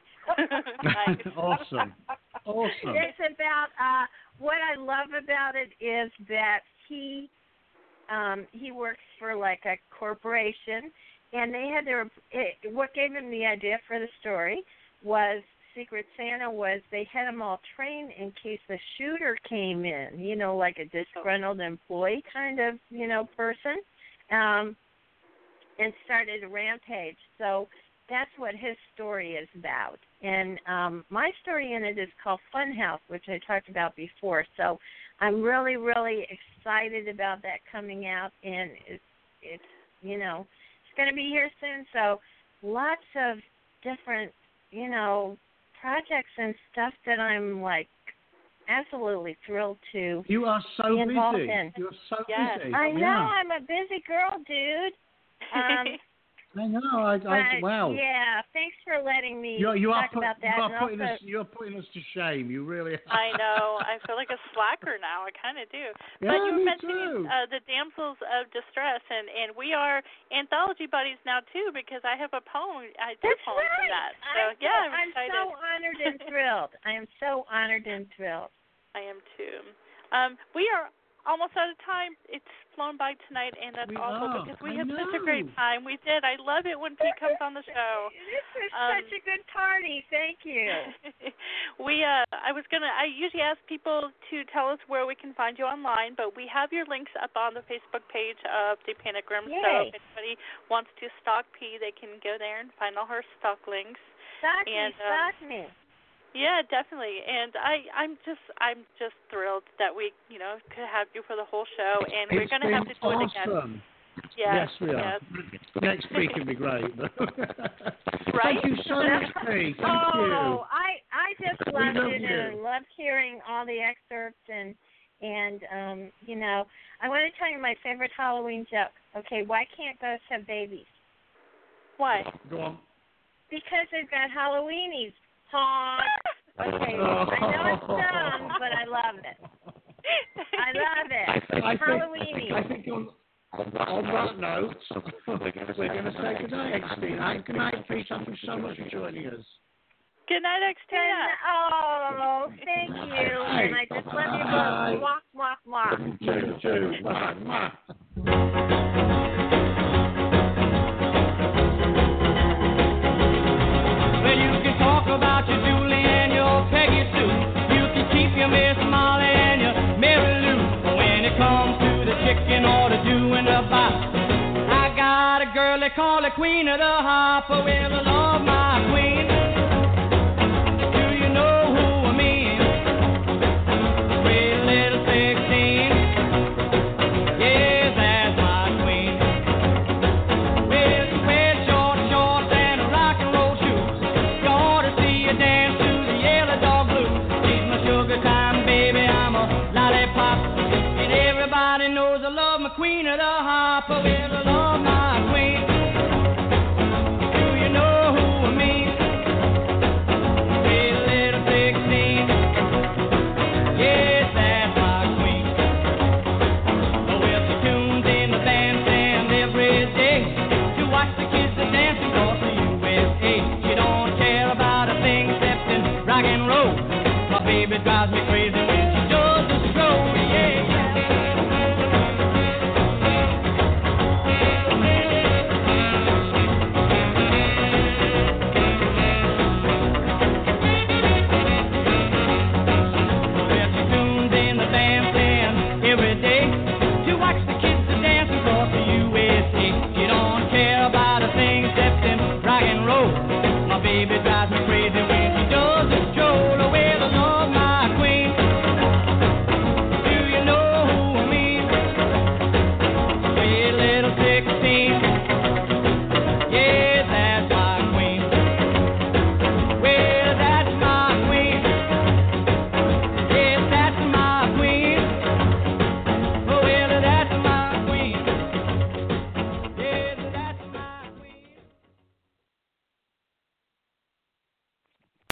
[SPEAKER 5] Awesome. Awesome.
[SPEAKER 7] It's about, uh, what I love about it is that he um, he works for like a corporation, and they had their, it, what gave him the idea for the story was Secret Santa was they had them all trained in case the shooter came in, you know, like a disgruntled employee kind of, you know, person, um, and started a rampage. So that's what his story is about. And um, my story in it is called Funhouse, which I talked about before. So I'm really, really excited about that coming out, and it's, it's you know, it's going to be here soon. So lots of different, you know, projects and stuff that I'm, like, absolutely thrilled to
[SPEAKER 5] You are so
[SPEAKER 7] be involved
[SPEAKER 5] busy.
[SPEAKER 7] in.
[SPEAKER 5] You're so
[SPEAKER 6] Yes.
[SPEAKER 5] busy.
[SPEAKER 7] I know,
[SPEAKER 5] Yeah.
[SPEAKER 7] I'm a busy girl, dude. Um,
[SPEAKER 5] I know. I, I,
[SPEAKER 7] but,
[SPEAKER 5] wow.
[SPEAKER 7] yeah, thanks for letting me
[SPEAKER 5] You, you are
[SPEAKER 7] talk
[SPEAKER 5] put,
[SPEAKER 7] about that.
[SPEAKER 5] you are
[SPEAKER 7] and
[SPEAKER 5] putting
[SPEAKER 7] also,
[SPEAKER 5] us. You are putting us to shame. You really. Are.
[SPEAKER 6] I know. I feel like a slacker now. I kind of do.
[SPEAKER 5] Yeah,
[SPEAKER 6] But you were
[SPEAKER 5] me
[SPEAKER 6] mentioning
[SPEAKER 5] too.
[SPEAKER 6] uh, the Damsels of Distress, and, and we are anthology buddies now, too, because I have a poem. I did
[SPEAKER 7] that's
[SPEAKER 6] a poem
[SPEAKER 7] right.
[SPEAKER 6] from that. So,
[SPEAKER 7] I'm
[SPEAKER 6] yeah,
[SPEAKER 7] so,
[SPEAKER 6] I'm
[SPEAKER 7] I'm
[SPEAKER 6] excited.
[SPEAKER 7] so honored and thrilled. I am so honored and thrilled.
[SPEAKER 6] I am, too. Um, we are almost out of time. It's flown by tonight, and that's
[SPEAKER 5] We
[SPEAKER 6] awful
[SPEAKER 5] are.
[SPEAKER 6] because we
[SPEAKER 5] I
[SPEAKER 6] had such a great
[SPEAKER 5] know.
[SPEAKER 6] time. We did. I love it when Pete comes on the show.
[SPEAKER 7] This was
[SPEAKER 6] Um,
[SPEAKER 7] such a good party. Thank you.
[SPEAKER 6] we uh I was gonna I usually ask people to tell us where we can find you online, but we have your links up on the Facebook page of the Panic Room. So
[SPEAKER 7] Yay.
[SPEAKER 6] if anybody wants to stalk P, they can go there and find all her stalk links.
[SPEAKER 7] Stock
[SPEAKER 6] And,
[SPEAKER 7] me,
[SPEAKER 6] um,
[SPEAKER 7] stock me.
[SPEAKER 6] Yeah, definitely. And I I'm just I'm just thrilled that we, you know, could have you for the whole show, and we're
[SPEAKER 5] It's
[SPEAKER 6] gonna have to
[SPEAKER 5] been
[SPEAKER 6] do it again.
[SPEAKER 5] awesome.
[SPEAKER 6] Yes,
[SPEAKER 5] Yes, we are.
[SPEAKER 6] yes.
[SPEAKER 5] Next week will be great.
[SPEAKER 6] Right?
[SPEAKER 5] Thank you so much, Pete. Thank
[SPEAKER 7] oh,
[SPEAKER 5] you.
[SPEAKER 7] I I just
[SPEAKER 5] We
[SPEAKER 7] loved
[SPEAKER 5] love
[SPEAKER 7] it
[SPEAKER 5] you.
[SPEAKER 7] and loved hearing all the excerpts and and um you know I want to tell you my favorite Halloween joke. Okay, why can't ghosts have babies?
[SPEAKER 6] Why?
[SPEAKER 5] Go on.
[SPEAKER 7] Because they've got Halloweenies. Honk. Okay, I know it's dumb, but I love it. I love it.
[SPEAKER 5] I think,
[SPEAKER 7] Halloweenies.
[SPEAKER 5] I think on, on that note, we're going to say good night, Xtina. Good night, Pete. Thank you so much for joining us.
[SPEAKER 6] Good night, Xtina.
[SPEAKER 7] Oh, thank you. And I just love you both. Mwah, mwah, mwah.
[SPEAKER 5] Choo, choo. Mwah, mwah.
[SPEAKER 3] Well, you can talk about your Julie and your Peggy Sue. You can keep your Miss Molly and your Mary Lou. But when it comes to the chicken or the doing the bop, I got a girl they call the Queen of the Hopper. Well, I love my queen. Do you know who I mean? Pretty little sixteen. Yes, that's my queen. With some red short shorts and a rock and roll shoes. You ought to see her dance to the Yellow Dog Blues. She's my sugar time baby, I'm a lollipop. And everybody knows I love my Queen of the Hopper. Well, I love my